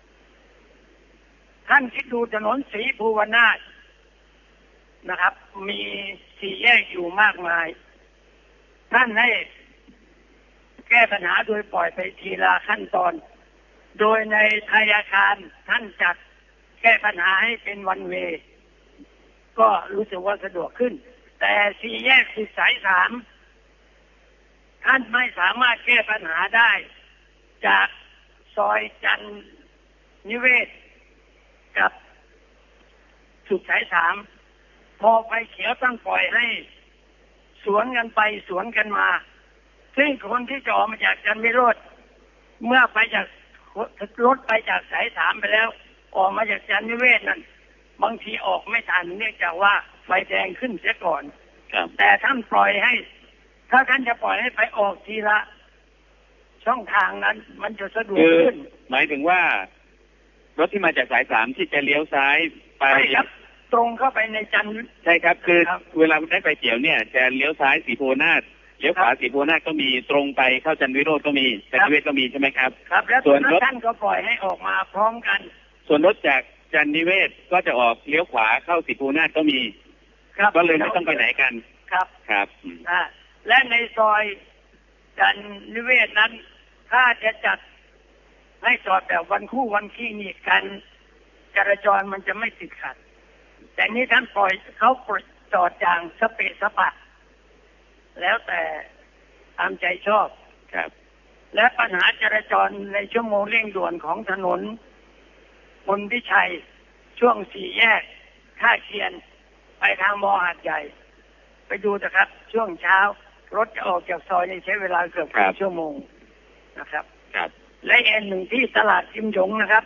ท่านคิดดูถนนศรีภูวนาถนะครับมีสี่แยกอยู่มากมายท่านให้แก้ปัญหาโดยปล่อยไปทีละขั้นตอนโดยในธนาคารท่านจัดแก้ปัญหาให้เป็นวันเวย์ก็รู้สึกว่าสะดวกขึ้นแต่สี่แยกสุดสายสามท่านไม่สามารถแก้ปัญหาได้จากซอยจันนิเวศกับสุดสายสามพอไฟเขียวตั้งปล่อยให้สวนกันไปสวนกันมาซึ่งคนที่จะออกมาจากจันวิโรธเมื่อไปจากรถไปจากสายสามไปแล้วออกมาจากจันนิเวศนั่นบางทีออกไม่ทันเนื่องจากว่าไฟแดงขึ้นเสียก่อนแต่ท่านปล่อยให้ถ้าท่านจะปล่อยให้ไปออกทีละช่องทางนั้นมันจะสะดวกขึ้นหมายถึงว่ารถที่มาจากสายสามที่จะเลี้ยวซ้ายไปครับตรงเข้าไปในจันใช่ครับคือเวลาได้ไฟเขียวเนี่ยจะเลี้ยวซ้ายสีโพนาถเลี้ยวขวาสีโพนาถก็มีตรงไปเข้าจันวิโรธก็มีจันวิเวศก็มีใช่ไหมครับครับแล้วส่วนรถท่านก็ปล่อยให้ออกมาพร้อมกันส่วนรถจากจันนิเวศก็จะออกเลี้ยวขวาเข้าสีโพนาถก็มีก็เลยไม่ต้องไปไหนกันครับครับอ่าและในซอยจันนิเวศนั้นถ้าจะจัดให้จอดแบบวันคู่วันขี้นี่กันจราจรมันจะไม่ติดขัดแต่นี้ท่านปล่อยเขาปล่อยจอดอย่างสเปะสปะแล้วแต่ตามใจชอบครับและปัญหาจราจรในชั่วโมงเร่งด่วนของถนนพลพิชัยช่วงสี่แยกท่าเคียนไปทางมอหาดใหญ่ไปดูนะครับช่วงเช้ารถจะออกจากซอยใช้เวลาเกือบครึ่งชั่วโมงนะครับครับและอีกหนึ่งที่ตลาดกิมหยงนะครับ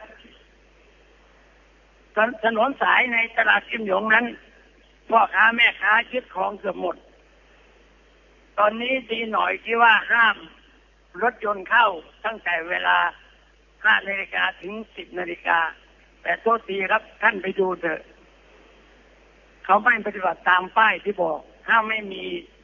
ถนนสายในตลาดกิมหยงนั้นพ่อค้าแม่ค้ายึดของเกือบหมดตอนนี้ดีหน่อยที่ว่าห้ามรถยนต์เข้าตั้งแต่เวลาห้านาฬิกาถึงสิบนาฬิกาแต่โทษทีครับท่านไปดูเถอะเขาไม่ปฏิบัติตามป้ายที่บอกถ้าไม่มี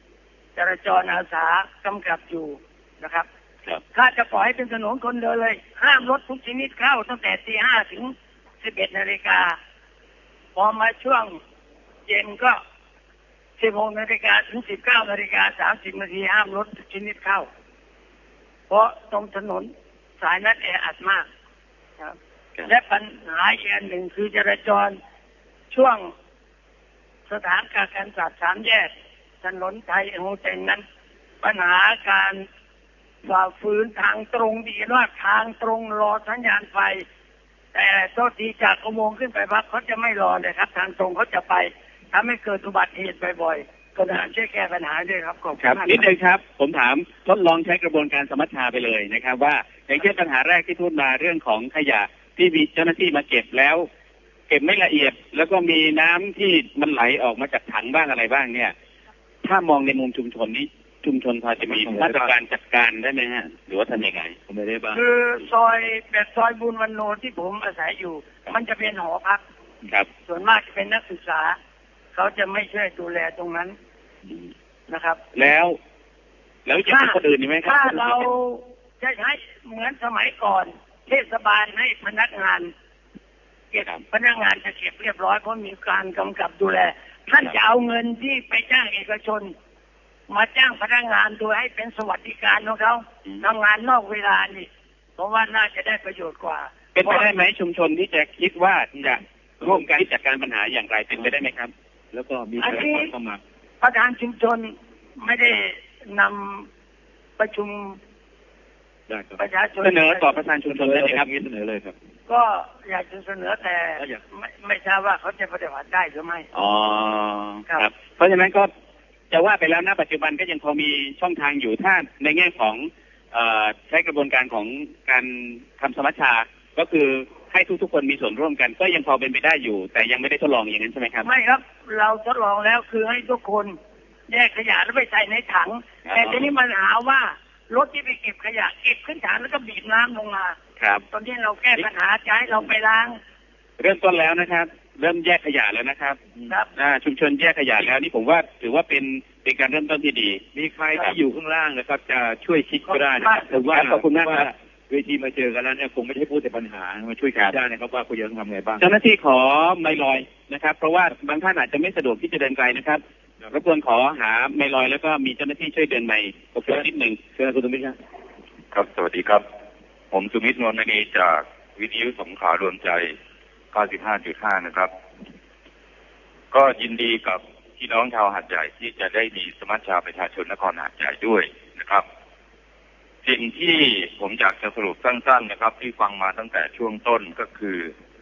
จราจรอาสากำกับอยู่นะครับถ้าจะปล่อยให้เป็นถนนคนเดินเลยห้ามรถทุกชนิดเข้าตั้งแต่ตีห้าถึงสิบเอ็ดนาฬิกาพอมาช่วงเย็นก็สิบหกนาฬิกาถึงสิบเก้านาฬิกาสามสิบนาทีห้ามรถทุกชนิดเข้าเพราะตรงถนนสายนั้นแออัดมากครับและปัญหาอีกอันหนึ่งคือจราจรช่วงสถานกักกันสัตว์สามแยกถนนไทยโฮเทลนั้นปัญหาการฝ่าฝืนทางตรงดีว่าทางตรงรอสัญญาณไฟแต่โทษทีจากอุโมงค์ขึ้นไปพักเขาจะไม่รอเลยครับทางตรงเขาจะไปทำให้เกิดอุบัติเหตุบ่อยๆก็น่าช่วยแก้ปัญหาด้วยครับขอบคุณครับนิดนึงครับผมถามทดลองใช้กระบวนการสมัชชาไปเลยนะครับว่าอย่างเช่นปัญหาแรกที่พูดมาเรื่องของขยะที่มีเจ้าหน้าที่มาเก็บแล้วเก็บไม่ละเอียดแล้วก็มีน้ำที่มันไหลออกมาจากถังบ้างอะไรบ้างเนี่ยถ้ามองในมุมชุมชนนี้ชุมชนพอจะมีมาตรการจัดการได้ไหมฮะหรือว่าทำยังไงผมไม่ได้บ้างคือซอยแบบซอยบุญวันโนที่ผมอาศัยอยู่มันจะเป็นหอพักครับส่วนมากจะเป็นนักศึกษาเขาจะไม่ช่วยดูแลตรงนั้นนะครับแล้วแล้วจะมีคนอื่นไหมครับถ้าเราจะใช้เหมือนสมัยก่อนเทศบาลให้พนักงานเก็บพนักงานจะเก็บเรียบร้อยเพราะมีการกำกับดูแลท่านจะเอาเงินที่ไปจ้างเอกชนมาจ้างพนักงานโดยให้เป็นสวัสดิการของเขาทำงานนอกเวลานี่เพราะว่าน่าจะได้ประโยชน์กว่าเป็นไปได้ไหมชุมชนที่จะคิดว่าจะร่วมกันจัดการปัญหาอย่างไรเป็นไปได้ไหมครับแล้วก็มีการเข้ามาประธานชุมชนไม่ได้นำประชุมประชาชนเสนอต่อประธานชุมชนได้ไหมครับเสนอเลยครับก็อยากจะเสนอแต่ไม่ไม่ทราบว่าเขาจะปฏิบัติได้หรือไม่อ๋อครับเพราะฉะนั้นก็จะว่าไปแล้วณปัจจุบันก็ยังพอมีช่องทางอยู่ถ้าในแง่ของใช้กระบวนการของการทำสมัชชาก็คือให้ทุกๆคนมีส่วนร่วมกันก็ยังพอเป็นไปได้อยู่แต่ยังไม่ได้ทดลองอย่างนั้นใช่ไหมครับไม่ครับเราทดลองแล้วคือให้ทุกคนแยกขยะแล้วไปใส่ในถังแต่ทีนี้มันหาว่ารถที่ไปเก็บขยะเก็บขึ้นถังแล้วก็บีบน้ำลงมาครับตอนนี้เราแก้ปัญหาจะให้เราไปล้างเริ่มต้นแล้วนะครับเริ่มแยกขยะแล้วนะครับครับชุมชนแยกขยะแล้วนี่ผมว่าถือว่าเป็นเป็นการเริ่มต้นที่ดีมีใครที่อยู่ข้างล่างนะครับจะช่วยคิดก็ได้นะครับผมว่าขอบคุณมากครับเวทีมาเจอกันแล้วเนี่ยคงไม่ใช่พูดแต่ปัญหามาช่วยกันได้นะครับว่าคุณจะต้องทำไงบ้างเจ้าหน้าที่ขอไมลอยนะครับเพราะว่าบางท่านอาจจะไม่สะดวกที่จะเดินไกลนะครับรบกวนขอหาไมลอยแล้วก็มีเจ้าหน้าที่ช่วยเดินไมค์ขอบคุณนิดหนึ่งเชิญคุณสุมิตรครับครับสวัสดีครับผมสุมิตรนวลมณีจากวิทยุสงขลารวมใจ เก้าสิบห้าจุดห้า นะครับก็ยินดีกับพี่น้องชาวหาดใหญ่ที่จะได้มีสมัชชาประชาชนนครหาดใหญ่ด้วยนะครับสิ่งที่ผมอยากจะสรุปสั้นๆนะครับที่ฟังมาตั้งแต่ช่วงต้นก็คือ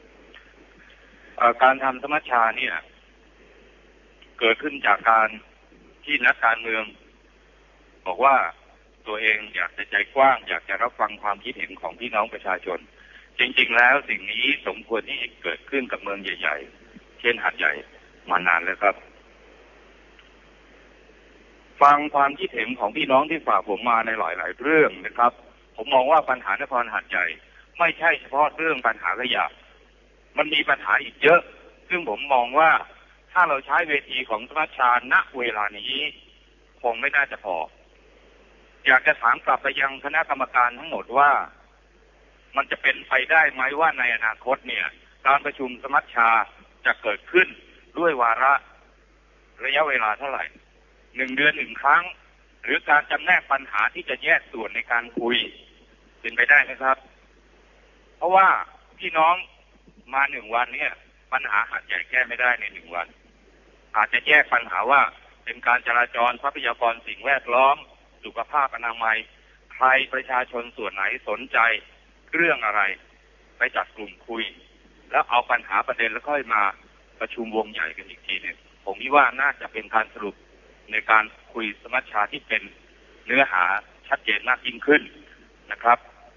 การทำสมัชชาเนี่ยเกิดขึ้นจากการที่นักการเมืองบอกว่าตัวเองอยากจะใจกว้างอยากจะรับฟังความคิดเห็นของพี่น้องประชาชนจริงๆแล้วสิ่งนี้สมควรที่จะเกิดขึ้นกับเมืองใหญ่ๆเช่นหาดใหญ่มานานแล้วครับฟังความคิดเห็นของพี่น้องที่ฝากผมมาในหลายๆเรื่องนะครับผมมองว่าปัญหานครหาดใหญ่ไม่ใช่เฉพาะเรื่องปัญหาขยะมันมีปัญหาอีกเยอะซึ่งผมมองว่าถ้าเราใช้เวทีของสมัชชาณเวลานี้คงไม่น่าจะพออยากจะถามกลับไปยังคณะกรรมการทั้งหมดว่ามันจะเป็นไปได้ไหมว่าในอนาคตเนี่ยการประชุมสมัชชาจะเกิดขึ้นด้วยวาระระยะเวลาเท่าไหร่หนึ่งเดือนหนึ่งครั้งหรือการจำแนกปัญหาที่จะแยกส่วนในการคุยเป็นไปได้ไหมครับเพราะว่าพี่น้องมาหนึ่งวันเนี่ยปัญหาหาดใหญ่แก้ไม่ได้ในหนึ่งวันอาจจะแยกปัญหาว่าเป็นการจราจรทรัพยากรสิ่งแวดล้อมสุขภาพอนามัยใครประชาชนส่วนไหนสนใจเรื่องอะไรไปจัดกลุ่มคุยแล้วเอาปัญหาประเด็นแล้วค่อยมาประชุมวงใหญ่กันอีกทีนึงผมคิดว่าน่าจะเป็นการสรุปในการคุยสมัชชาที่เป็นเนื้อหาชัดเจนมากยิ่งขึ้นนะครับ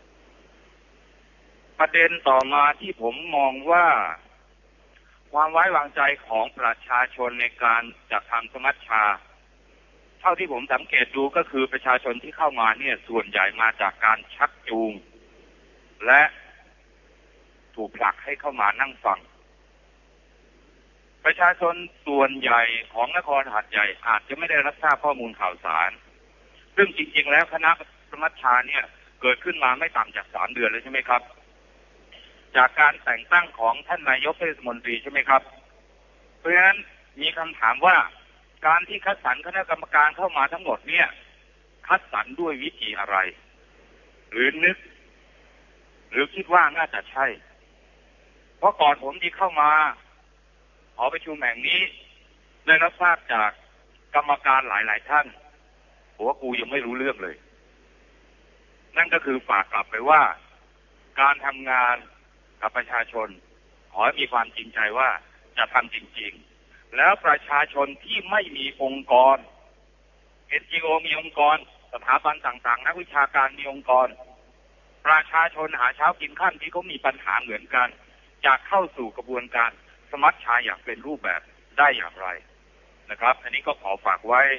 ประเด็นต่อมาที่ผมมองว่าความไว้วางใจของประชาชนในการจัดทำสมัชชาเท่าที่ผมสังเกตดูก็คือประชาชนที่เข้ามาเนี่ยส่วนใหญ่มาจากการชักจูงและถูกผลักให้เข้ามานั่งฟังประชาชนส่วนใหญ่ของนครหาดใหญ่อาจจะไม่ได้รับทราบข้อมูลข่าวสารซึ่งจริงๆแล้วคณะสมัชชาเนี่ยเกิดขึ้นมาไม่ต่ำจากสามเดือนแล้วใช่ไหมครับจากการแต่งตั้งของท่านนายกเทศมนตรีใช่ไหมครับเพราะฉะนั้นมีคำถามว่าการที่คัดสรรคณะกรรมการเข้ามาทั้งหมดเนี่ยคัดสรรด้วยวิธีอะไรหรือนึกหรือคิดว่าน่าจะใช่เพราะก่อนผมที่เข้ามาหอประชุมแห่งนี้ได้รับทราบจากกรรมการหลายๆท่านหัวกูยังไม่รู้เรื่องเลยนั่นก็คือฝากกลับไปว่าการทำงานกับประชาชนขอให้มีความจริงใจว่าจะทำจริงๆแล้วประชาชนที่ไม่มีองค์กร เอ็น จี โอ มีองค์กรสถาบันต่างๆนักวิชาการมีองค์กรประชาชนหาเช้ากินค่ำที่เขามีปัญหาเหมือนกันจะเข้าสู่กระบวนการสมัชชาอย่างเป็นรูปแบบได้อย่างไรนะครับอันนี้ก็ขอฝากไว้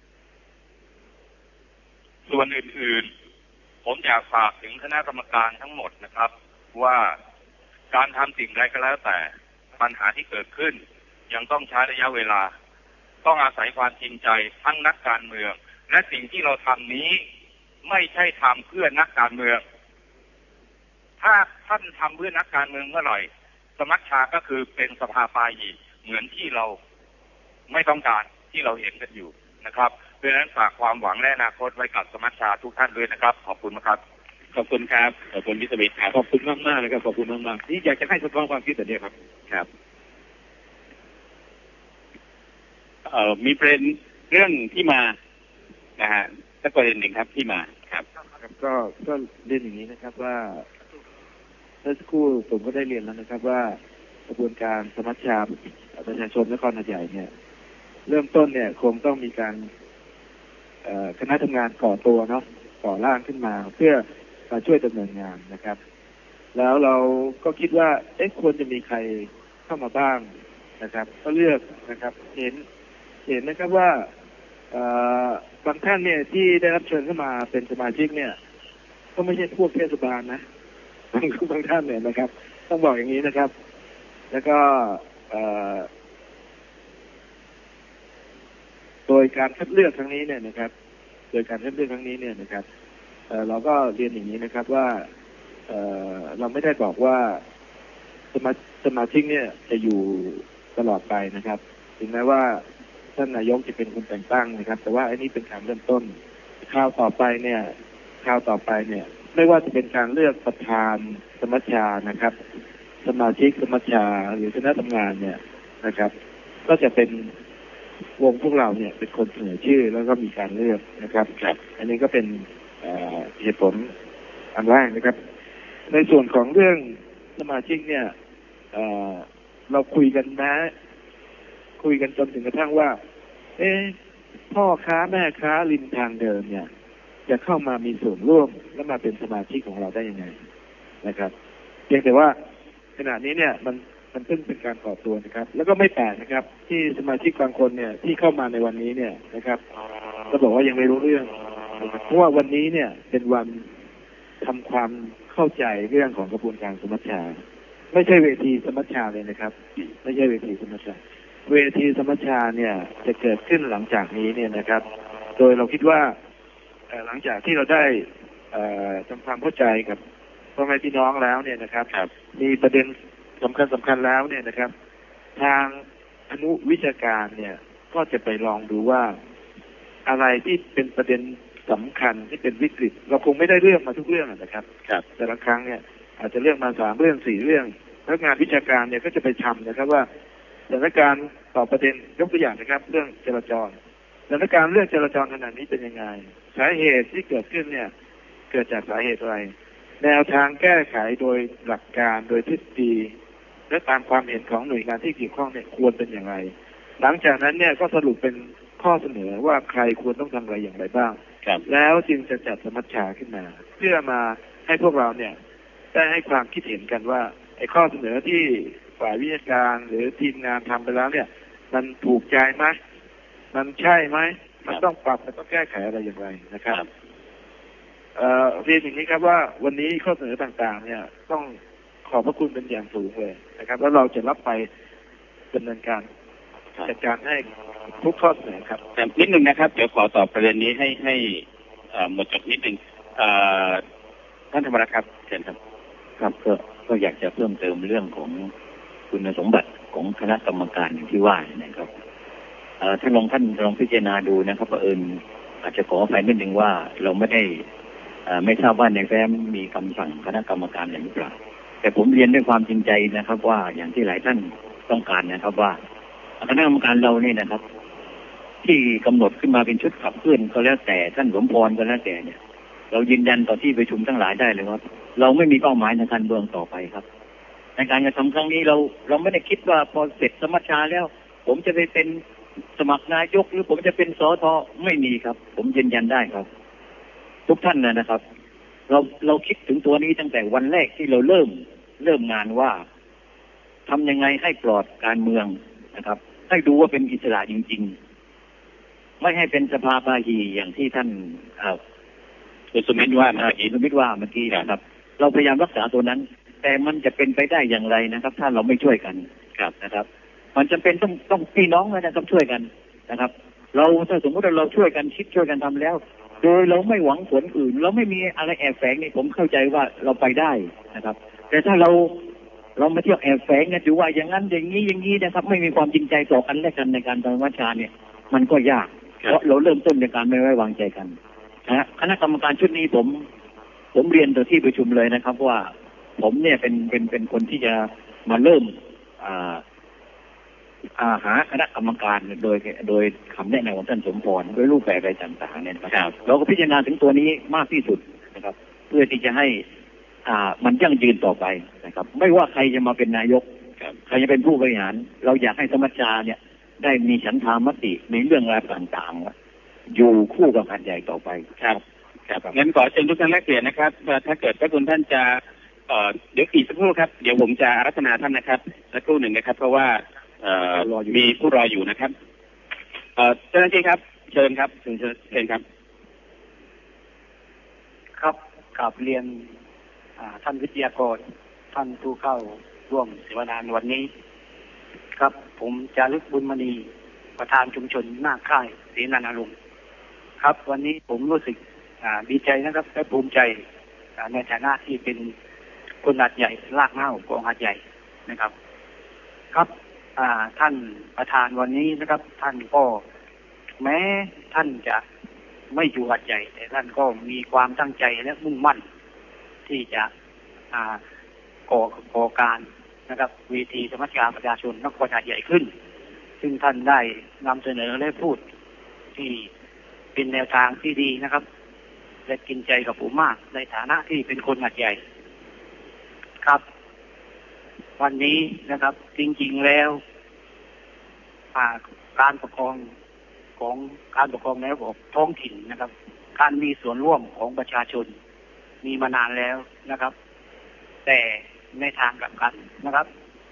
ส่วนอื่นๆผมอยากฝากถึงคณะกรรมการทั้งหมดนะครับว่าการทำสิ่งใดก็แล้วแต่ปัญหาที่เกิดขึ้นยังต้องใช้ระยะเวลาต้องอาศัยความจริงใจทั้งนักการเมืองและสิ่งที่เราทำนี้ไม่ใช่ทำเพื่อนักการเมืองถ้าท่านทำเพื่อนักการเมืองเมื่อไหร่สมัชชาก็คือเป็นสภาปายีเหมือนที่เราไม่ต้องการที่เราเห็นกันอยู่นะครับเพราะฉะนั้นฝากความหวังและอนาคตไว้กับสมัชชาทุกท่านด้วยนะครับขอบคุณครับขอบคุณครับขอบคุณพิสมิทธิ์ครับขอบคุณมากมากเลยครับขอบคุณมากมากที่อยากจะให้สะท้อนความคิดแต่เนี้ยครับครับเอ่อมีประเด็นเรื่องที่มานะฮะสักประเด็นหนึ่งครับที่มาครับก็ก็เรียนอย่างนี้นะครับว่าเมื่อสักครู่ผมก็ได้เรียนแล้วนะครับว่ากระบวนการสมัชชาประชาชนนครหาดใหญ่เนี่ยเริ่มต้นเนี่ยคงต้องมีการคณะทำงานก่อตัวเนาะก่อร่างขึ้นมาเพื่อมาช่วยดำเนินงานนะครับแล้วเราก็คิดว่าเอ๊ะควรจะมีใครเข้ามาบ้างนะครับก็เลือกนะครับเห็นเห็นนะครับว่าบางท่านเนี่ยที่ได้รับเชิญเข้ามาเป็นสมาชิกเนี่ยก็ไม่ใช่พวกเทศบาลนะบางบางท่านเนี่ยนะครับต้องบอกอย่างนี้นะครับแล้วก็โดยการคัดเลือกครั้งนี้เนี่ยนะครับโดยการคัดเลือกครั้งนี้เนี่ยนะครับเอ่อเราก็เรียนอย่างนี้นะครับว่าเอ่อเราไม่ได้บอกว่าสมาสมาชิกเนี่ยจะอยู่ตลอดไปนะครับถึงแม้ว่าท่านนายกจะเป็นคนแต่งตั้งนะครับแต่ว่าอันนี้เป็นการเริ่มต้นคราวต่อไปเนี่ยคราวต่อไปเนี่ยไม่ว่าจะเป็นการเลือกประธานสมัชชานะครับสมาชิกสมัชชาหรือคณะทำงานเนี่ยนะครับก็จะเป็นวงพวกเราเนี่ยเป็นคนเสนอชื่อแล้วก็มีการเลือกนะครับอันนี้ก็เป็นเหตุผลอันแรกนะครับในส่วนของเรื่องสมาชิกเนี่ยเอ่อเราคุยกันนะคุยกันจนถึงกระทั่งว่าเอ๊ะพ่อค้าแม่ค้าริมทางเดินเนี่ยจะเข้ามามีส่วนร่วมและมาเป็นสมาชิกของเราได้ยังไงนะครับเพียงแต่ว่าขณะนี้เนี่ยมันมันเพิ่งเป็นการก่อตัวนะครับแล้วก็ไม่แปลกนะครับที่สมาชิกบางคนเนี่ยที่เข้ามาในวันนี้เนี่ยนะครับก็บอกว่ายังไม่รู้เรื่องเพราะว่าวันนี้เนี่ยเป็นวันทำความเข้าใจเรื่องของกระบวนการสมัชชาไม่ใช่เวทีสมัชชาเลยนะครับไม่ใช่เวทีสมัชชาเวทีสมัชชาเนี่ยจะเกิดขึ้นหลังจากนี้เนี่ยนะครับโดยเราคิดว่าหลังจากที่เราได้ทำความเข้าใจกับพ่อแม่พี่น้องแล้วเนี่ยนะครับมีประเด็นสำคัญสำคัญแล้วเนี่ยนะครับทางอนุวิชาการเนี่ยก็จะไปลองดูว่าอะไรที่เป็นประเด็นสำคัญที่เป็นวิกฤตเราคงไม่ได้เรื่องมาทุกเรื่องนะครับแต่ละครั้งเนี่ยอาจจะเลือกมาสามเรื่องสี่เรื่องแล้วงานวิชาการเนี่ยก็จะไปทำนะครับว่าสถานการณ์ต่อประเด็นยกตัวอย่างนะครับเรื่องจราจรสถานการณ์เรื่องจราจรขนาดนี้เป็นยังไงสาเหตุที่เกิดขึ้นเนี่ยเกิดจากสาเหตุอะไรแนวทางแก้ไขโดยหลักการโดยทฤษฎีและตามความเห็นของหน่วยงานที่เกี่ยวข้องเนี่ยควรเป็นอย่างไรหลังจากนั้นเนี่ยก็สรุปเป็นข้อเสนอว่าใครควรต้องทำอะไรอย่างไรบ้างแล้วจึงจะจัดสมัชชาขึ้นมาเพื่อมาให้พวกเราเนี่ยได้ให้ความคิดเห็นกันว่าไอ้ข้อเสนอที่ฝ่ายวิชาการหรือทีมงานทำไปแล้วเนี่ยมันถูกใจไหมมันใช่ไหมมันต้องปรับมันต้องแก้ไขอะไรอย่างไรนะครับเอ่อเรียนอย่างนี้ครับว่าวันนี้ข้อเสนอต่างๆเนี่ยต้องขอบพระคุณเป็นอย่างสูงเลยนะครับแล้วเราจะรับไปดำเนินการจัดการให้ทุกข้อเสนอครับแต่นิดนึงนะครับเดี๋ยวขอตอบประเด็นนี้ให้ให้หมดจดนิดนึงท่านธรรมรัตน์ครับเชิญครับครับก็ก็อยากจะเพิ่มเติมเรื่องของคุณสมบัติของคณะกรรมการอย่างที่ว่านะครับท่านลองท่านลองพิจารณาดูนะครับเผอิญอาจจะขออภัยนิดนึงว่าเราไม่ได้ไม่ทราบว่าในแฟ้มมีคำสั่งคณะกรรมการอย่างหรือเปล่าแต่ผมเรียนด้วยความจริงใจนะครับว่าอย่างที่หลายท่านต้องการนะครับว่าคณะกรรมการเราเนี่ยนะครับที่กำหนดขึ้นมาเป็นชุดขับเคลื่อนก็แล้วแต่ท่านสมพรก็แล้วแต่เนี่ยเรายืนยันต่อที่ประชุมทั้งหลายได้เลยว่าเราไม่มีเป้าหมายในการเมืองต่อไปครับในการกระทำครั้งนี้เราเราไม่ได้คิดว่าพอเสร็จสมัชชาแล้วผมจะไปเป็นสมัครนายกหรือผมจะเป็นสทไม่มีครับผมยืนยันได้ครับทุกท่านนะครับเราเราคิดถึงตัวนี้ตั้งแต่วันแรกที่เราเริ่มเริ่มงานว่าทำยังไงให้ปลอดการเมืองนะครับให้ดูว่าเป็นอิสระจริงๆไม่ให้เป็นสภาพาหีอย่างที่ท่านคุณสุมิตรว่าเมื่อกี้สุมิตรว่าเมื่อกี้นะครับเราพยายามรักษาตัวนั้นแต่มันจะเป็นไปได้อย่างไรนะครับถ้าเราไม่ช่วยกันครับนะครับมันจำเป็นต้องต้องพี่น้องนะครับช่วยกันนะครับเราถ้าสมมติว่าเราช่วยกันคิดช่วยกันทำแล้วโดยเราไม่หวังผลอื่นเราไม่มีอะไรแอบแฝงนี่ผมเข้าใจว่าเราไปได้นะครับแต่ถ้าเราเรามาเที่ยวแอบแฝงกันอยู่ว่าอย่างนั้นอย่างนี้อย่างนี้นะครับไม่มีความจริงใจต่อกันและกันในการทำวัชชาเนี่ยมันก็ยากเพราะเราเริ่มต้นในการไม่ไว้วางใจกันนะคณะกรรมการชุดนี้ผมผมเรียนต่อที่ประชุมเลยนะครับว่าผมเนี่ยเป็นเป็นเป็นคนที่จะมาเริ่มอ่าหาคณะกรรมการโดยโดยคำแนะนำของท่านสมพรด้วยรูปแบบอะไรต่างๆเนี่ยนะครับเราก็พิจารณาถึงตัวนี้มากที่สุดนะครับเพื่อที่จะให้อ่ามันยั่งยืนต่อไปนะครับไม่ว่าใครจะมาเป็นนายกใครจะเป็นผู้บริหารเราอยากให้สมัชชาเนี่ยได้มีฉันทามติในเรื่องราวต่างๆอยู่คู่กับหาดใหญ่ต่อไปครับครับงั้นขอเชิญทุกท่านแลกเปลี่ยนนะครับถ้าเกิดพระคุณท่านจะเดี๋ยวอีกสักครู่ครับเดี๋ยวผมจะอารัธนาท่านนะครับสักครู่หนึ่งนะครับเพราะว่ามีผู้รออยู่นะครับเจ้าหน้าที่ครับเชิญครับเชิญเชิญครับครับกราบเรียนท่านวิทยากรท่านผู้เข้าร่วมเสวนาวันนี้ครับผมจารึกบุญมณีประธานชุมชนหน้าค่ายศรีนันทรุงครับวันนี้ผมรู้สึกดีใจนะครับและภูมิใจในฐานะที่เป็นคนหาดใหญ่รากเหง้าของหาดใหญ่นะครับครับท่านประธานวันนี้นะครับท่านก็แม้ท่านจะไม่อยู่หาดใหญ่แต่ท่านก็มีความตั้งใจและมุ่งมั่นที่จะก่อก่อการนะครับเวทีสมัชชาประชาชนนครหาดใหญ่ขึ้นซึ่งท่านได้นำเสนอและพูดที่เป็นแนวทางที่ดีนะครับและกินใจกับผมมากในฐานะที่เป็นคนหาดใหญ่ครับวันนี้นะครับจริงๆแล้วการปกครองของการปกครองในระบบท้องถิ่นนะครับการมีส่วนร่วมของประชาชนมีมานานแล้วนะครับแต่ในทางกลับกันนะครับ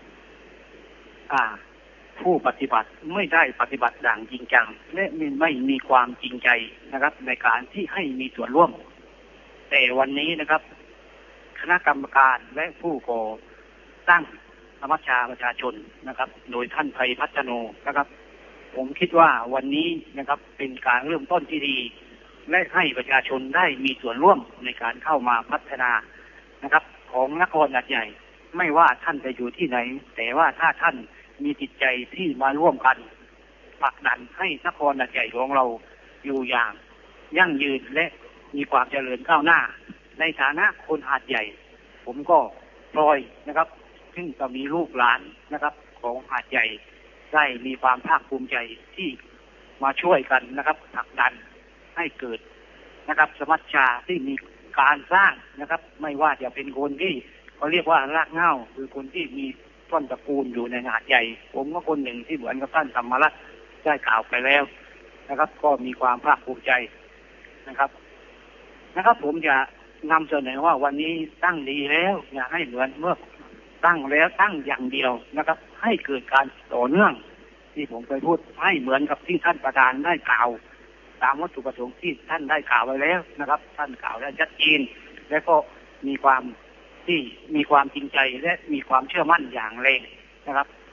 ผู้ปฏิบัติไม่ได้ปฏิบัติอย่างจริงจังและไม่มีความจริงใจนะครับในการที่ให้มีส่วนร่วมแต่วันนี้นะครับคณะกรรมการและผู้ก่อตั้งสมัชชาประชาชนนะครับโดยท่านไพพัฒโนนะครับผมคิดว่าวันนี้นะครับเป็นการเริ่มต้นที่ดีและให้ประชาชนได้มีส่วนร่วมในการเข้ามาพัฒนานะครับของนครหาดใหญ่ไม่ว่าท่านจะอยู่ที่ไหนแต่ว่าถ้าท่านมีจิตใจที่มาร่วมกันผลักดันให้นครหาดใหญ่ของเราอยู่อย่างยั่งยืนและมีความเจริญก้าวหน้าในฐานะคนหาดใหญ่ผมก็พลอยนะครับซึ่งจะมีลูกหลานนะครับของหาดใหญ่ได้มีความภาคภูมิใจที่มาช่วยกันนะครับผลักดันให้เกิดนะครับสมัชชาที่มีการสร้างนะครับไม่ว่าจะเป็นคนที่เขาเรียกว่ารากเหง้าคือคนที่มีต้นตระกูลอยู่ในหาดใหญ่ผมก็คนหนึ่งที่เหมือนกับท่านธรรมรัตน์ได้กล่าวไปแล้วนะครับก็มีความภาคภูมิใจนะครับนะครับผมจะนำเสนอว่าวันนี้ตั้งดีแล้วอย่าให้เหมือนเมื่อตั้งแล้วตั้งอย่างเดียวนะครับให้เกิดการต่อเนื่องที่ผมเคยพูดให้เหมือนกับที่ท่านประธานได้กล่าวตามวัตถุประสงค์ที่ท่านได้กล่าวไว้แล้วนะครับท่านกล่าวได้ชัดเจนและก็มีความที่มีความจริงใจและมีความเชื่อมั่นอย่างแรงนะครับ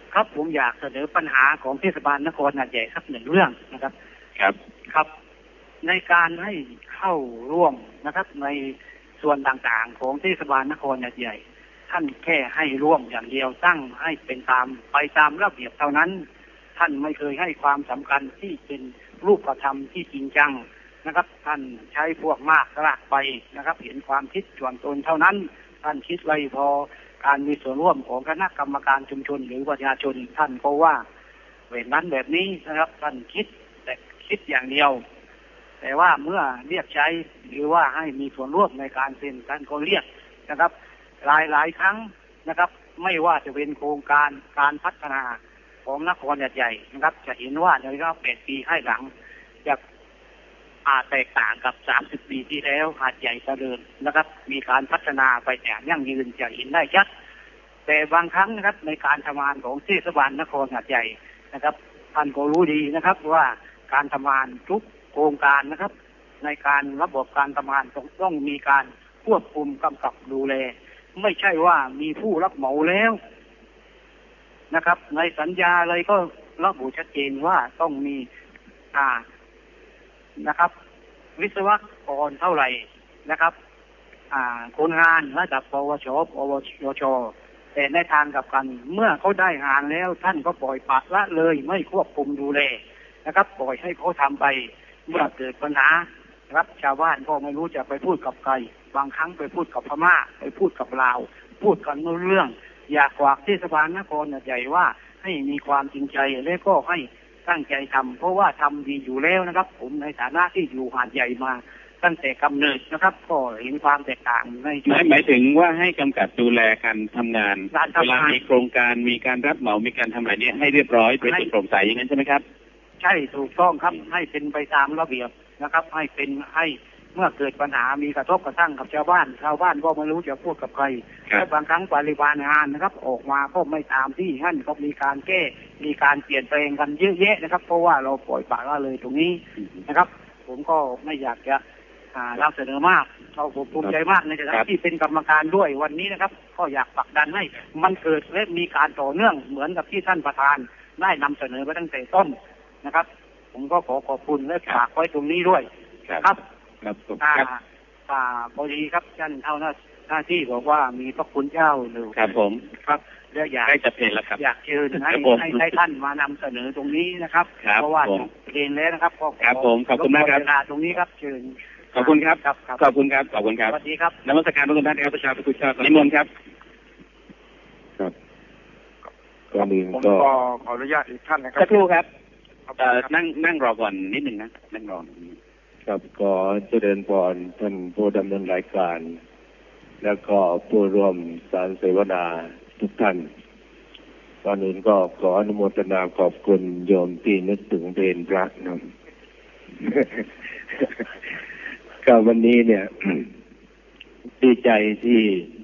ครับผมอยากเสนอปัญหาของเทศบาลนครหาดใหญ่สักหนึ่งเรื่องนะครับครับครับในการให้เข้าร่วมนะครับในส่วนต่างๆของเทศบาลนครหาดใหญ่ท่านแค่ให้ร่วมอย่างเดียวตั้งให้เป็นตามไปตามระเบียบเท่านั้นท่านไม่เคยให้ความสำคัญที่เป็นรูปธรรมที่จริงจังนะครับท่านใช้พวกมากลากไปนะครับเห็นความคิดส่วนตนเท่านั้นท่านคิดไว้พอการมีส่วนร่วมของคณะกรรมการชุมชนหรือประชาชนท่านก็ว่าแบบนั้นแบบนี้นะครับท่านคิดแต่คิดอย่างเดียวแต่ว่าเมื่อเรียกใช้หรือว่าให้มีส่วนร่วมในการเซ็นท่านก็เรียกนะครับหลายหลายครั้งนะครับไม่ว่าจะเป็นโครงการการพัฒนาของนครหาดใหญ่นะครับจะเห็นว่าในรอบแปดปีให้หลังจะอาจแตกต่างกับสามสิบปีที่แล้วหาดใหญ่เจริญนะครับมีการพัฒนาไปอย่างยั่งยืนจะเห็นได้ชัดแต่บางครั้งนะครับในการทำงานของเทศบาลนครหาดใหญ่นะครับท่านก็รู้ดีนะครับว่าการทำงานทุกโครงการนะครับในการระบบการทำงานต้องต้องมีการควบคุมกำกับดูแลไม่ใช่ว่ามีผู้รับเหมาแล้วนะครับในสัญญาอะไรก็ระบุชัดเจนว่าต้องมีอ่านะครับวิศวกรเท่าไหร่นะครับอ่าคนงานระดับปวชปวชแต่ในทางกับกันเมื่อเขาได้งานแล้วท่านก็ปล่อยปละละเลยไม่ควบคุมดูแลนะครับปล่อยให้เขาทำไปเมื่อเกิดปัญหาครับชาวบ้านก็ไม่รู้จะไปพูดกับใครบางครั้งไปพูดกับพม่าไปพูดกับลาวพูดกันเรื่องอยากฝากเทศบาลนครหาดใหญ่ว่าให้มีความจริงใจและก็ให้ตั้งใจทำเพราะว่าทำดีอยู่แล้วนะครับผมในฐานะที่อยู่หาดใหญ่มาตั้งแต่กำเนิดนะครับก็เห็นความแตกต่างในหมายหมายถึงว่าให้กำกับดูแลการทำงานเวลามีโครงการมีการรับเหมามีการทำอะไรนี้ให้เรียบร้อยเป็นโปร่งใสอย่างนั้นใช่ไหมครับใช่ถูกต้องครับให้เป็นไปตามระเบียบนะครับให้เป็นให้เมื่อเกิดปัญหามีกระทบกระทั่งกับชาวบ้านชาวบ้านก็ไม่รู้จะพูดกับใครและบางครั้งปริมาณงานนะครับออกมาก็ไม่ตามที่ท่านก็มีการแก้มีการเปลี่ยนแปลงกันเยอะแยะนะครับเพราะว่าเราปล่อยปละละเลยตรงนี้นะครับผมก็ไม่อยากจะนำเสนอมากเราภูมิใจมากในฐานะที่เป็นกรรมการด้วยวันนี้นะครับก็อยากผลักดันให้มันเกิดและมีการต่อเนื่องเหมือนกับที่ท่านประธานได้นำเสนอไปตั้งแต่ต้นนะครับผมก็ขอขอบคุณและฝากไว้ตรงนี้ด้วยครับครับอ่าพอดีครับท่านเท่าหน้าที่บอกว่ามีพระคุณเจ้าหรือครับผมครับและอยากใกล้จะเพลนแล้วครับอยากเชิญให้ให้ท่านมานำเสนอตรงนี้นะครับเพราะว่าเพลนแล้วนะครับก็ครับผมขอบคุณมากครับตรงนี้ครับเชิญขอบคุณครับขอบคุณครับขอบคุณครับสวัสดีครับนมัสการพระคุณท่านครับประชาชนนิมนต์ครับครับก่อนอื่นก็ขออนุญาตอีกท่านนะครับสักครู่ครับนั่งนั่งรอก่อนนิดหนึ่งนะนั่งรอครับขอเจริญพรท่านผู้ดำเนินรายการแล้วก็ผู้ร่วมสารเสวนาทุกท่านก่อนอื่นก็ขออนุโมทนาขอบคุณโยมที่นึกถึงเพลพระนะก็วันนี้เนี่ยดีใจที่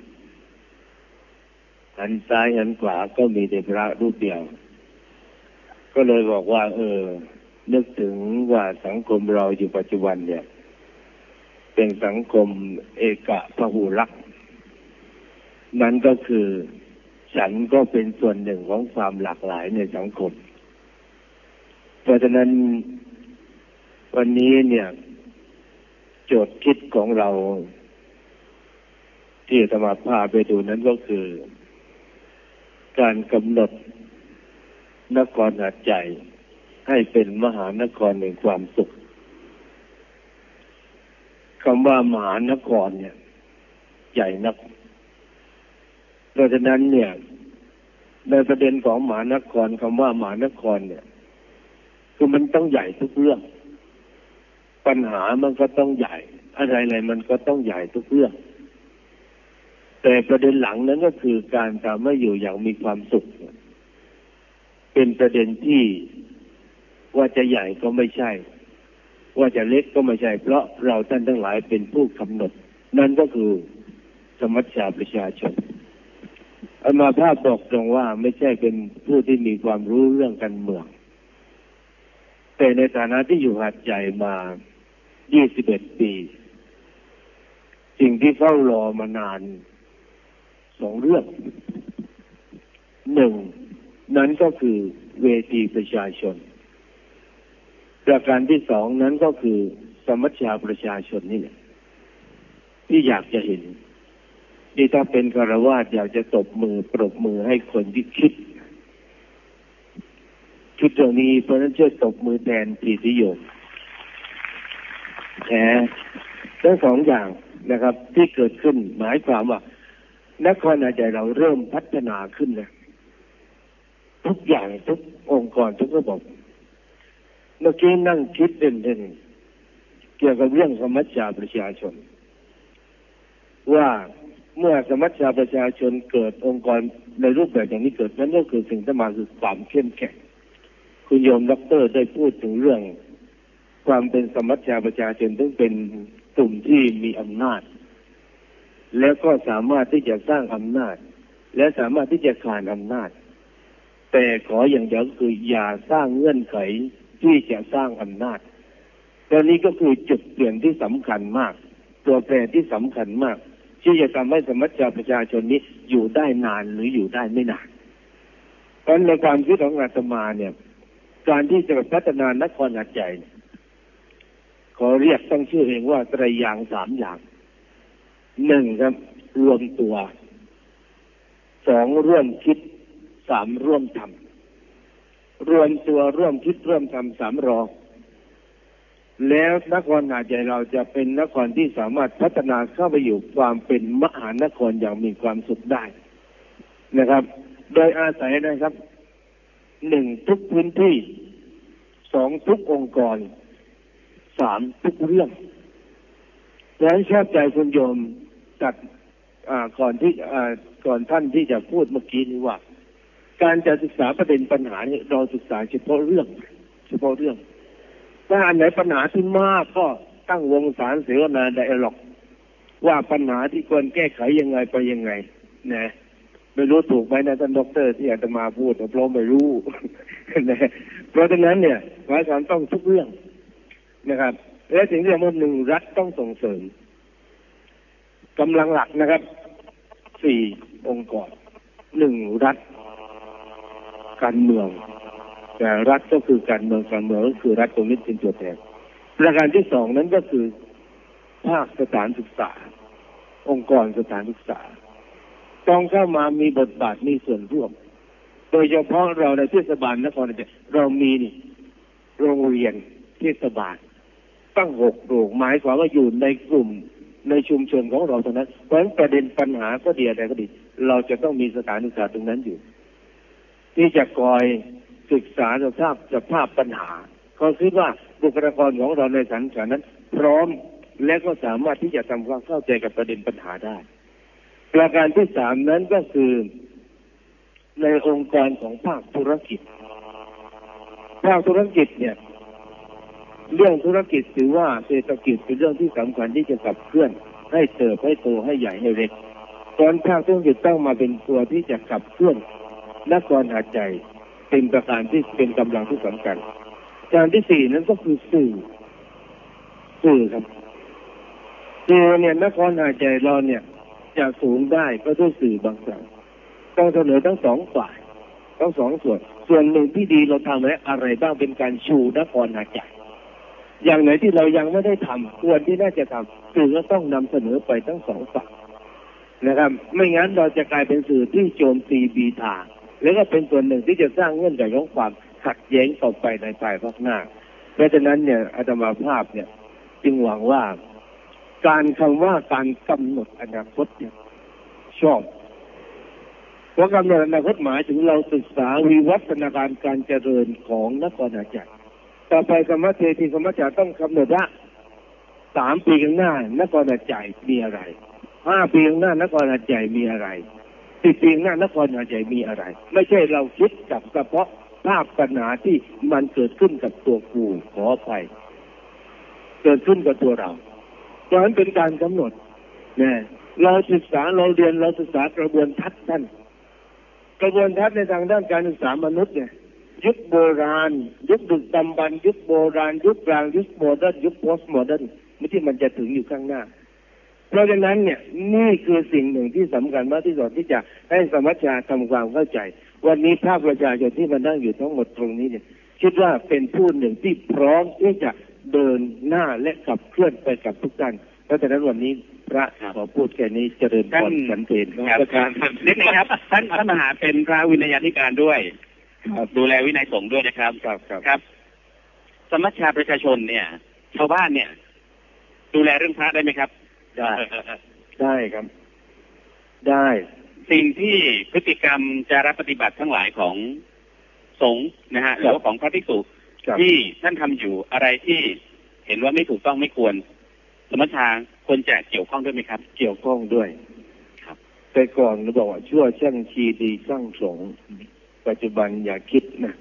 หันซ้ายหันขวาก็มีแต่พระรูปเดียวก็เลยบอกว่าเออนึกถึงว่าสังคมเราอยู่ปัจจุบันเนี่ยเป็นสังคมเอกพหุรักษ์นั่นก็คือฉันก็เป็นส่วนหนึ่งของความหลากหลายในสังคมเพราะฉะนั้นวันนี้เนี่ยโจทย์คิดของเราที่อาตมาพาไปดูนั้นก็คือการกำหนดนครหาดใหญ่ให้เป็นมหานครแห่งความสุขคำว่ามหานครเนี่ยใหญ่นักเพราะฉะนั้นเนี่ยในประเด็นของมหานครคำว่ามหานครเนี่ยคือมันต้องใหญ่ทุกเรื่องปัญหามันก็ต้องใหญ่อะไรๆมันก็ต้องใหญ่ทุกเรื่องแต่ประเด็นหลังนั้นก็คือการทำให้อยู่อย่างมีความสุขเป็นประเด็นที่ว่าจะใหญ่ก็ไม่ใช่ว่าจะเล็กก็ไม่ใช่เพราะเราท่านทั้งหลายเป็นผู้กำหนดนั่นก็คือสมัชชาประชาชนอามาภาพบอกตรงว่าไม่ใช่เป็นผู้ที่มีความรู้เรื่องการเมืองแต่ในฐานะที่อยู่หาดใหญ่มายี่สิบเอ็ดปีสิ่งที่เฝ้ารอมานานสองเรื่องหนึ่งนั้นก็คือเวทีประชาชนประการที่สองนั้นก็คือสมัชชาประชาชนนี่แหละที่อยากจะเห็นที่ถ้าเป็นคฤหัสถ์อยากจะตบมือปรบมือให้คนที่คิดคิดเรื่องนี้เพราะนั้นช่วยตบมือแทนพี่นิยมแหมทั้งสองอย่างนะครับที่เกิดขึ้นหมายความว่านครหาดใหญ่เราเริ่มพัฒนาขึ้นนะทุกอย่างทุกองค์กรทุกระบบเมื่อกี้นั่งคิดเด่นๆเกี่ยวกับเรื่องสมัชชาประชาชนว่าเมื่อสมัชชาประชาชนเกิดองค์กรในรูปแบบอย่างนี้เกิดนั้นก็คือสิ่งที่มาคือความเข้มแข็งคุณโยมด็อกเตอร์ได้พูดถึงเรื่องความเป็นสมัชชาประชาชนซึ่งเป็นกลุ่มที่มีอำนาจแล้วก็สามารถที่จะสร้างอำนาจและสามารถที่จะขานอำนาจแต่ขออย่างเดียวคืออย่าสร้างเงื่อนไขที่จะสร้างอำนาจตอนนี้ก็คือจุดเปลี่ยนที่สำคัญมากตัวแปรที่สำคัญมากที่จะทำให้สมัชชาประชาชนนี้อยู่ได้นานหรืออยู่ได้ไม่นานเพราะในความคิดของอาตมาเนี่ยการที่จะพัฒนานครหาดใหญ่ขอเรียกตั้งชื่อเองว่าไตรยางค์สามอย่างหนึ่งครับรวมตัวสองร่วมคิดสามร่วมทำรวมตัวร่วมคิดร่วมทำสามรอแล้วนครหาดใหญ่เราจะเป็นนครที่สามารถพัฒนาเข้าไปอยู่ความเป็นมหานครอย่างมีความสุขได้นะครับโดยอาศัยนะครับหนึ่งทุกพื้นที่สองทุกองค์กรสามทุกเรื่องแล้วชอบใจคุณโยมตัดก่อนที่ก่อนท่านที่จะพูดเมื่อกี้นี้ว่าการจะศึกษาประเด็นปัญหาเนี่ยเราศึกษาเฉพาะเรื่องเฉพาะเรื่องถ้าอันไหนปัญหาที่มากก็ตั้งวงสารเสวนาไดอะล็อกว่าปัญหาที่ควรแก้ไขยังไงไปยังไงนะไม่รู้ถูกไหมนะท่านด็อกเตอร์ที่อาตมาพูดเพราะไม่รู้นะเพราะฉะนั้นเนี่ยหมายความต้องทุกเรื่องนะครับและสิ่งที่สำคัญหนึ่งรัฐต้องส่งเสริมกำลังหลักนะครับสี่องค์กรหนึ่งรัฐการเมืองแต่รัฐก็คือการเมืองการเมืองก็คือรัฐตรงนี้เป็นตัวแทนประการที่สองนั้นก็คือภาคสถานศึกษาองค์กรสถานศึกษาต้องเข้ามามีบทบาทมีส่วนร่วมโดยเฉพาะเราในเทศบาลนครหาดใหญ่เรามีนี่โรงเรียนเทศบาลตั้งหกโรงหมายความว่าอยู่ในกลุ่มในชุมชนของเราเท่านั้นเพราะฉะนั้นประเด็นปัญหาก็ดีอะไรก็ดีเราจะต้องมีสถานศึกษาตรงนั้นอยู่ที่จะคอยศึกษาสภาพสภาพปัญหาเขาคิดว่าบุคลากรของเราในสถานศึกษานั้นพร้อมและก็สามารถที่จะทำความเข้าใจกับประเด็นปัญหาได้ประการที่สามนั้นก็คือในองค์กรของภาคธุรกิจภาคธุรกิจเนี่ยเรื่องธุรกิจถือว่าเศรษฐกิจเป็นเรื่องที่สำคัญที่จะขับเคลื่อนให้เติบให้โตให้ใหญ่ให้เล็กตอนภาคธุรกิจต้องมาเป็นตัวที่จะขับเคลื่อนนครหาดใหญ่เป็นประการที่เป็นกำลังที่สำคัญการที่สี่นั้นก็คือสื่อสื่อครับสื่อเนี่ยนครหาดใหญ่เราเนี่ยจะสูงได้ก็ด้วยสื่อบางอย่างต้องเสนอทั้งสองฝ่ายทั้งสองส่วนส่วนหนึ่งที่ดีเราทำแล้วอะไรบ้างเป็นการชูนครหาดใหญ่อย่างไหนที่เรายังไม่ได้ทำควรที่น่าจะทำสื่อก็ต้องนำเสนอไปทั้งสองฝ่ายนะครับไม่งั้นเราจะกลายเป็นสื่อที่โจมตีบีทาแล้วก็เป็นส่วนหนึ่งที่จะสร้างเงื่อนไขของความขัดแย้งต่อไปในภายภาคหน้าเพราะฉะนั้นเนี่ยอาตมาภาพเนี่ยจึงหวังว่าการคำว่าการกำหนดอนาคตเนี่ยชอบเพราะกำหนดอนาคตหมายถึงเราศึกษาวิวัฒนาการการเจริญของนครหาดใหญ่ต่อไปสมัชเททีสมัชชาต้องกำหนดว่าสามปีข้างหน้านครหาดใหญ่มีอะไรห้าปีข้างหน้านครหาดใหญ่มีอะไรสิบปีข้างหน้านครหาดใหญ่มีอะไรไม่ใช่เราคิดกับเฉพาะภาพปัญหาที่มันเกิดขึ้นกับตัวกูขอไปเกิดขึ้นกับตัวเราเพราะฉะนั้นเป็นการกำหนดเนี่ยเราศึกษาเราเรียนเราศึกษากระบวนทัศน์ท่านกระบวนทัศน์ในทางด้านการศึกษามนุษย์เนี่ยยุคโบราณยุคดึกดำบรรพ์ยุคโบราณยุคกลางยุคโมเดิร์นยุคโพสต์โมเดิร์นไม่ที่มันจะถึงอยู่ข้างหน้าเพราะฉะนั้นเนี่ยนี่คือสิ่งหนึ่งที่สำคัญมากที่สุดที่จะให้สมัชชาทำความเข้าใจวันนี้ภาคประชาชนที่มานั่งอยู่ทั้งหมดตรงนี้เนี่ยคิดว่าเป็นผู้หนึ่งที่พร้อมที่จะเดินหน้าและขับเคลื่อนไปกับทุกท่านเพราะฉะนั้นวันนี้พระขอพูดแค่นี้เจริญพรสันเสนครับนิดนึงครับท่านท่านมหาเป็นพระวินัยธิการด้วยดูแลวินัยสงฆ์ด้วยนะครับครับครับสมัชชาประชาชนเนี่ยชาวบ้านเนี่ยดูแลเรื่องพระได้ไหมครับได้ได้ครับได้สิ่งที่พฤติกรรมจารีตปฏิบัติทั้งหลายของสงฆ์นะฮะหรือว่าของพระภิกษุที่ท่านทำอยู่อะไรที่เห็นว่าไม่ถูกต้องไม่ควรสมัชชาควรจะเกี่ยวข้องด้วยไหมครับเกี่ยวข้องด้วยครับแต่ก่อนเราบอกว่าชั่วช่างชีดีสร้างสงฆ์ปัจจุบันอย่าคิดนะ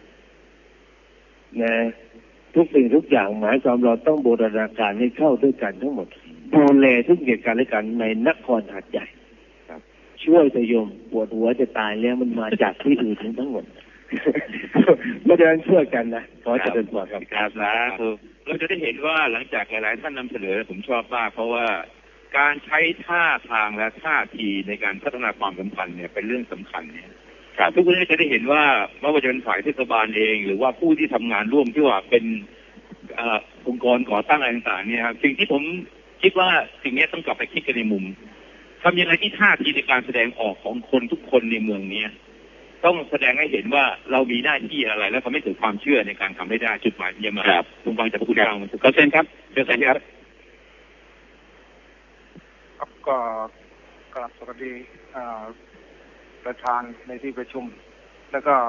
นะทุกสิ่งทุกอย่างหมายความเราต้องบูรณาการให้เข้าด้วยกันทั้งหมดดูแลทุกเหตุการณ์และกันในนครหาดใหญ่ครับช่วยโยมปวดหัวจะตายแล้วมันมาจากที่อื่นทั้งหมดเพราะฉะนั้นช่วยกันนะขอเจริญพรครับครับนะเราจะได้เห็นว่าหลังจากหลายๆท่านนำเสนอผมชอบมากเพราะว่าการใช้ท่าทางและท่าทีในการพัฒนาความสัมพันธ์เนี่ยเป็นเรื่องสำคัญเนี่ยทุกคนจะได้เห็นว่าไม่ว่าจะเป็นฝ่ายเทศบาลเองหรือว่าผู้ที่ทำงานร่วมที่ว่าเป็นองค์กรก่อตั้งอะไรต่างๆเนี่ยครับสิ่งที่ผมคิดว่าสิ่งนี้ต้องกลับไปคิดกันในมุมทำยังไงที่ท่าทีในการแสดงออกของคนทุกคนในเมืองนี้ต้องแสดงให้เห็นว่าเรามีหน้าที่อะไรและทำให้เกิดความเชื่อในการทำให้ได้จุดหมายเยี่ยมมากผมฟังจากพระคุณเจ้ามันก็เช่นครับเชิญครับครับก็กราบสวัสดีประธานในที่ประชุมแล้วก็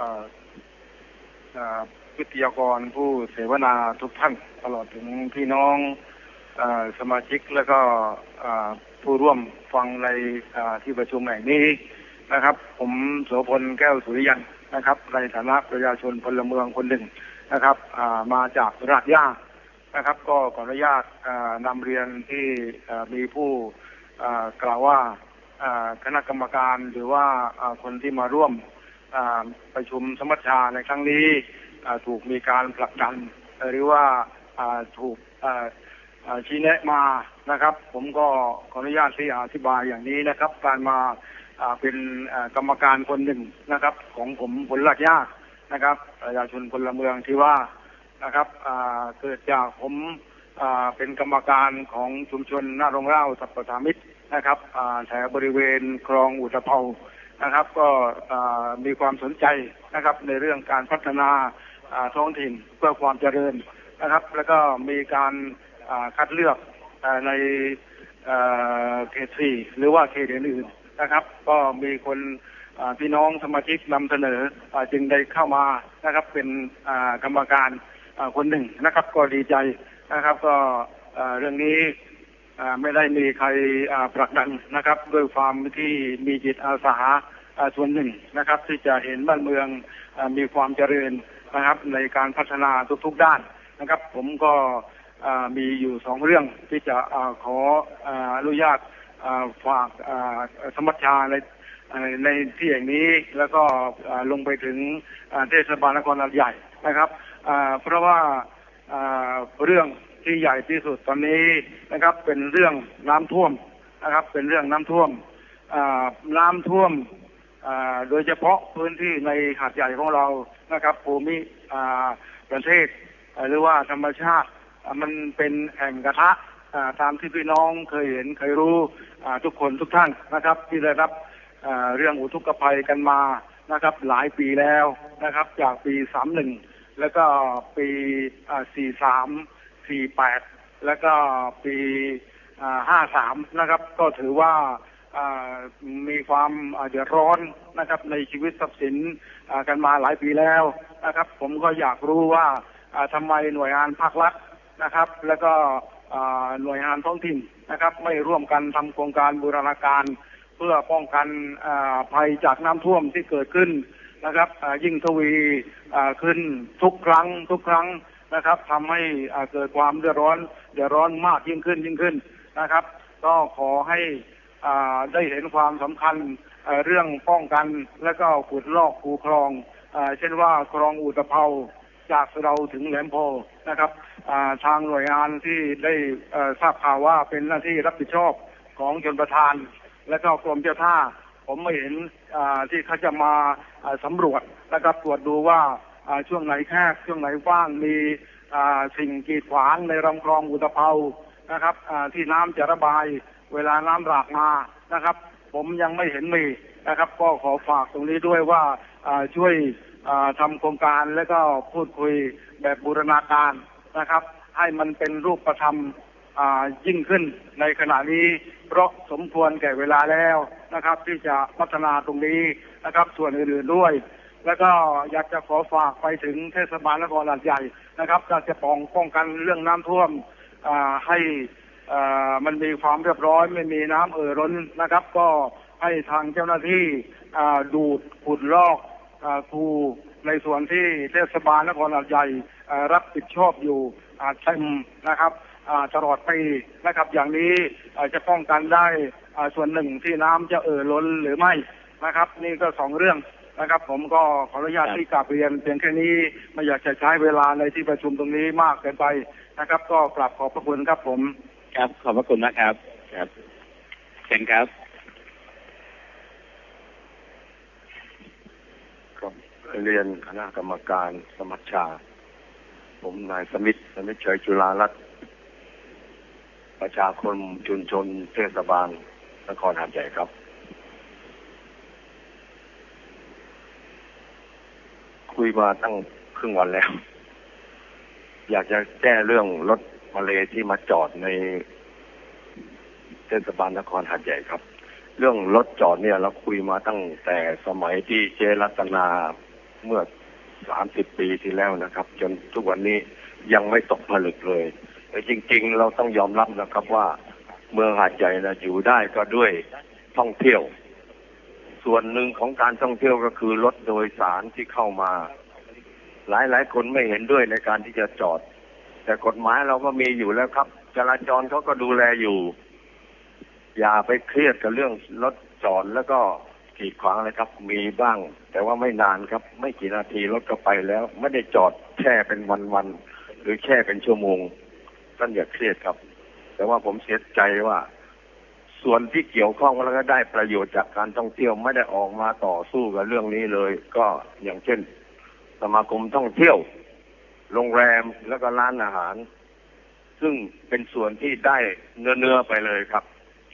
วิทยากรผู้เสวนาทุกท่านตลอดถึงพี่น้องสมาชิกแล้วก็ผู้ร่วมฟังในที่ประชุมแห่งนี้นะครับผมโสพลแก้วสุริยันนะครับในฐานะประชาชนพลเมืองคนหนึ่งนะครับมาจากรากหญ้านะครับก็ขออนุญาตนำเรียนที่มีผู้กล่าวว่าคณะกรรมการหรือว่าคนที่มาร่วมประชุมสมัชชาในครั้งนี้ถูกมีการผลักดันหรือว่าถูกชี้แนะมานะครับผมก็ขออนุญาตที่อธิบายอย่างนี้นะครับการมาเป็นกรรมการคนหนึ่งนะครับของผมผลหลักยากนะครับประชาชนพลเมืองที่ว่านะครับเกิดจากผมเป็นกรรมการของชุมชนหน้าโรงเล่าสัปปทามิตรนะครับแถวบริเวณคลองอุตภเปานะครับก็มีความสนใจนะครับในเรื่องการพัฒนาท้องถิ่นเพื่อความเจริญนะครับแล้วก็มีการคัดเลือกในเขตสี่หรือว่าเขตอื่นๆนะครับก็มีคนพี่น้องสมาชิกนำเสนอจึงได้เข้ามานะครับเป็นกรรมการคนหนึ่งนะครับก็ดีใจนะครับก็เรื่องนี้ไม่ได้มีใครผลักดันนะครับด้วยความที่มีจิตอาสาส่วนหนึ่งนะครับที่จะเห็นบ้านเมืองมีความเจริญนะครับในการพัฒนาทุกๆด้านนะครับผมก็มีอยู่สองเรื่องที่จะขออนุญาตฝากสมัชชาในในที่อย่างนี้แล้วก็ลงไปถึงเทศบาลนครหาดใหญ่นะครับเพราะว่าเรื่องที่ใหญ่ที่สุดตอนนี้นะครับเป็นเรื่องน้ำท่วมนะครับเป็นเรื่องน้ำท่วมน้ำท่วมโดยเฉพาะพื้นที่ในหาดใหญ่ของเรานะครับภูมิประเทศหรือว่าธรรมชาติมันเป็นแอ่งกระทะตามที่พี่น้องเคยเห็นเคยรู้ทุกคนทุกท่านนะครับที่ได้รับเรื่องอุทกภัยกันมานะครับหลายปีแล้วนะครับจากปีสามหนึ่งแล้วก็ปีสี่สามสี่แปดแล้วก็ปีห้าสามนะครับก็ถือว่ามีความเดือดร้อนนะครับในชีวิตทรัพย์สินกันมาหลายปีแล้วนะครับผมก็อยากรู้ว่าทำไมหน่วยงานภาครัฐนะครับแล้วก็หน่วยงานท้องถิ่นนะครับไม่ร่วมกันทำโครงการบูรณาการเพื่อป้องกันภัยจากน้ำท่วมที่เกิดขึ้นนะครับยิ่งทวีขึ้นทุกครั้งทุกครั้งนะครับทำให้เกิดความเดือดร้อนเดือดร้อนมากยิ่งขึ้นยิ่งขึ้นนะครับก็ขอให้ได้เห็นความสำคัญเรื่องป้องกันและก็ขุดลอกคูคลองเช่นว่าคลองอุตภเปาจากเราถึงแหลมโพนะครับทางหน่วยงานที่ได้ทราบข่าวว่าเป็นหน้าที่รับผิดชอบของชลประทานและก็กรมเจ้าท่าขผมไม่เห็นที่เขาจะมาสำรวจนะครับตรวจดูว่าช่วงไหนแคบช่วงไหนว่างมีสิ่งกีดขวางในลำคลองอุตภเปานะครับที่น้ำจะระบายเวลาน้ำหลากมานะครับผมยังไม่เห็นมีนะครับก็ขอฝากตรงนี้ด้วยว่าช่วยทำโครงการและก็พูดคุยแบบบูรณาการนะครับให้มันเป็นรูปธรรมยิ่งขึ้นในขณะนี้เพราะสมควรแก่เวลาแล้วนะครับที่จะพัฒนาตรงนี้นะครับส่วนอื่นๆด้วยแล้วก็อยากจะขอฝากไปถึงเทศบาลนครหาดใหญ่นะครับการจะป้องป้องกันเรื่องน้ำท่วมให้มันมีความเรียบร้อยไม่มีน้ำเอ่อล้นนะครับก็ให้ทางเจ้าหน้าที่ดูดขุดลอกคูในส่วนที่เทศบาลนครหาดใหญ่รับผิดชอบอยู่เต็มนะครับตลอดปีนะครับอย่างนี้จะป้องกันได้ส่วนหนึ่งที่น้ำจะเอ่อล้นหรือไม่นะครับนี่ก็สองเรื่องนะครับผมก็ขออนุญาตที่กราบเรียนเพียงแค่นี้ไม่อยากจะใช้เวลาในที่ประชุมตรงนี้มากเกินไปนะครับก็กราบขอบพระคุณครับผมครับขอบพระคุณนะครับครับเชิญครับครับเรียนคณะกรรมการสมัชชาผมนายสมิทธิ์สมิทธิ์ชัยจุฬารัตน์ประชาคมชุมชนเทศบาลนครหาดใหญ่ครับคุยมาตั้งครึ่งวันแล้วอยากจะแก้เรื่องรถมาเลที่มาจอดในเทศบาลนครหาดใหญ่ครับเรื่องรถจอดเนี่ยเราคุยมาตั้งแต่สมัยที่เจรัตนาเมื่อสามสิบปีที่แล้วนะครับจนทุกวันนี้ยังไม่ตกผลึกเลยแต่จริงๆเราต้องยอมรับนะครับว่าเมืองหาดใหญ่นะอยู่ได้ก็ด้วยท่องเที่ยวส่วนหนึ่งของการท่องเที่ยวก็คือรถโดยสารที่เข้ามาหลายๆคนไม่เห็นด้วยในการที่จะจอดแต่กฎหมายเราก็มีอยู่แล้วครับจราจรเขาก็ดูแลอยู่อย่าไปเครียดกับเรื่องรถจอดแล้วก็กีดขวางเลยครับมีบ้างแต่ว่าไม่นานครับไม่กี่นาทีรถก็ไปแล้วไม่ได้จอดแช่เป็นวันๆหรือแช่เป็นชั่วโมงท่านอย่าเครียดครับแต่ว่าผมเสียใจว่าส่วนที่เกี่ยวข้องแล้วก็ได้ประโยชน์จากการท่องเที่ยวไม่ได้ออกมาต่อสู้กับเรื่องนี้เลยก็อย่างเช่นสมาคมท่องเที่ยวโรงแรมแล้วก็ร้านอาหารซึ่งเป็นส่วนที่ได้เนื้อเนื้อไปเลยครับ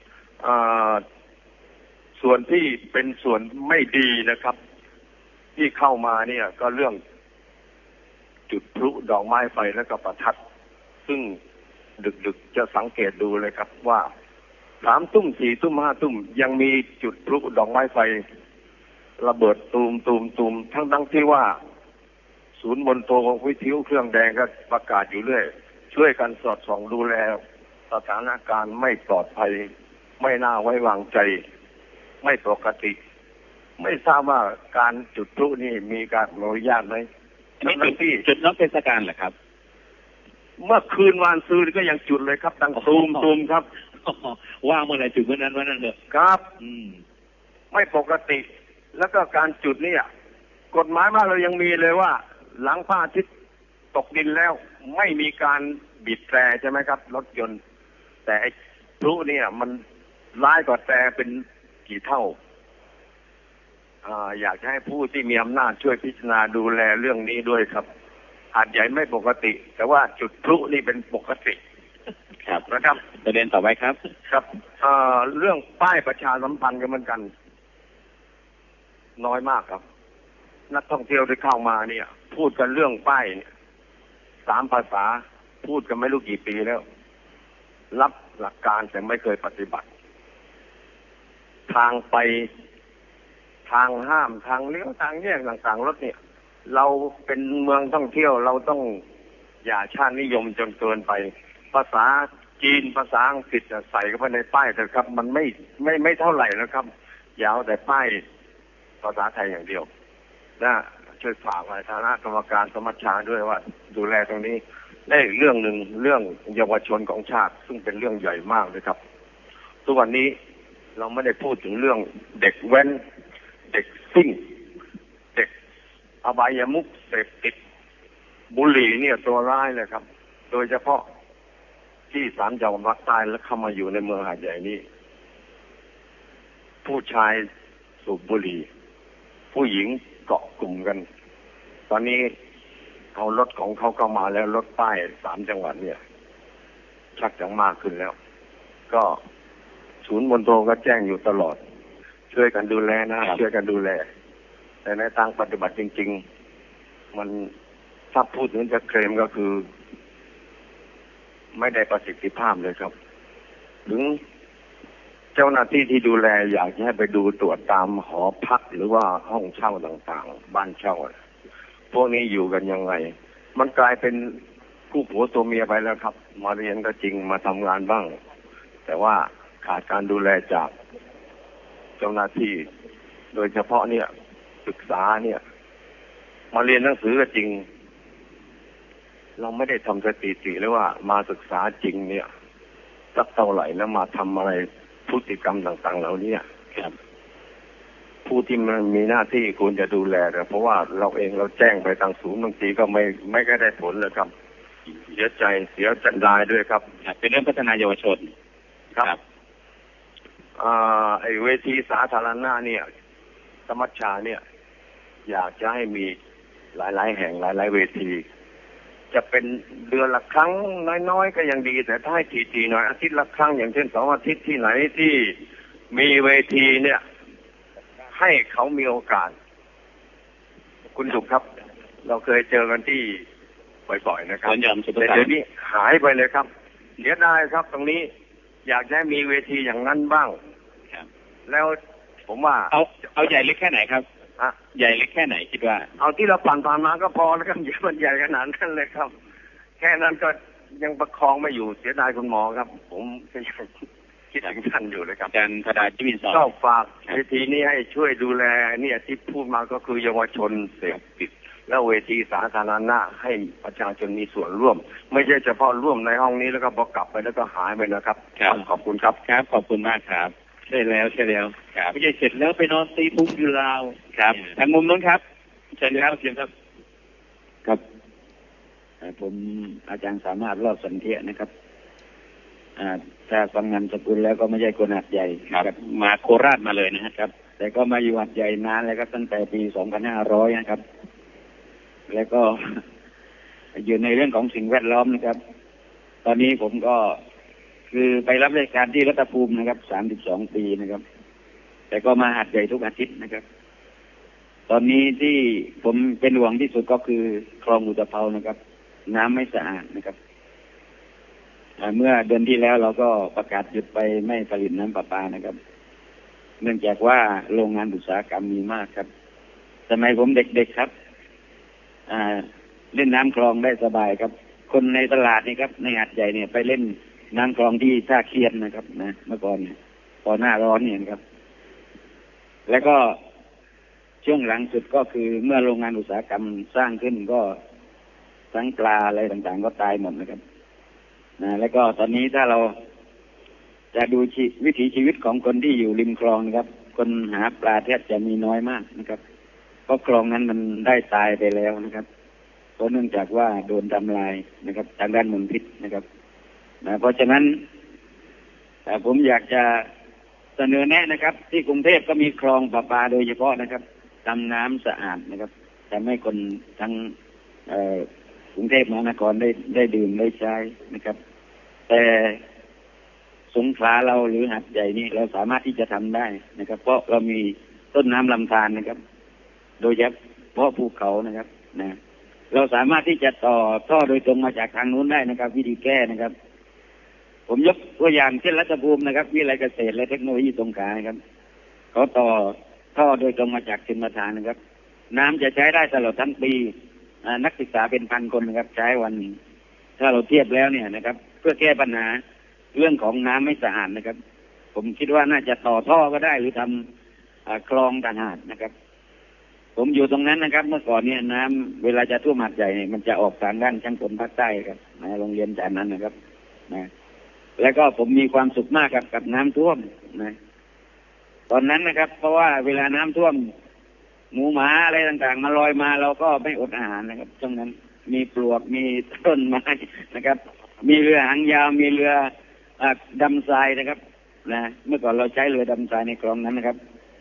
ส่วนที่เป็นส่วนไม่ดีนะครับที่เข้ามาเนี่ยก็เรื่องจุดพลุดอกไม้ไฟแล้วก็ประทัดซึ่งดึกๆจะสังเกตดูเลยครับว่าสามทุ่มสี่ทุ่มห้าทุ่มยังมีจุดพลุดอกไม้ไฟระเบิดตูมตูมตูมทั้งทั้งที่ว่าศูนย์มณฑลวิทยุเครื่องแดงก็ประกาศอยู่เรื่อยช่วยกันสอดส่องดูแลสถานการณ์ไม่ปลอดภัยไม่น่าไว้วางใจไม่ปกติไม่ทราบว่าการจุดพลุนี่มีการอนุญาตไหมไม่จุดที่จุดนอกเทศกาลเหรอครับเมื่อคืนวานซื้อก็ยังจุดเลยครับดังตูมตูมครับว่างเมื่อไหร่จุดเมื่อนั้นวันนั้นเลยครับไม่ปกติแล้วก็การจุดนี่กฎหมายบ้านเรายังมีเลยว่าหลังพระอาทิตย์ตกดินแล้วไม่มีการบีบแตรใช่ไหมครับรถยนต์แต่พลุเนี่ยมันร้ายกว่าแตรเป็นกี่เท่าอ่าอยากให้ผู้ที่มีอำนาจช่วยพิจารณาดูแลเรื่องนี้ด้วยครับหาดใหญ่ไม่ปกติแต่ว่าจุดพลุนี่เป็นปกติครับนะครับประเด็นต่อไปครับครับอ่าเรื่องป้ายประชาสัมพันธ์กันเหมือนกันน้อยมากครับนักท่องเที่ยวที่เข้ามาเนี่ยพูดกันเรื่องป้ายสามภาษาพูดกันไม่รู้กี่ปีแล้วรับหลักการแต่ไม่เคยปฏิบัติทางไปทางห้ามทางเลี้ยวทางแยกต่างๆรถเนี่ยเราเป็นเมืองท่องเที่ยวเราต้องอย่าชาตินิยมจนเกินไปภาษาจีนภาษาอังกฤษใส่เข้าไปในป้ายเถอะครับมันไม่ไม่ไม่เท่าไหร่นะครับอย่าเอาแต่ป้ายภาษาไทยอย่างเดียวนะช่วยฝากไว้ฐานะกรรมการสมัชชาด้วยว่าดูแลตรงนี้และอีกเรื่องหนึ่งเรื่องเยาวชนของชาติซึ่งเป็นเรื่องใหญ่มากเลยครับทุกวันนี้เราไม่ได้พูดถึงเรื่องเด็กแว้นเด็กซิ่งเด็กอบายมุขเสพติดบุหรี่เนี่ยตัวร้ายเลยครับโดยเฉพาะที่สามจังหวัดภาคใต้และเข้ามาอยู่ในเมืองหาดใหญ่นี้ผู้ชายสูบบุหรี่ผู้หญิงเกาะกลุ่มกันตอนนี้เอารถของเขาเข้ามาแล้วรถป้ายสามจังหวัดเนี่ยชักจะมากขึ้นแล้วก็ศูนย์มณฑลก็แจ้งอยู่ตลอดช่วยกันดูแลนะช่วยกันดูแลแต่ในทางปฏิบัติจริงๆมันถ้าพูดถึงจะเคลมก็คือไม่ได้ประสิทธิภาพเลยครับถึงเจ้าหน้าที่ที่ดูแลอยากให้ไปดูตรวจตามหอพักหรือว่าห้องเช่าต่างๆบ้านเช่าพวกนี้อยู่กันยังไงมันกลายเป็นคู่ผัวตัวเมียไปแล้วครับมาเรียนก็จริงมาทำงานบ้างแต่ว่าขาดการดูแลจากเจ้าหน้าที่โดยเฉพาะเนี่ยศึกษาเนี่ยมาเรียนหนังสือก็จริงเราไม่ได้ทำสถิติเลยว่ามาศึกษาจริงเนี่ยสักเท่าไหร่แล้วมาทำอะไรพฤติกรรมต่างๆเหล่านี้ครับผู้ที่มันมีหน้าที่ควรจะดูแลแต่เพราะว่าเราเองเราแจ้งไปทางศูนย์บางทีก็ไม่ไม่ได้ผลเลยครับเสียใจเสียจันดายด้วยครับเป็นเรื่องพัฒนาเยาวชนครับอ่าไอเวทีสาธารณะเนี่ยสมัชชาเนี่ยอยากจะให้มีหลายๆแห่งหลายๆเวทีจะเป็นเดือนละครั้งน้อยๆก็ยังดีแต่ถ้าให้ทีๆหน่อยอาทิตย์ละครั้งอย่างเช่นสองอาทิตย์ที่ไหนที่มีเวทีเนี่ยให้เขามีโอกาสคุณสุขครับเราเคยเจอกันที่บ่อยๆนะครับแต่เดี๋ยวนี้หายไปเลยครับเสียดายครับตรงนี้อยากให้มีเวทีอย่างนั้นบ้างแล้วผมว่าเอาเอาใหญ่เล็กแค่ไหนครับใหญ่เล็กแค่ไหนคิดว่าเอาที่เราผ่านผ่านมาก็พอแล้วครับอย่ามันใหญ่ขนาดนั้นเลยครับแค่นั้นก็ยังประคองไม่อยู่เสียดายคุณหมอครับผมก็ยังคิดถึงท่านอยู่เลยครับอาจารย์ธดาจิมินสอนก็ฝากเวทีนี้ให้ช่วยดูแลเนี่ยที่พูดมาก็คือเยาวชนเสพติดแล้วเวทีสาธารณะให้ประชาชนมีส่วนร่วมไม่ใช่เฉพาะร่วมในห้องนี้แล้วก็พอกลับไปแล้วก็หายไปนะครับขอบคุณครับครับขอบคุณมากครับใช่แล้วใช่แล้วไม่ใช่เสร็จแล้วไปนอนตีพุงอยู่ลาวครับทางมุมนู้นครับเชิญครับเชิญครับครับผมอาจารย์สามารถรอดสันเทียนะครับถ้าฟังนามสกุลแล้วก็ไม่ใช่คนหัดใหญ่ครับมาโคราชมาเลยนะครับแต่ก็มาอยู่หัดใหญ่นานแล้วครับตั้งแต่ปีสองพันห้าร้อยนะครับแล้วก็อยู่ในเรื่องของสิ่งแวดล้อมนะครับตอนนี้ผมก็คือไปรับราชการที่รัตภูมินะครับสามสิบสองปีนะครับแต่ก็มาหัดใหญ่ทุกอาทิตย์นะครับตอนนี้ที่ผมเป็นห่วงที่สุดก็คือคลองอุตภเปานะครับน้ำไม่สะอาดนะครับเมื่อเดือนที่แล้วเราก็ประกาศหยุดไปไม่ผลิตน้ำประปานะครับเนื่องจากว่าโรงงานอุตสาหกรรมมีมากครับสมัยผมเด็กๆครับเล่นน้ำคลองได้สบายครับคนในตลาดนี่ครับในหาดใหญ่เนี่ยไปเล่นน้ำคลองที่ท่าเคียนนะครับนะเมื่อก่อนเนี่ยพอหน้าร้อนเนี่ยครับแล้วก็ช่วงหลังสุดก็คือเมื่อโรงงานอุตสาหกรรมสร้างขึ้นก็ทั้งปลาอะไรต่างๆก็ตายหมดนะครับนะแล้วก็ตอนนี้ถ้าเราจะดูวิถีชีวิตของคนที่อยู่ริมคลองนะครับคนหาปลาแทบจะมีน้อยมากนะครับเพราะคลองนั้นมันได้ตายไปแล้วนะครับเพราะเนื่องจากว่าโดนทำลายนะครับทางด้านมลพิษนะครับนะเพราะฉะนั้นผมอยากจะเสนอแนะนะครับที่กรุงเทพก็มีคลองประปาโดยเฉพาะนะครับทำน้ำสะอาดนะครับทำให้คนทั้งกรุงเทพมหานครได้ได้ดื่มได้ใช้นะครับแต่สงขลาเราหรือหาดใหญ่นี่เราสามารถที่จะทำได้นะครับเพราะเรามีต้นน้ำลำธารนะครับโดยเฉพาะภูเขานะครับนะเราสามารถที่จะต่อท่อโดยตรงมาจากทางนู้นได้นะครับวิธีแก้นะครับผมยกตัวอย่างเช่นรัฐภูมินะครับวิทยาลัยเกษตรและเทคโนโลยีสงขลานะครับเขาต่อท่อโดยตรงมาจากชลประทานนะครับน้ำจะใช้ได้ตลอดทั้งปีนักศึกษาเป็นพันคนนะครับใช้วันถ้าเราเทียบแล้วเนี่ยนะครับเพื่อแก้ปัญหาเรื่องของน้ำไม่สะอาดนะครับผมคิดว่าน่าจะต่อท่อก็ได้หรือทำคลองต่างหากนะครับผมอยู่ตรงนั้นนะครับเมื่อก่อนเนี่ยน้ำเวลาจะท่วมหาดใหญ่เนี่ยมันจะออกทางด้านชั้นบนภาคใต้ครับนะโรงเรียนจากนั้นนะครับนะแล้วก็ผมมีความสุขมากกับกับน้ำท่วมนะตอนนั้นนะครับเพราะว่าเวลาน้ำท่วมหมูหมาอะไรต่างๆมาลอยมาเราก็ไม่อดอาหารนะครับตรงนั้นมีปลวกมีต้นไม้นะครับมีเรือหางยาวมีเรือดำทรายนะครับนะเมื่อก่อนเราใช้เรือดำทรายในคลองนั้นนะครับ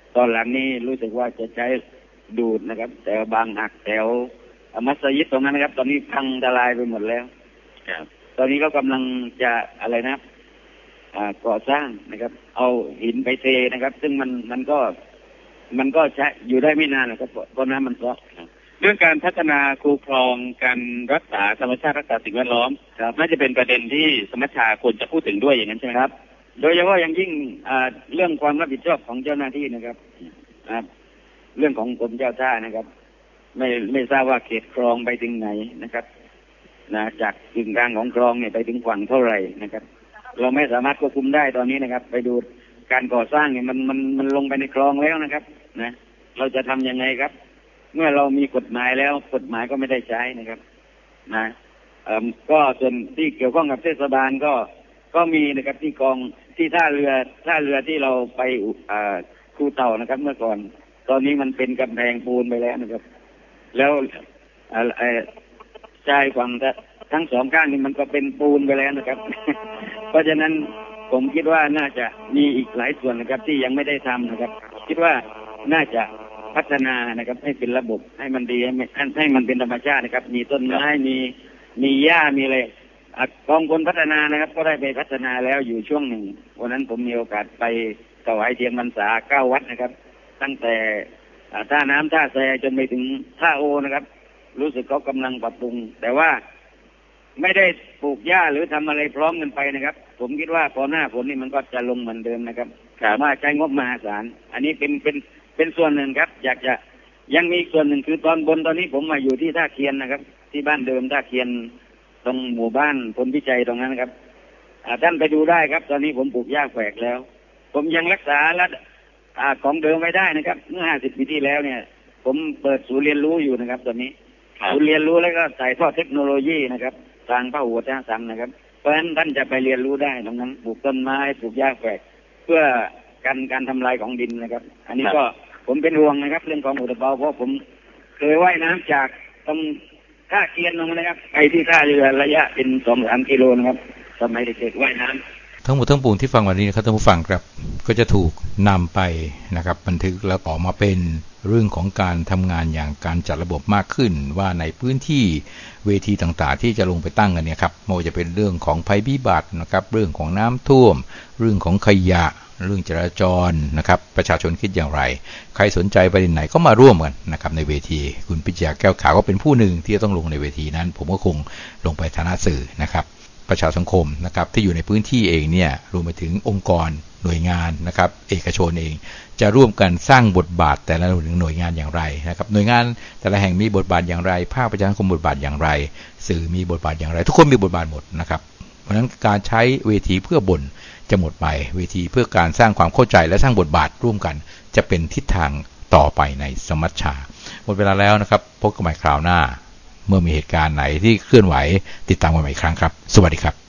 ตอนหลังนี้รู้สึกว่าจะใช้ดูดนะครับแต่บางหักแถวมัสยิดตรงนั้นนะครับตอนนี้พังทลายไปหมดแล้วตอนนี้ก็กำลังจะอะไรนะก่อสร้างนะครับเอาหินไปเทนะครับซึ่งมันมันก็มันก็ใช้อยู่ได้ไม่นานนะครับเพราะน้ำมันก็เรื่องการพัฒนาคูครองการรักษาธรรมชาติรักษาสิ่งแวดล้อมน่าจะเป็นประเด็นที่สมัชชาควรจะพูดถึงด้วยอย่างนั้นใช่ไหมครับโดยเฉพาะอย่างยิ่งเรื่องความรับผิดชอบของเจ้าหน้าที่นะครับเรื่องของกรมเจ้าท่านะครับไม่ไม่ทราบว่าเขตคลองไปถึงไหนนะครับนะจากกึ่งกลางของคลองเนี่ยไปถึงฝั่งเท่าไหร่นะครับเราไม่สามารถควบคุมได้ตอนนี้นะครับไปดูการก่อสร้างเนี่ยมันมันมันลงไปในคลองแล้วนะครับนะเราจะทำยังไงครับเมื่อเรามีกฎหมายแล้วกฎหมายก็ไม่ได้ใช้นะครับนะเอ่อก็ส่วนที่เกี่ยวข้องกับเทศบาลก็ก็มีนะครับที่กองที่ท่าเรือท่าเรือที่เราไปอ่าคูเต่านะครับเมื่อก่อนตอนนี้มันเป็นกำแพงปูนไปแล้วนะครับแล้วไอ้ชายฝั่งทั้งสองข้างนี่มันก็เป็นปูนไปแล้วนะครับ เพราะฉะนั้นผมคิดว่าน่าจะมีอีกหลายส่วนนะครับที่ยังไม่ได้ทำนะครับคิดว่าน่าจะพัฒนานะครับให้เป็นระบบให้มันดีให้ให้มันเป็นธรรมชาตินะครับมีต้นไม้มีมีหญ้ามีอะไรกองคนพัฒนานะครับก็ได้ไปพัฒนาแล้วอยู่ช่วงหนึ่งวันนั้นผมมีโอกาสไปถวายเทียนพรรษาเก้าวัดนะครับตั้งแต่ท่าน้ำท่าแซจนไปถึงท่าโอนะครับรู้สึกเขากำลังปรับปรุงแต่ว่าไม่ได้ปลูกหญ้าหรือทำอะไรพร้อมกันไปนะครับผมคิดว่าพอหน้าฝนนี่มันก็จะลงเหมือนเดิมนะครับแต่ว่าใช้งบมหาศาลอันนี้เป็นเป็นเป็นส่วนหนึ่งครับอยากจะยังมีส่วนหนึ่งคือตอนบนตอนนี้ผมมาอยู่ที่ท่าเคียนนะครับที่บ้านเดิมท่าเคียนตรงหมู่บ้านพลพิชัยตรงนั้นนะครับท่านไปดูได้ครับตอนนี้ผมปลูกหญ้าแฝกแล้วผมยังรักษาและของเดิมไว้ได้นะครับเมื่อห้าสิบปีที่แล้วเนี่ยผมเปิดศูนย์เรียนรู้อยู่นะครับตอนนี้ศูนย์เรียนรู้แล้วก็ใส่ทอดเทคโนโลยีนะครับทางพระหัวท่าสังนะครับเพราะฉะนั้นท่านจะไปเรียนรู้ได้ตรงนั้นปลูกต้นไม้ปลูกหญ้าแฝกเพื่อกันการทำลายของดินนะครับอันนี้ก็ผมเป็นห่วงนะครับเรื่องของอุตภาวเพราะผมเคยว่ายน้ำจากตรงท่าเคียนลงนะครับไปที่ท่าเรือระยะเป็นสองสามกิโลนะครับสมัยเด็กๆว่ายน้ำทั้งหมดทั้งปวงที่ฟังวันนี้นะครับท่านผู้ฟังครับก็จะถูกนำไปนะครับบันทึกแล้วออกมาเป็นเรื่องของการทำงานอย่างการจัดระบบมากขึ้นว่าในพื้นที่เวทีต่างๆที่จะลงไปตั้งกันเนี่ยครับไม่ว่าจะเป็นเรื่องของภัยพิบัตินะครับเรื่องของน้ำท่วมเรื่องของขยะเรื่องจราจรนะครับประชาชนคิดอย่างไรใครสนใจประเด็นไหนก็มาร่วมกันนะครับในเวทีคุณพิจารณาแก้วขาวก็เป็นผู้หนึ่งที่จะต้องลงในเวทีนั้นผมก็คงลงไปฐานะสื่อนะครับประชาสังคมนะครับที่อยู่ในพื้นที่เองเนี่ยรวมไปถึงองค์กรหน่วยงานนะครับเอกชนเองจะร่วมกันสร้างบทบาทแต่ละหน่วยงานอย่างไรนะครับหน่วยงานแต่ละแห่งมีบทบาทอย่างไรภาคประชาสังคมบทบาทอย่างไรสื่อมีบทบาทอย่างไรทุกคนมีบทบาทหมดนะครับเพราะฉะนั้นการใช้เวทีเพื่อบ่นจะหมดไปเวทีเพื่อการสร้างความเข้าใจและสร้างบทบาทร่วมกันจะเป็นทิศทางต่อไปในสมัชชาหมดเวลาแล้วนะครับพบกันใหม่คราวหน้าเมื่อมีเหตุการณ์ไหนที่เคลื่อนไหวติดตามกันใหม่อีกครั้งครับสวัสดีครับ